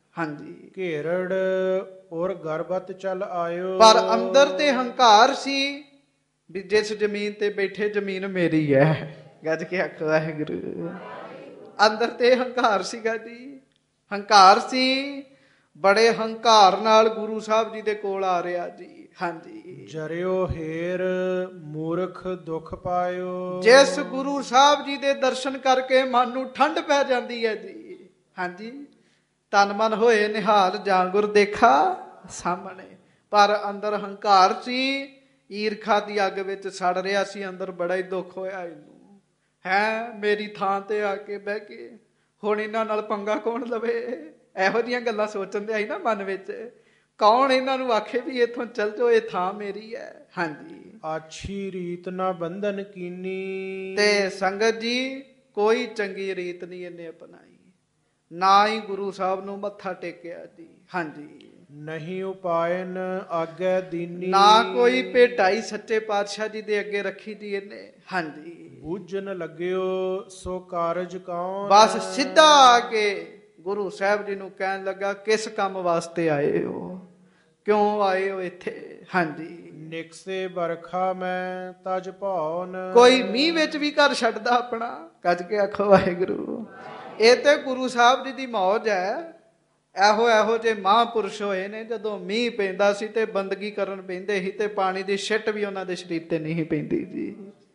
ਹਾਂਜੀ। ਘੇਰੜ ਔਰ ਗਰਭਤ ਚਲ ਆਇਓ। ਪਰ ਅੰਦਰ ਤੇ ਹੰਕਾਰ ਸੀ ਵੀ ਜਿਸ ਜ਼ਮੀਨ ਤੇ ਬੈਠੇ ਜ਼ਮੀਨ ਮੇਰੀ ਹੈ। ਗੱਜ ਕੇ ਆਖੋ ਵਾਹਿਗੁਰੂ। ਅੰਦਰ ਤੇ ਹੰਕਾਰ ਸੀਗਾ ਜੀ, ਹੰਕਾਰ ਸੀ। ਬੜੇ ਹੰਕਾਰ ਨਾਲ ਗੁਰੂ ਸਾਹਿਬ ਜੀ ਦੇ ਕੋਲ ਆ ਰਿਹਾ ਜੀ। ਹਾਂਜੀ। ਜਰਿਓ ਹੇਰ ਮੂਰਖ ਦੁਖ ਪਾਇਓ। ਜਿਸ ਗੁਰੂ ਸਾਹਿਬ ਜੀ ਦੇ ਦਰਸ਼ਨ ਕਰਕੇ ਮਨ ਨੂੰ ਠੰਡ ਪੈ ਜਾਂਦੀ ਹੈ ਜੀ। ਹਾਂਜੀ। ਤਨ ਮਨ ਹੋਏ ਨਿਹਾਲ ਜਾਂ ਗੁਰ ਦੇਖਾ ਸਾਹਮਣੇ। ਪਰ ਅੰਦਰ ਹੰਕਾਰ ਸੀ, ਈਰਖਾ ਦੀ ਅੱਗ ਵਿੱਚ ਸੜ ਰਿਹਾ ਸੀ। ਅੰਦਰ ਬੜਾ ਹੀ ਦੁੱਖ ਹੋਇਆ ਇਹਨੂੰ, ਹੈ ਮੇਰੀ ਥਾਂ ਤੇ ਆ ਕੇ ਬਹਿ ਕੇ ਹੁਣ ਇਹਨਾਂ ਨਾਲ ਪੰਗਾ ਕੌਣ ਲਵੇ। ਇਹੋ ਜਿਹੀਆਂ ਗੱਲਾਂ ਸੋਚਣ ਦੇ ਆਈ ਨਾ ਮਨ ਵਿੱਚ। ਕੌਣ ਇਹਨਾਂ ਨੂੰ ਆਖੇ ਵੀ ਇੱਥੋਂ ਚੱਲ ਜਾਓ, ਇਹ ਥਾਂ ਮੇਰੀ ਹੈ। ਹਾਂਜੀ। ਆਛੀ ਰੀਤ ਨਾ ਬੰਧਨ ਕੀਨੀ। ਤੇ ਸੰਗਤ ਜੀ ਕੋਈ ਚੰਗੀ ਰੀਤ ਨਹੀਂ ਇਹਨੇ ਅਪਣਾਈ, ਨਾ ਹੀ ਗੁਰੂ ਸਾਹਿਬ ਨੂੰ ਮੱਥਾ ਟੇਕਿਆ ਜੀ। ਹਾਂਜੀ। ਨਹੀਂ ਉਪਾਇਨ ਆਗੇ ਦੀਨੀ। ਨਾ ਕੋਈ ਭੇਟਾਈ ਸੱਚੇ ਪਾਤਸ਼ਾਹ ਜੀ ਦੇ ਅੱਗੇ ਰੱਖੀ ਦੀ ਇਹਨੇ। ਹਾਂਜੀ। ਬੂਝਣ ਲੱਗਿਓ ਸੋ ਕਾਰਜ ਕੌਣ। ਬਸ ਸਿੱਧਾ ਆ ਕੇ ਗੁਰੂ ਸਾਹਿਬ ਜੀ ਨੂੰ ਕਹਿਣ ਲੱਗਾ, ਕਿਸ ਕੰਮ ਵਾਸਤੇ ਆਏ ਹੋ, ਕਿਉਂ ਆਏ ਹੋ ਇੱਥੇ। ਹਾਂਜੀ। ਨਿਕਸੇ ਬਰਖਾ ਮੈਂ ਤਜ ਭੌਨ। ਕੋਈ ਮੀਂਹ ਵਿੱਚ ਵੀ ਘਰ ਛੱਡਦਾ ਆਪਣਾ। ਕੱਜ ਕੇ ਆਖੋ ਵਾਹਿਗੁਰੂ। ਇਹ ਤੇ ਗੁਰੂ ਸਾਹਿਬ ਜੀ ਦੀ ਮੌਜ ਹੈ। ਇਹੋ ਜੇ ਮਹਾਂਪੁਰਸ਼ ਹੋਏ ਨੇ, ਜਦੋਂ ਮੀਂਹ ਪੈਂਦਾ ਸੀ ਤੇ ਬੰਦਗੀ ਕਰਨ ਪੈਂਦੇ ਸੀ ਤੇ ਪਾਣੀ ਦੀ ਛਿੱਟ ਵੀ ਉਹਨਾਂ ਦੇ ਸਰੀਰ ਤੇ ਨਹੀਂ ਪੈਂਦੀ ਜੀ।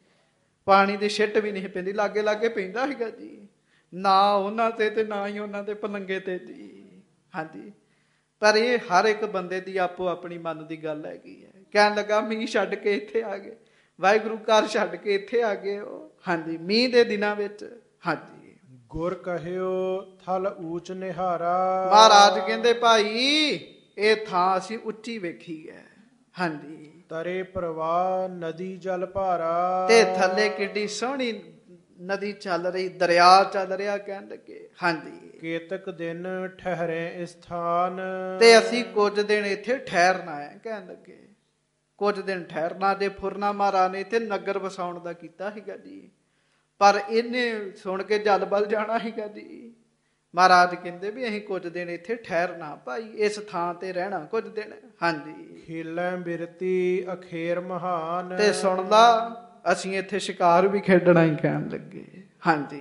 ਪਾਣੀ ਦੀ ਛਿੱਟ ਵੀ ਨਹੀਂ ਪੈਂਦੀ, ਲਾਗੇ ਲਾਗੇ ਪੈਂਦਾ ਸੀਗਾ ਜੀ। ਨਾ ਉਹਨਾਂ ਤੇ ਨਾ ਹੀ ਉਹਨਾਂ ਦੇ ਪਲੰਗੇ ਤੇ ਜੀ। ਹਾਂਜੀ। ਪਰ ਇਹ ਹਰ ਇੱਕ ਬੰਦੇ ਦੀ ਆਪੋ ਆਪਣੀ ਮਨ ਦੀ ਗੱਲ ਹੈਗੀ ਹੈ। ਕਹਿਣ ਲੱਗਾ ਮੀਂਹ ਛੱਡ ਕੇ ਇੱਥੇ ਆ ਗਏ, ਵਾਹਿਗੁਰੂ ਘਰ ਛੱਡ ਕੇ ਇੱਥੇ ਆ ਗਏ ਉਹ। ਹਾਂਜੀ। ਮੀਂਹ ਦੇ ਦਿਨਾਂ ਵਿੱਚ। ਹਾਂਜੀ। ਗੁਰ ਕਹਿਓ ਥਲ ਊਚ ਨਿਹਾਰਾ। ਮਹਾਰਾਜ ਕਹਿੰਦੇ ਭਾਈ ਇਹ ਥਾਂ ਅਸੀਂ ਉੱਚੀ ਵੇਖੀ ਹੈ। ਹਾਂਜੀ। ਤਰੇ ਪ੍ਰਵਾਹ ਨਦੀ ਜਲ ਭਾਰਾ। ਤੇ ਥੱਲੇ ਕਿੱਡੀ ਸੋਹਣੀ ਨਦੀ ਚੱਲ ਰਹੀ, ਦਰਿਆ ਚੱਲ ਰਿਹਾ ਕਹਿਣ ਲੱਗੇ। ਹਾਂਜੀ। ਕੇਤਕ ਦਿਨ ਠਹਿਰੇ ਸਥਾਨ। ਤੇ ਅਸੀਂ ਕੁਝ ਦਿਨ ਇੱਥੇ ਠਹਿਰਨਾ ਹੈ ਕਹਿਣ ਲੱਗੇ। ਕੁਝ ਦਿਨ ਠਹਿਰਨਾ। ਜੇ ਫੁਰਨਾ ਮਹਾਰਾਜ ਨੇ ਇੱਥੇ ਨਗਰ ਵਸਾਉਣ ਦਾ ਕੀਤਾ ਸੀਗਾ ਜੀ, ਪਰ ਇਹਨੇ ਸੁਣ ਕੇ ਜਲ ਬਲ ਜਾਣਾ ਸੀਗਾ ਜੀ। ਮਹਾਰਾਜ ਕਹਿੰਦੇ ਵੀ ਅਸੀਂ ਕੁਝ ਦਿਨ ਇੱਥੇ ਠਹਿਰਨਾ ਭਾਈ, ਇਸ ਥਾਂ ਤੇ ਰਹਿਣਾ ਕੁਝ ਦਿਨ। ਹਾਂਜੀ। ਹੀਲੇ ਬਿਰਤੀ ਅਖੇਰ ਮਹਾਨ। ਤੇ ਸੁਣ ਲਾ ਅਸੀਂ ਇੱਥੇ ਸ਼ਿਕਾਰ ਵੀ ਖੇਡਣਾ ਹੀ ਕਹਿਣ ਲੱਗੇ। ਹਾਂਜੀ।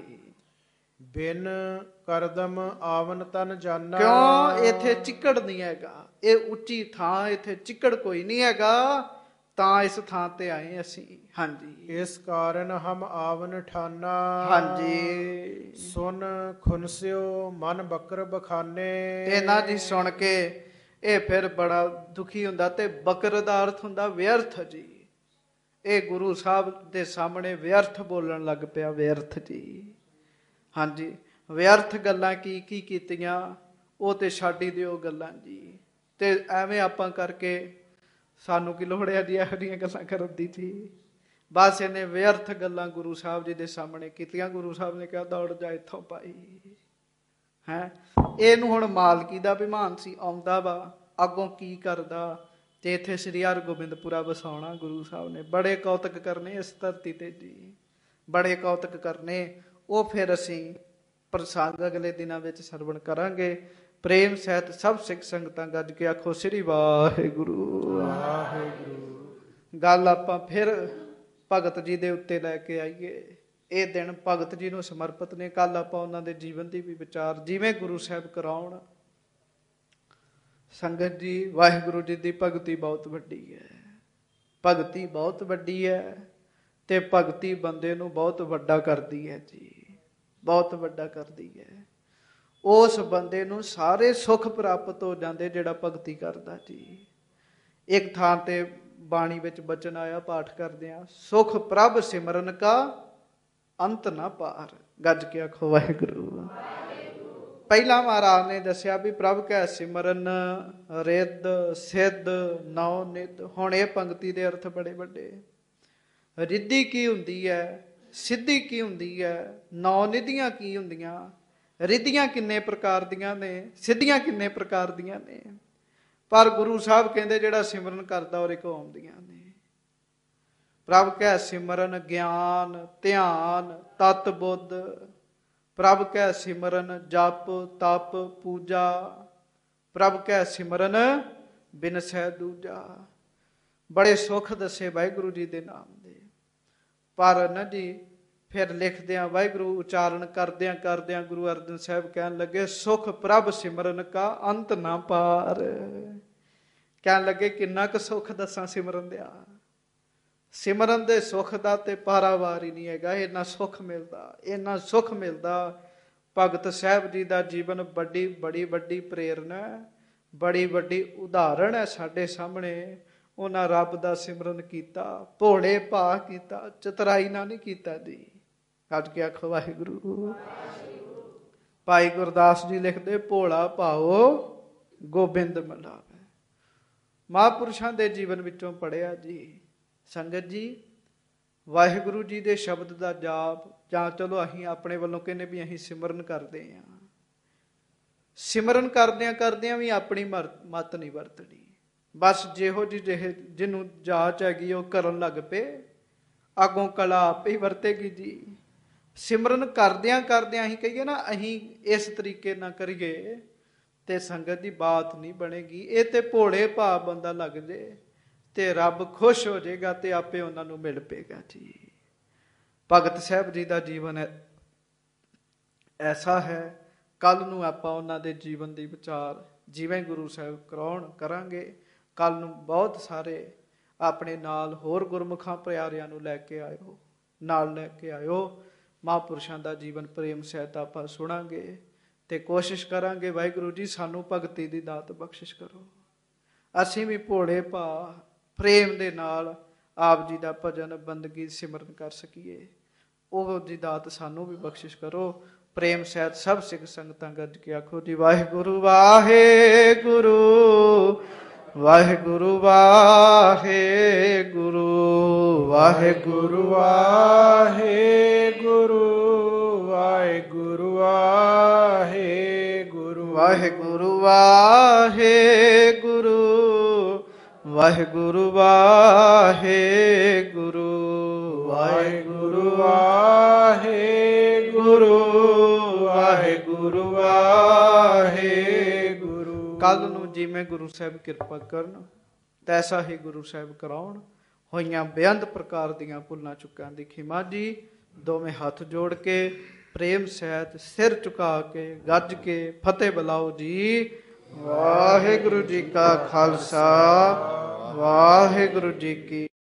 ਬਿਨ ਕਰਦਮ ਆਵਨ ਤਨ ਜਾਨਾ। ਕਿਉਂ ਇੱਥੇ ਚਿੱਕੜ ਨਹੀਂ ਹੈਗਾ, ਇਹ ਉੱਚੀ ਥਾਂ, ਇੱਥੇ ਚਿੱਕੜ ਕੋਈ ਨਹੀਂ ਹੈਗਾ, ਤਾਂ ਇਸ ਥਾਂ ਤੇ ਆਏ ਅਸੀਂ। ਹਾਂਜੀ। ਇਸ ਕਾਰਨ ਹਮ ਆਵਨ ਠਾਨਾ। ਹਾਂਜੀ। ਸੁਨ ਖੁਨਸਿਓ ਮਨ ਬਕਰ ਬਖਾਨੇ। ਤੇ ਨਾ ਜੀ ਸੁਣ ਕੇ ਇਹ ਫਿਰ ਬੜਾ ਦੁਖੀ ਹੁੰਦਾ। ਤੇ ਬਕਰ ਦਾ ਅਰਥ ਹੁੰਦਾ ਵਿਅਰਥ ਜੀ। ਇਹ ਗੁਰੂ ਸਾਹਿਬ ਦੇ ਸਾਹਮਣੇ ਵਿਅਰਥ ਬੋਲਣ ਲੱਗ ਪਿਆ, ਵਿਅਰਥ ਜੀ। ਹਾਂਜੀ। ਵਿਅਰਥ ਗੱਲਾਂ ਕੀ ਕੀ ਕੀਤੀਆਂ ਉਹ ਤੇ ਛੱਡ ਹੀ ਦਿਓ ਗੱਲਾਂ ਜੀ। ਤੇ ਐਵੇਂ ਆਪਾਂ ਕਰਕੇ ਸਾਨੂੰ ਕੀ ਲੋੜ ਹੈ ਜੀ ਇਹੋ ਜਿਹੀਆਂ ਗੱਲਾਂ ਕਰਨ ਦੀ ਜੀ। ਬਸ ਇਹਨੇ ਵਿਅਰਥ ਗੱਲਾਂ ਗੁਰੂ ਸਾਹਿਬ ਜੀ ਦੇ ਸਾਹਮਣੇ ਕੀਤੀਆਂ। ਗੁਰੂ ਸਾਹਿਬ ਨੇ ਕਿਹਾ ਦੌੜ ਜਾ ਇੱਥੋਂ ਭਾਈ। ਹੈ ਇਹਨੂੰ ਹੁਣ ਮਾਲਕੀ ਦਾ ਅਭਿਮਾਨ ਸੀ, ਆਉਂਦਾ ਵਾ ਅੱਗੋਂ ਕੀ ਕਰਦਾ। ਤੇ ਇੱਥੇ ਸ੍ਰੀ ਹਰਗੋਬਿੰਦਪੁਰਾ ਵਸਾਉਣਾ ਗੁਰੂ ਸਾਹਿਬ ਨੇ। ਬੜੇ ਕੌਤਕ ਕਰਨੇ ਇਸ ਧਰਤੀ ਤੇ ਜੀ, ਬੜੇ ਕੌਤਕ ਕਰਨੇ। ਉਹ ਫਿਰ ਅਸੀਂ ਪ੍ਰਸੰਗ ਅਗਲੇ ਦਿਨਾਂ ਵਿੱਚ ਸਰਵਣ ਕਰਾਂਗੇ। ਪ੍ਰੇਮ ਸਹਿਤ ਸਭ ਸਿੱਖ ਸੰਗਤਾਂ ਗੱਜ ਕੇ ਆਖੋ ਸ੍ਰੀ ਵਾਹਿਗੁਰੂ। ਵਾਹਿਗੁਰੂ। ਗੱਲ ਆਪਾਂ ਫਿਰ ਭਗਤ ਜੀ ਦੇ ਉੱਤੇ ਲੈ ਕੇ ਆਈਏ। ਇਹ ਦਿਨ ਭਗਤ ਜੀ ਨੂੰ ਸਮਰਪਿਤ ਨੇ। ਕੱਲ ਆਪਾਂ ਉਹਨਾਂ ਦੇ ਜੀਵਨ ਦੀ ਵੀ ਵਿਚਾਰ ਜਿਵੇਂ ਗੁਰੂ ਸਾਹਿਬ ਕਰਾਉਣ। ਸੰਗਤ ਜੀ ਵਾਹਿਗੁਰੂ ਜੀ ਦੀ ਭਗਤੀ ਬਹੁਤ ਵੱਡੀ ਹੈ, ਭਗਤੀ ਬਹੁਤ ਵੱਡੀ ਹੈ। ਤੇ ਭਗਤੀ ਬੰਦੇ ਨੂੰ ਬਹੁਤ ਵੱਡਾ ਕਰਦੀ ਹੈ ਜੀ, ਬਹੁਤ ਵੱਡਾ ਕਰਦੀ ਹੈ। ਉਸ ਬੰਦੇ ਨੂੰ ਸਾਰੇ ਸੁੱਖ ਪ੍ਰਾਪਤ ਹੋ ਜਾਂਦੇ ਜਿਹੜਾ ਭਗਤੀ ਕਰਦਾ ਜੀ। ਇੱਕ ਥਾਂ ਤੇ ਬਾਣੀ ਵਿੱਚ ਬਚਨ ਆਇਆ, ਪਾਠ ਕਰਦੇ ਆ, ਸੁਖ ਪ੍ਰਭ ਸਿਮਰਨ ਕਾ ਅੰਤ ਨਾ ਪਾਰ। ਗੱਜ ਕੇ ਆਖੋ ਵਾਹਿਗੁਰੂ। ਪਹਿਲਾਂ ਮਹਾਰਾਜ ਨੇ ਦੱਸਿਆ ਵੀ ਪ੍ਰਭ ਕੈ ਸਿਮਰਨ ਰਿੱਧ ਸਿੱਧ ਨੌ ਨਿਧ। ਹੁਣ ਇਹ ਪੰਕਤੀ ਦੇ ਅਰਥ ਬੜੇ ਵੱਡੇ। ਰਿੱਧੀ ਕੀ ਹੁੰਦੀ ਹੈ, ਸਿੱਧੀ ਕੀ ਹੁੰਦੀ ਹੈ, ਨੌ ਨਿਧੀਆਂ ਕੀ ਹੁੰਦੀਆਂ, ਰਿੱਧੀਆਂ ਕਿੰਨੇ ਪ੍ਰਕਾਰ ਦੀਆਂ ਨੇ, ਸਿੱਧੀਆਂ ਕਿੰਨੇ ਪ੍ਰਕਾਰ ਦੀਆਂ ਨੇ। ਪਰ ਗੁਰੂ ਸਾਹਿਬ ਕਹਿੰਦੇ ਜਿਹੜਾ ਸਿਮਰਨ ਕਰਦਾ ਉਹਦੇ ਕੋਲ ਆਉਂਦੀਆਂ ਨੇ। ਪ੍ਰਭ ਕੈ ਸਿਮਰਨ ਗਿਆਨ ਧਿਆਨ ਤਤ ਬੁੱਧ। ਪ੍ਰਭ ਕੈ ਸਿਮਰਨ ਜਪ ਤਪ ਪੂਜਾ ਪ੍ਰਭ ਕੈ ਸਿਮਰਨ ਬਿਨਸੈ ਦੂਜਾ। ਬੜੇ ਸੁੱਖ ਦੱਸੇ ਵਾਹਿਗੁਰੂ ਜੀ ਦੇ ਨਾਮ ਦੇ, ਪਰ ਨਾ ਜੀ ਫਿਰ ਲਿਖਦਿਆਂ ਵਾਹਿਗੁਰੂ ਉਚਾਰਨ ਕਰਦਿਆਂ ਗੁਰੂ ਅਰਜਨ ਸਾਹਿਬ ਕਹਿਣ ਲੱਗੇ, ਸੁਖ ਪ੍ਰਭ ਸਿਮਰਨ ਕਾ ਅੰਤ ਨਾ ਪਾਰ। ਕਹਿਣ ਲੱਗੇ ਕਿੰਨਾ ਕੁ ਸੁੱਖ ਦੱਸਾਂ ਸਿਮਰਨ ਦਿਆ, ਸਿਮਰਨ ਦੇ ਸੁੱਖ ਦਾ ਤੇ ਪਾਰਾਵਾਰ ਹੀ ਨਹੀਂ ਹੈਗਾ। ਇੰਨਾ ਸੁੱਖ ਮਿਲਦਾ। ਭਗਤ ਸਾਹਿਬ ਜੀ ਦਾ ਜੀਵਨ ਬੜੀ ਵੱਡੀ ਪ੍ਰੇਰਨਾ, ਬੜੀ ਵੱਡੀ ਉਦਾਹਰਣ ਹੈ ਸਾਡੇ ਸਾਹਮਣੇ। ਉਹਨਾਂ ਰੱਬ ਦਾ ਸਿਮਰਨ ਕੀਤਾ, ਭੋਲੇ ਭਾਅ ਕੀਤਾ, ਚਤਰਾਈ ਨਾਲ ਨਹੀਂ ਕੀਤਾ ਜੀ। ਕੱਢ ਕੇ ਆਖੋ ਵਾਹਿਗੁਰੂ। ਭਾਈ ਗੁਰਦਾਸ ਜੀ ਲਿਖਦੇ, ਭੋਲਾ ਭਾਓ ਗੋਬਿੰਦ ਮਲਾਵੇ। ਮਹਾਂਪੁਰਸ਼ਾਂ ਦੇ ਜੀਵਨ ਵਿੱਚੋਂ ਪੜ੍ਹਿਆ ਜੀ। ਸੰਗਤ ਜੀ, ਵਾਹਿਗੁਰੂ ਜੀ ਦੇ ਸ਼ਬਦ ਦਾ ਜਾਪ, ਜਾਂ ਚਲੋ ਅਸੀਂ ਆਪਣੇ ਵੱਲੋਂ ਕਹਿੰਦੇ ਵੀ ਅਸੀਂ ਸਿਮਰਨ ਕਰਦੇ ਹਾਂ, ਸਿਮਰਨ ਕਰਦਿਆਂ ਵੀ ਆਪਣੀ ਮੱਤ ਨਹੀਂ ਵਰਤਣੀ। ਬਸ ਜਿਹੋ ਜਿਹਨੂੰ ਜਾਚ ਹੈਗੀ ਉਹ ਕਰਨ ਲੱਗ ਪਏ, ਅੱਗੋਂ ਕਲਾ ਆਪੇ ਹੀ ਵਰਤੇਗੀ ਜੀ। ਸਿਮਰਨ ਕਰਦਿਆਂ ਅਸੀਂ ਕਹੀਏ ਨਾ ਅਸੀਂ ਇਸ ਤਰੀਕੇ ਨਾਲ ਕਰੀਏ ਤੇ ਸੰਗਤ ਦੀ ਬਾਤ ਨਹੀਂ ਬਣੇਗੀ। ਇਹ ਤੇ ਭੋਲੇ ਭਾਅ ਬੰਦਾ ਲੱਗ ਜੇ ਤੇ ਰੱਬ ਖੁਸ਼ ਹੋ ਜਾਏਗਾ ਤੇ ਆਪੇ ਉਹਨਾਂ ਨੂੰ ਮਿਲ ਪਏਗਾ ਜੀ। ਭਗਤ ਸਾਹਿਬ ਜੀ ਦਾ ਜੀਵਨ ਐਸਾ ਹੈ। ਕੱਲ ਨੂੰ ਆਪਾਂ ਉਹਨਾਂ ਦੇ ਜੀਵਨ ਦੀ ਵਿਚਾਰ ਜਿਵੇਂ ਗੁਰੂ ਸਾਹਿਬ ਕਰਾਂਗੇ। ਕੱਲ ਨੂੰ ਬਹੁਤ ਸਾਰੇ ਆਪਣੇ ਨਾਲ ਹੋਰ ਗੁਰਮੁਖਾਂ ਪਿਆਰਿਆਂ ਨੂੰ ਲੈ ਕੇ ਆਇਓ। ਮਹਾਂਪੁਰਸ਼ਾਂ ਦਾ ਜੀਵਨ ਪ੍ਰੇਮ ਸਹਿਤ ਆਪਾਂ ਸੁਣਾਂਗੇ ਤੇ ਕੋਸ਼ਿਸ਼ ਕਰਾਂਗੇ ਵਾਹਿਗੁਰੂ ਜੀ ਸਾਨੂੰ ਭਗਤੀ ਦੀ ਦਾਤ ਬਖਸ਼ਿਸ਼ ਕਰੋ। ਅਸੀਂ ਵੀ ਭੋਲੇ ਭਾਅ ਪ੍ਰੇਮ ਦੇ ਨਾਲ ਆਪ ਜੀ ਦਾ ਭਜਨ ਬੰਦਗੀ ਸਿਮਰਨ ਕਰ ਸਕੀਏ। ਉਹ ਦੀ ਦਾਤ ਸਾਨੂੰ ਵੀ ਬਖਸ਼ਿਸ਼ ਕਰੋ। ਪ੍ਰੇਮ ਸਹਿਤ ਸਭ ਸਿੱਖ ਸੰਗਤਾਂ ਗੱਜ ਕੇ ਆਖੋ ਜੀ ਵਾਹਿਗੁਰੂ ਵਾਹਿਗੁਰੂ ਵਾਹਿਗੁਰੂ ਵਾਹਿਗੁਰੂ ਵਾਹਿਗੁਰੂ ਵਾਹਿਗੁਰੂ ਵਾਹਿਗੁਰੂ ਵਾਹਿਗੁਰੂ ਵਾਹਿਗੁਰੂ ਵਾਹਿਗੁਰੂ ਵਾਹਿਗੁਰੂ ਵਾਹਿਗੁਰੂ ਵਾਹਿਗੁਰੂ ਵਾਹਿਗੁਰੂ ਵਾਹਿਗੁਰੂ ਵਾਹਿਗੁਰੂ। ਕੱਲ ਨੂੰ ਜਿਵੇਂ ਗੁਰੂ ਸਾਹਿਬ ਕਿਰਪਾ ਕਰਨ ਤੈਸਾ ਹੀ ਗੁਰੂ ਸਾਹਿਬ ਕਰਾਉਣ। ਹੋਈਆਂ ਬੇਅੰਤ ਪ੍ਰਕਾਰ ਦੀਆਂ ਭੁੱਲਾਂ ਚੁੱਕਾਂ ਦੀ ਖਿਮਾ ਜੀ। ਦੋਵੇਂ ਹੱਥ ਜੋੜ ਕੇ ਪ੍ਰੇਮ ਸਹਿਤ ਸਿਰ ਝੁਕਾ ਕੇ ਗੱਜ ਕੇ ਫਤਿਹ ਬੁਲਾਓ ਜੀ। ਵਾਹਿਗੁਰੂ ਜੀ ਕਾ ਖਾਲਸਾ ਵਾਹਿਗੁਰੂ ਜੀ ਕੀ